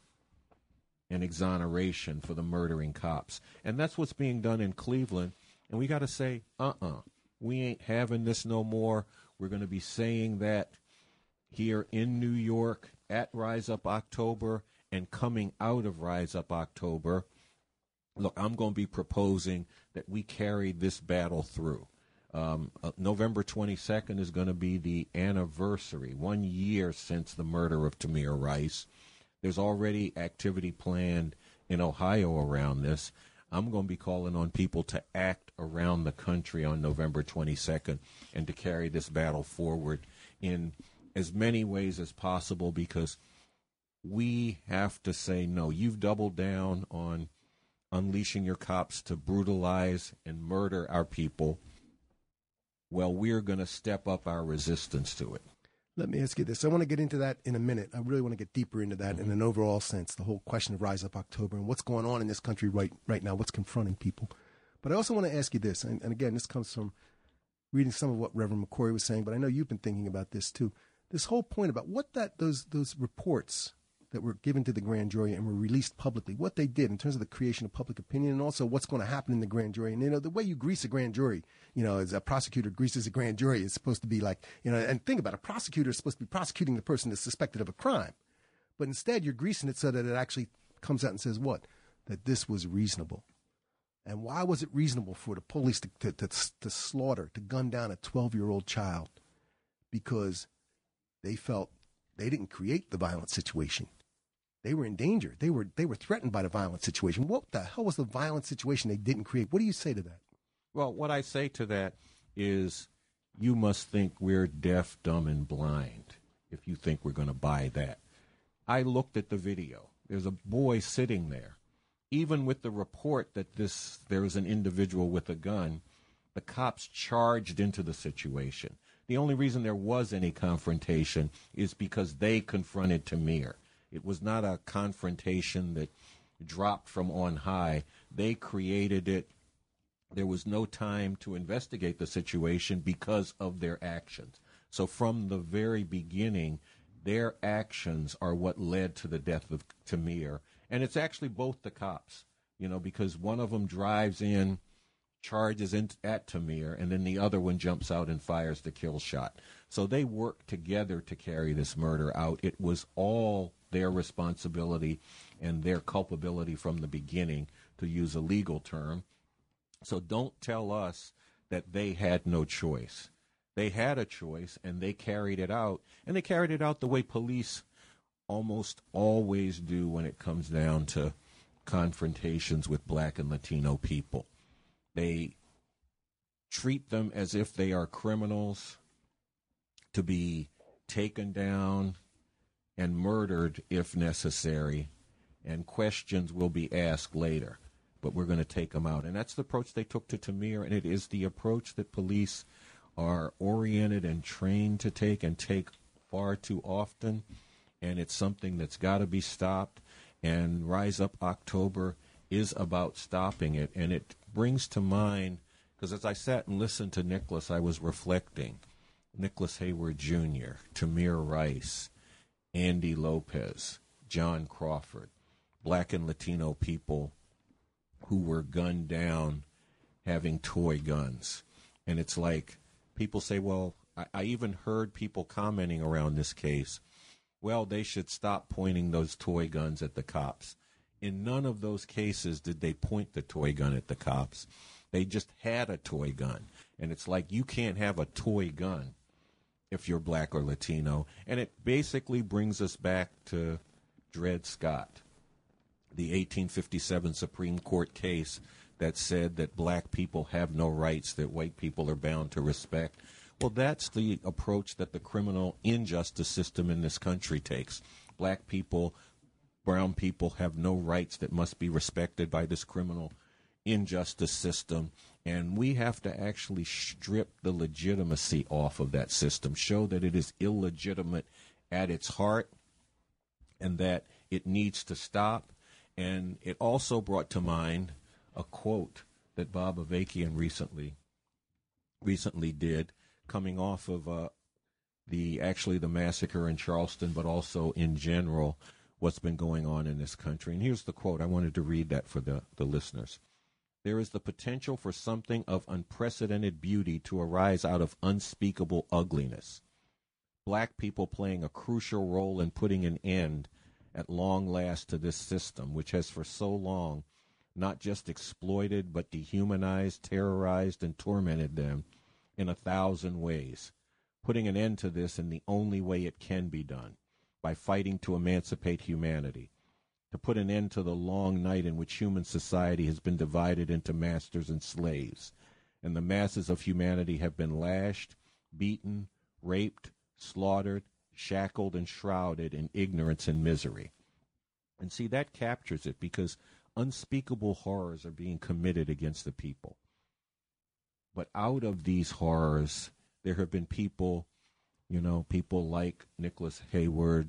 an exoneration for the murdering cops. And that's what's being done in Cleveland. And we got to say, uh-uh, we ain't having this no more. We're going to be saying that here in New York at Rise Up October and coming out of Rise Up October. Look, I'm going to be proposing that we carry this battle through. Um, uh, November twenty-second is going to be the anniversary, one year since the murder of Tamir Rice. There's already activity planned in Ohio around this. I'm going to be calling on people to act around the country on November twenty-second and to carry this battle forward in as many ways as possible, because we have to say, no, you've doubled down on unleashing your cops to brutalize and murder our people. Well, we're going to step up our resistance to it. Let me ask you this. I want to get into that in a minute. I really want to get deeper into that Mm-hmm. in an overall sense, the whole question of Rise Up October and what's going on in this country right right now, what's confronting people. But I also want to ask you this, and, and again, this comes from reading some of what Reverend McCrory was saying, but I know you've been thinking about this too. This whole point about what that those those reports that were given to the grand jury and were released publicly, what they did in terms of the creation of public opinion, and also what's going to happen in the grand jury. And, you know, the way you grease a grand jury, you know, as a prosecutor greases a grand jury, is supposed to be like, you know, and think about it, a prosecutor is supposed to be prosecuting the person that's suspected of a crime. But instead, you're greasing it so that it actually comes out and says what? That this was reasonable. And why was it reasonable for the police to, to, to, to slaughter, to gun down a twelve-year-old child? Because they felt they didn't create the violent situation. They were in danger. They were they were threatened by the violent situation. What the hell was the violent situation they didn't create? What do you say to that? Well, what I say to that is you must think we're deaf, dumb, and blind if you think we're going to buy that. I looked at the video. There's a boy sitting there. Even with the report that this there was an individual with a gun, the cops charged into the situation. The only reason there was any confrontation is because they confronted Tamir. It was not a confrontation that dropped from on high. They created it. There was no time to investigate the situation because of their actions. So from the very beginning, their actions are what led to the death of Tamir. And it's actually both the cops, you know, because one of them drives in, charges in at Tamir, and then the other one jumps out and fires the kill shot. So they worked together to carry this murder out. It was all their responsibility and their culpability from the beginning, to use a legal term. So don't tell us that they had no choice. They had a choice, and they carried it out, and they carried it out the way police almost always do when it comes down to confrontations with black and Latino people. They treat them as if they are criminals to be taken down and murdered if necessary, and questions will be asked later, but we're going to take them out. And that's the approach they took to Tamir, and it is the approach that police are oriented and trained to take and take far too often, and it's something that's got to be stopped. And Rise Up October is about stopping it, and it brings to mind, because as I sat and listened to Nicholas, I was reflecting. Nicholas Hayward Junior, Tamir Rice, Andy Lopez, John Crawford, black and Latino people who were gunned down having toy guns. And it's like people say, well, I, I even heard people commenting around this case, well, they should stop pointing those toy guns at the cops. In none of those cases did they point the toy gun at the cops. They just had a toy gun. And it's like you can't have a toy gun if you're black or Latino. And it basically brings us back to Dred Scott, the eighteen fifty-seven Supreme Court case that said that black people have no rights that white people are bound to respect. Well, that's the approach that the criminal injustice system in this country takes. Black people, brown people have no rights that must be respected by this criminal injustice system. And we have to actually strip the legitimacy off of that system, show that it is illegitimate at its heart and that it needs to stop. And it also brought to mind a quote that Bob Avakian recently recently did, coming off of uh, the actually the massacre in Charleston, but also in general what's been going on in this country. And here's the quote. I wanted to read that for the, the listeners. There is the potential for something of unprecedented beauty to arise out of unspeakable ugliness. Black people playing a crucial role in putting an end at long last to this system, which has for so long not just exploited but dehumanized, terrorized, and tormented them in a thousand ways, putting an end to this in the only way it can be done, by fighting to emancipate humanity, to put an end to the long night in which human society has been divided into masters and slaves, and the masses of humanity have been lashed, beaten, raped, slaughtered, shackled, and shrouded in ignorance and misery. And see, that captures it, because unspeakable horrors are being committed against the people. But out of these horrors, there have been people, you know, people like Nicholas Hayward,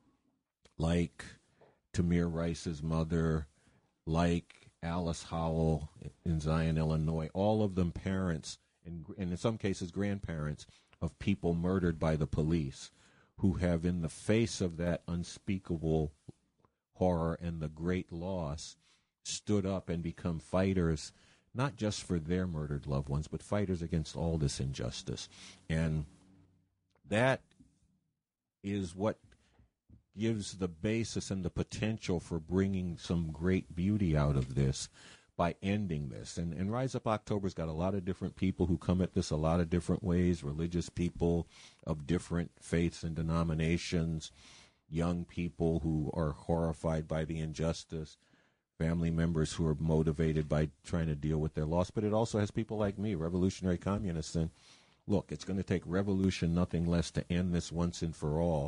like Tamir Rice's mother, like Alice Howell in Zion, Illinois, all of them parents, and, and in some cases grandparents, of people murdered by the police, who have, in the face of that unspeakable horror and the great loss, stood up and become fighters, not just for their murdered loved ones, but fighters against all this injustice. And that is what gives the basis and the potential for bringing some great beauty out of this by ending this. And, and Rise Up October's got a lot of different people who come at this a lot of different ways, religious people of different faiths and denominations, young people who are horrified by the injustice, family members who are motivated by trying to deal with their loss. But it also has people like me, revolutionary communists. And look, it's going to take revolution, nothing less, to end this once and for all.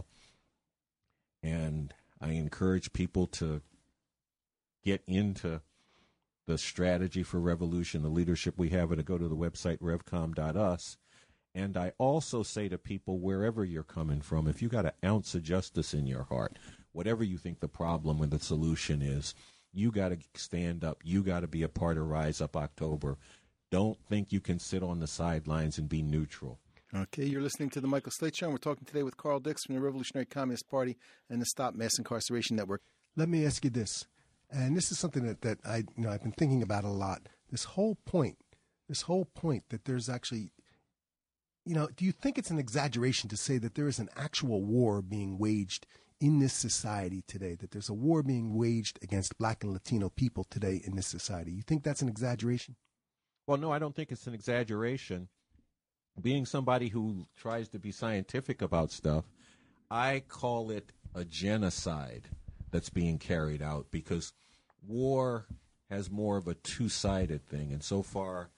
And I encourage people to get into the strategy for revolution, the leadership we have, and to go to the website revcom dot u s. And I also say to people, wherever you're coming from, if you got an ounce of justice in your heart, whatever you think the problem and the solution is, you got to stand up. You got to be a part of Rise Up October. Don't think you can sit on the sidelines and be neutral. Okay, you're listening to the Michael Slate Show, and we're talking today with Carl Dix from the Revolutionary Communist Party and the Stop Mass Incarceration Network. Let me ask you this, and this is something that, that I, you know, I've been thinking about a lot. This whole point, this whole point that there's actually, you know, do you think it's an exaggeration to say that there is an actual war being waged in this society today, that there's a war being waged against black and Latino people today in this society? You think that's an exaggeration? Well, no, I don't think it's an exaggeration. Being somebody who tries to be scientific about stuff, I call it a genocide that's being carried out because war has more of a two-sided thing. And so far,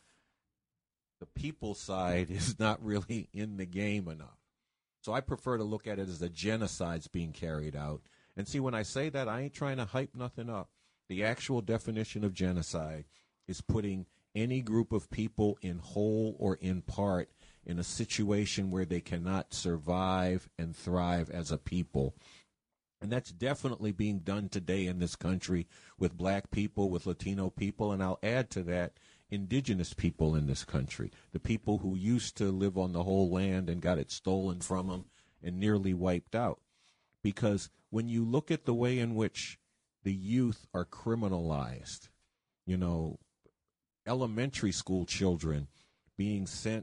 the people side is not really in the game enough. So I prefer to look at it as a genocide's being carried out. And see, when I say that, I ain't trying to hype nothing up. The actual definition of genocide is putting any group of people in whole or in part in a situation where they cannot survive and thrive as a people. And that's definitely being done today in this country with black people, with Latino people, and I'll add to that indigenous people in this country, the people who used to live on the whole land and got it stolen from them and nearly wiped out. Because when you look at the way in which the youth are criminalized, you know, elementary school children being sent,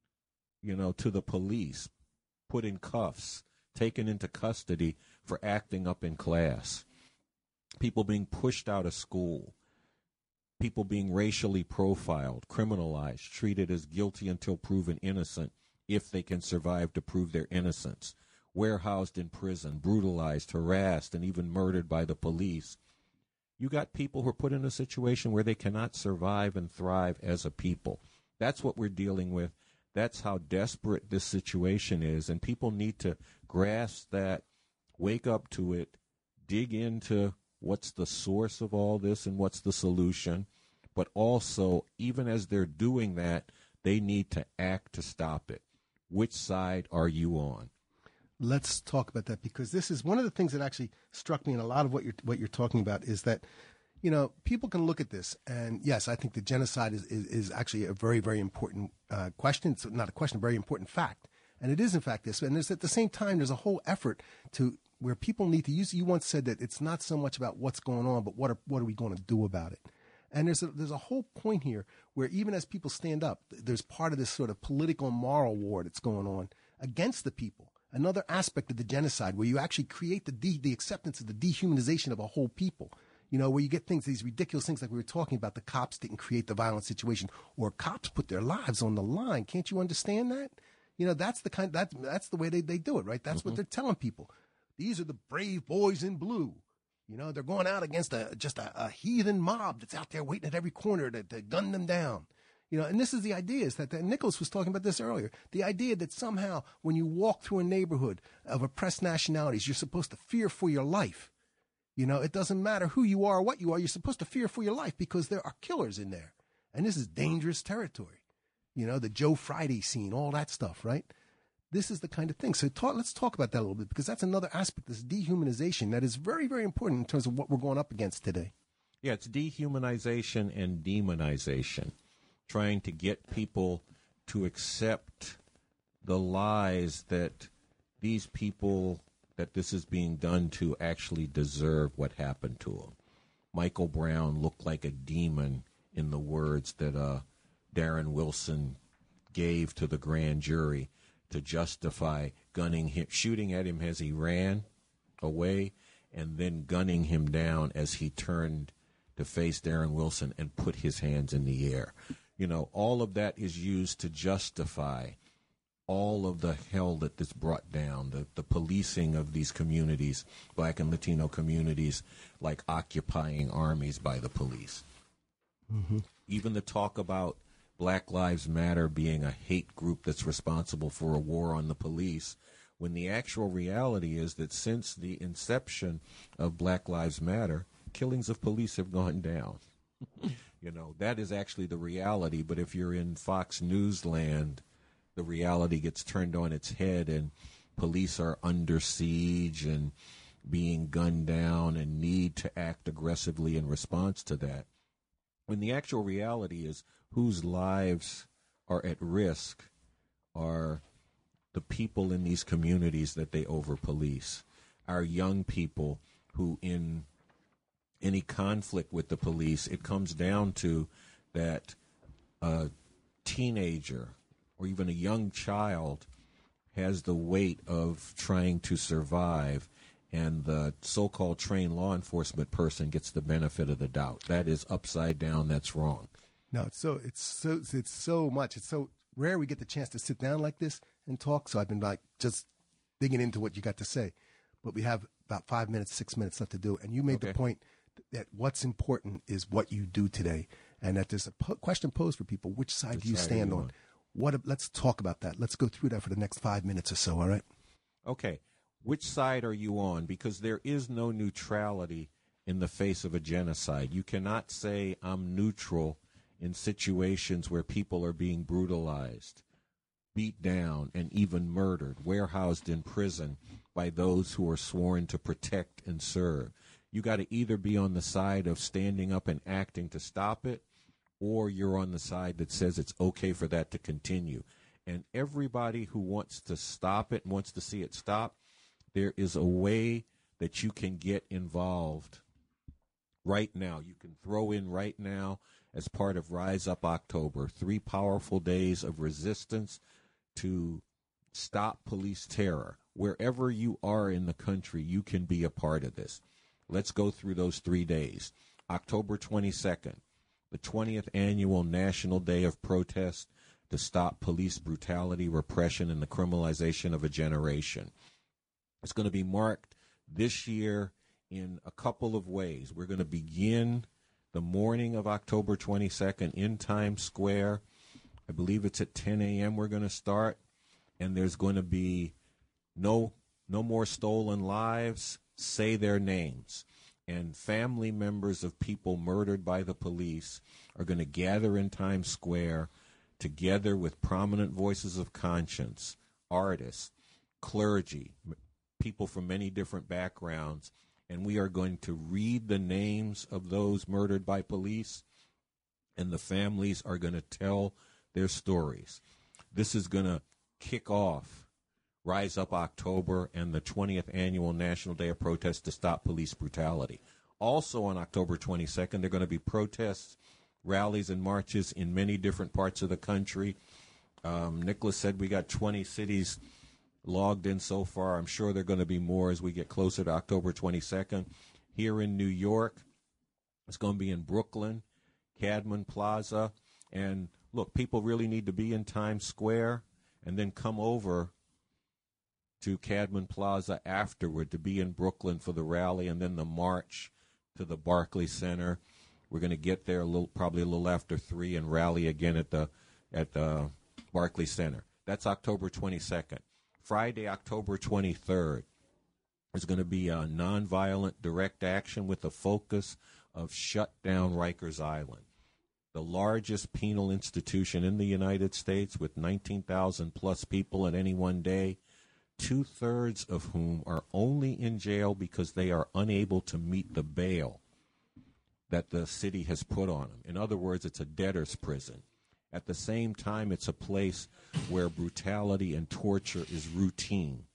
you know, to the police, put in cuffs, taken into custody for acting up in class, people being pushed out of school, people being racially profiled, criminalized, treated as guilty until proven innocent if they can survive to prove their innocence, warehoused in prison, brutalized, harassed, and even murdered by the police. You got people who are put in a situation where they cannot survive and thrive as a people. That's what we're dealing with. That's how desperate this situation is, and people need to grasp that, wake up to it, dig into what's the source of all this and what's the solution. But also, even as they're doing that, they need to act to stop it. Which side are you on? Let's talk about that, because this is one of the things that actually struck me in a lot of what you're what you're talking about is that, you know, people can look at this, and yes, I think the genocide is, is, is actually a very, very important uh, question. It's not a question, a very important fact. And it is, in fact, this. And there's, at the same time, there's a whole effort to where people need to use. You once said that it's not so much about what's going on, but what are, what are we going to do about it? And there's a, there's a whole point here where even as people stand up, there's part of this sort of political moral war that's going on against the people. Another aspect of the genocide where you actually create the de- the acceptance of the dehumanization of a whole people. You know, where you get things, these ridiculous things like we were talking about, the cops didn't create the violent situation, or cops put their lives on the line. Can't you understand that? You know, that's the kind, that's, that's the way they, they do it, right? That's mm-hmm. what they're telling people. These are the brave boys in blue. You know, they're going out against a, just a, a heathen mob that's out there waiting at every corner to, to gun them down. You know, and this is the idea, is that, that Nicholas was talking about this earlier. The idea that somehow when you walk through a neighborhood of oppressed nationalities, you're supposed to fear for your life. You know, it doesn't matter who you are or what you are. You're supposed to fear for your life because there are killers in there. And this is dangerous territory. You know, the Joe Friday scene, all that stuff, right? This is the kind of thing. So talk, let's talk about that a little bit, because that's another aspect, this dehumanization, that is very, very important in terms of what we're going up against today. Yeah, it's dehumanization and demonization, trying to get people to accept the lies that these people that this is being done to actually deserve what happened to them. Michael Brown looked like a demon in the words that uh, Darren Wilson gave to the grand jury to justify gunning him, shooting at him as he ran away, and then gunning him down as he turned to face Darren Wilson and put his hands in the air. You know, all of that is used to justify all of the hell that this brought down, the, the policing of these communities, black and Latino communities, like occupying armies by the police. Mm-hmm. Even the talk about Black Lives Matter being a hate group that's responsible for a war on the police, when the actual reality is that since the inception of Black Lives Matter, killings of police have gone down. You know, that is actually the reality. But if you're in Fox News land, the reality gets turned on its head, and police are under siege and being gunned down and need to act aggressively in response to that. When the actual reality is whose lives are at risk are the people in these communities that they over-police. Our young people who, in any conflict with the police, it comes down to that a teenager or even a young child has the weight of trying to survive, and the so-called trained law enforcement person gets the benefit of the doubt. That is upside down. That's wrong. No, it's so it's so it's so much. It's so rare we get the chance to sit down like this and talk. So I've been like just digging into what you got to say. But we have about five minutes, six minutes left to do. And you made Okay. the point that what's important is what you do today, and that there's a po- question posed for people: which side Which do you side are stand you on? on? What? Let's talk about that. Let's go through that for the next five minutes or so. All right. Okay. Which side are you on? Because there is no neutrality in the face of a genocide. You cannot say I'm neutral in situations where people are being brutalized, beat down, and even murdered, warehoused in prison by those who are sworn to protect and serve. You got to either be on the side of standing up and acting to stop it, or you're on the side that says it's okay for that to continue. And everybody who wants to stop it and wants to see it stop, there is a way that you can get involved right now. You can throw in right now as part of Rise Up October, three powerful days of resistance to stop police terror. Wherever you are in the country, you can be a part of this. Let's go through those three days. October twenty-second, the twentieth annual National Day of Protest to stop police brutality, repression, and the criminalization of a generation. It's going to be marked this year in a couple of ways. We're going to begin the morning of October twenty-second in Times Square. I believe it's at ten a.m. we're going to start, and there's going to be no no more stolen lives. Say their names. And family members of people murdered by the police are going to gather in Times Square together with prominent voices of conscience, artists, clergy, people from many different backgrounds, and we are going to read the names of those murdered by police, and the families are going to tell their stories. This is going to kick off Rise Up October and the twentieth Annual National Day of Protest to Stop Police Brutality. Also on October twenty-second, there are going to be protests, rallies, and marches in many different parts of the country. Um, Nicholas said we got twenty cities logged in so far. I'm sure there are going to be more as we get closer to October twenty-second. Here in New York, it's going to be in Brooklyn, Cadman Plaza. And look, people really need to be in Times Square and then come over to Cadman Plaza afterward to be in Brooklyn for the rally and then the march to the Barclays Center. We're going to get there a little, probably a little after three, and rally again at the at the Barclays Center. That's October twenty-second. Friday, October twenty-third, is going to be a nonviolent direct action with the focus of shut down Rikers Island, the largest penal institution in the United States with nineteen thousand plus people at any one day, two-thirds of whom are only in jail because they are unable to meet the bail that the city has put on them. In other words, it's a debtor's prison. At the same time, it's a place where brutality and torture is routine.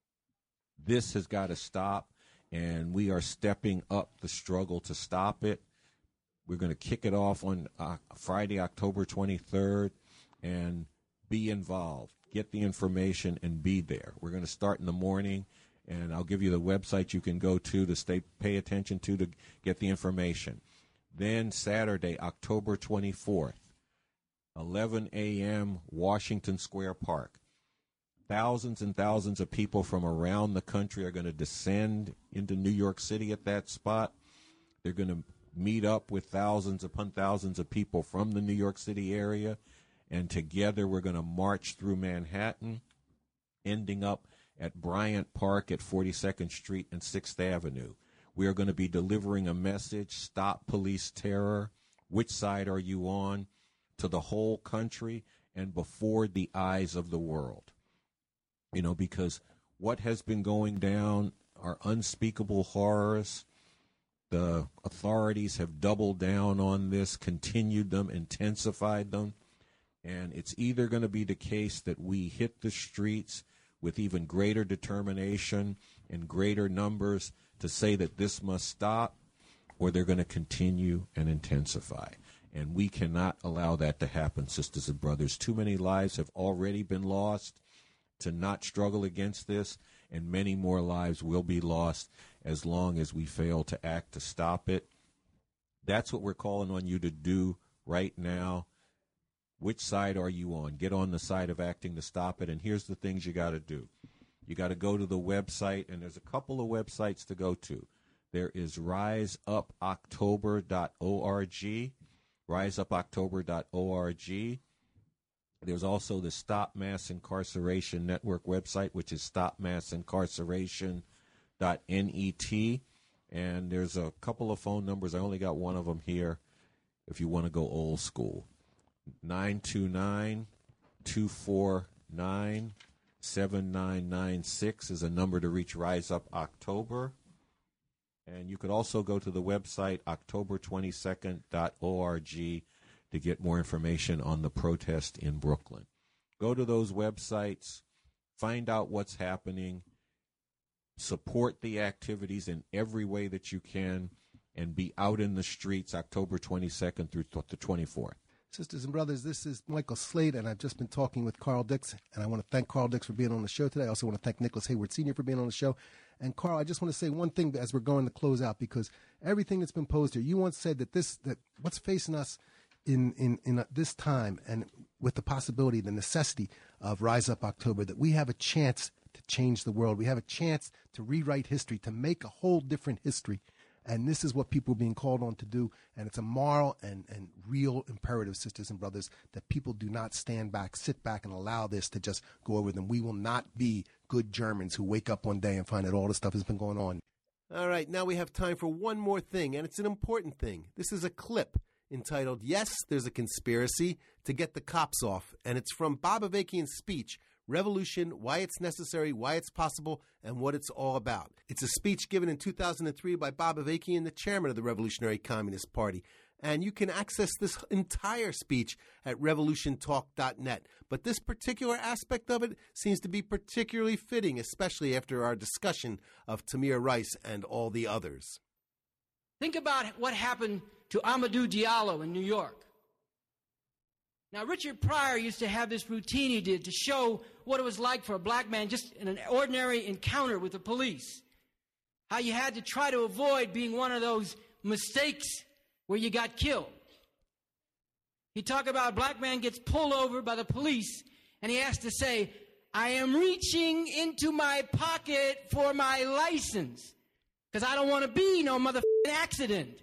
This has got to stop, and we are stepping up the struggle to stop it. We're going to kick it off on uh, Friday, October twenty-third, and be involved. Get the information and be there. We're going to start in the morning, and I'll give you the website you can go to to stay pay attention to to get the information. Then Saturday, October twenty-fourth, eleven a.m., Washington Square Park. Thousands and thousands of people from around the country are going to descend into New York City at that spot. They're going to meet up with thousands upon thousands of people from the New York City area, and together we're going to march through Manhattan, ending up at Bryant Park at forty-second Street and sixth Avenue. We are going to be delivering a message, stop police terror, which side are you on, to the whole country and before the eyes of the world. You know, because what has been going down are unspeakable horrors. The authorities have doubled down on this, continued them, intensified them. And it's either going to be the case that we hit the streets with even greater determination and greater numbers to say that this must stop, or they're going to continue and intensify. And we cannot allow that to happen, sisters and brothers. Too many lives have already been lost to not struggle against this, and many more lives will be lost as long as we fail to act to stop it. That's what we're calling on you to do right now. Which side are you on? Get on the side of acting to stop it. And here's the things you got to do. You got to go to the website, and there's a couple of websites to go to. There is rise up october dot org, rise up october dot org. There's also the Stop Mass Incarceration Network website, which is stop mass incarceration dot net. And there's a couple of phone numbers. I only got one of them here if you want to go old school. nine two nine, two four nine, seven nine nine six is a number to reach Rise Up October. And you could also go to the website october twenty-second dot org to get more information on the protest in Brooklyn. Go to those websites, find out what's happening, support the activities in every way that you can, and be out in the streets October twenty-second through the twenty-fourth. Sisters and brothers, this is Michael Slate, and I've just been talking with Carl Dix, and I want to thank Carl Dix for being on the show today. I also want to thank Nicholas Hayward Senior for being on the show. And Carl, I just want to say one thing as we're going to close out, because everything that's been posed here, you once said that this, that what's facing us in, in, in this time, and with the possibility, the necessity of Rise Up October, that we have a chance to change the world. We have a chance to rewrite history, to make a whole different history. And this is what people are being called on to do. And it's a moral and, and real imperative, sisters and brothers, that people do not stand back, sit back, and allow this to just go over them. We will not be good Germans who wake up one day and find that all this stuff has been going on. All right, now we have time for one more thing, and it's an important thing. This is a clip entitled, Yes, There's a Conspiracy to Get the Cops Off. And it's from Bob Avakian's speech, Revolution, Why It's Necessary, Why It's Possible, and What It's All About. It's a speech given in two thousand three by Bob Avakian, the chairman of the Revolutionary Communist Party. And you can access this entire speech at revolution talk dot net. But this particular aspect of it seems to be particularly fitting, especially after our discussion of Tamir Rice and all the others. Think about what happened to Amadou Diallo in New York. Now, Richard Pryor used to have this routine he did to show what it was like for a black man just in an ordinary encounter with the police. How you had to try to avoid being one of those mistakes where you got killed. He talked about a black man gets pulled over by the police, and he has to say, I am reaching into my pocket for my license, because I don't want to be no motherfucking accident.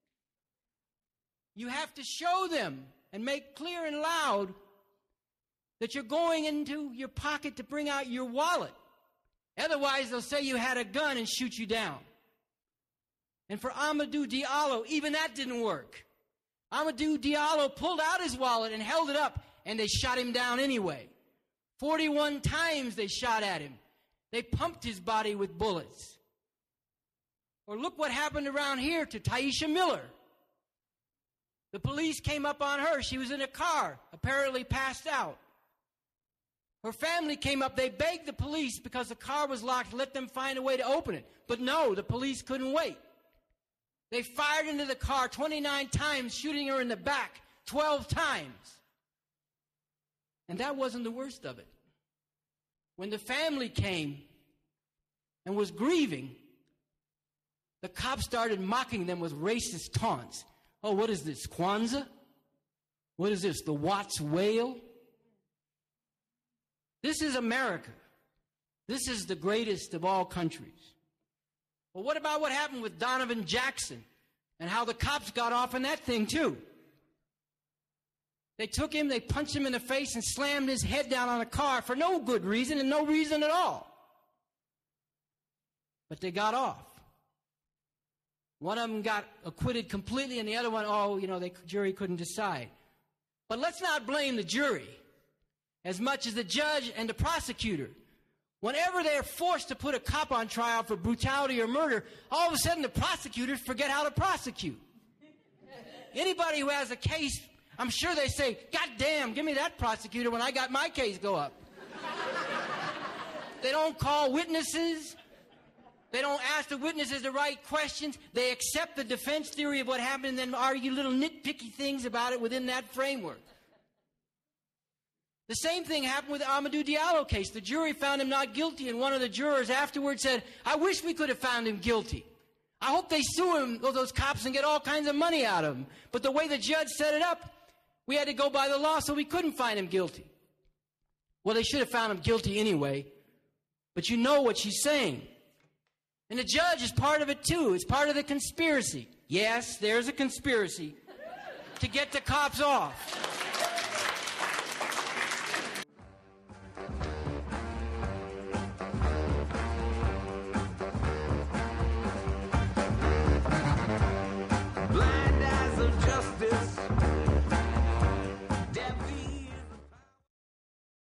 You have to show them and make clear and loud that you're going into your pocket to bring out your wallet. Otherwise, they'll say you had a gun and shoot you down. And for Amadou Diallo, even that didn't work. Amadou Diallo pulled out his wallet and held it up, and they shot him down anyway. forty-one times they shot at him. They pumped his body with bullets. Or look what happened around here to Taisha Miller. The police came up on her. She was in a car, apparently passed out. Her family came up. They begged the police because the car was locked, let them find a way to open it. But no, the police couldn't wait. They fired into the car twenty-nine times, shooting her in the back twelve times. And that wasn't the worst of it. When the family came and was grieving, the cops started mocking them with racist taunts. Oh, what is this, Kwanzaa? What is this, the Watts whale? This is America. This is the greatest of all countries. Well, what about what happened with Donovan Jackson and how the cops got off on that thing, too? They took him, they punched him in the face and slammed his head down on a car for no good reason and no reason at all. But they got off. One of them got acquitted completely, and the other one, oh, you know, the jury couldn't decide. But let's not blame the jury as much as the judge and the prosecutor. Whenever they're forced to put a cop on trial for brutality or murder, all of a sudden the prosecutors forget how to prosecute. Anybody who has a case, I'm sure they say, God damn, give me that prosecutor when I got my case go up. They don't call witnesses. They don't ask the witnesses the right questions. They accept the defense theory of what happened and then argue little nitpicky things about it within that framework. The same thing happened with the Amadou Diallo case. The jury found him not guilty, and one of the jurors afterwards said, I wish we could have found him guilty. I hope they sue him, those cops, and get all kinds of money out of him. But the way the judge set it up, we had to go by the law, so we couldn't find him guilty. Well, they should have found him guilty anyway. But you know what she's saying. And the judge is part of it, too. It's part of the conspiracy. Yes, there's a conspiracy to get the cops off.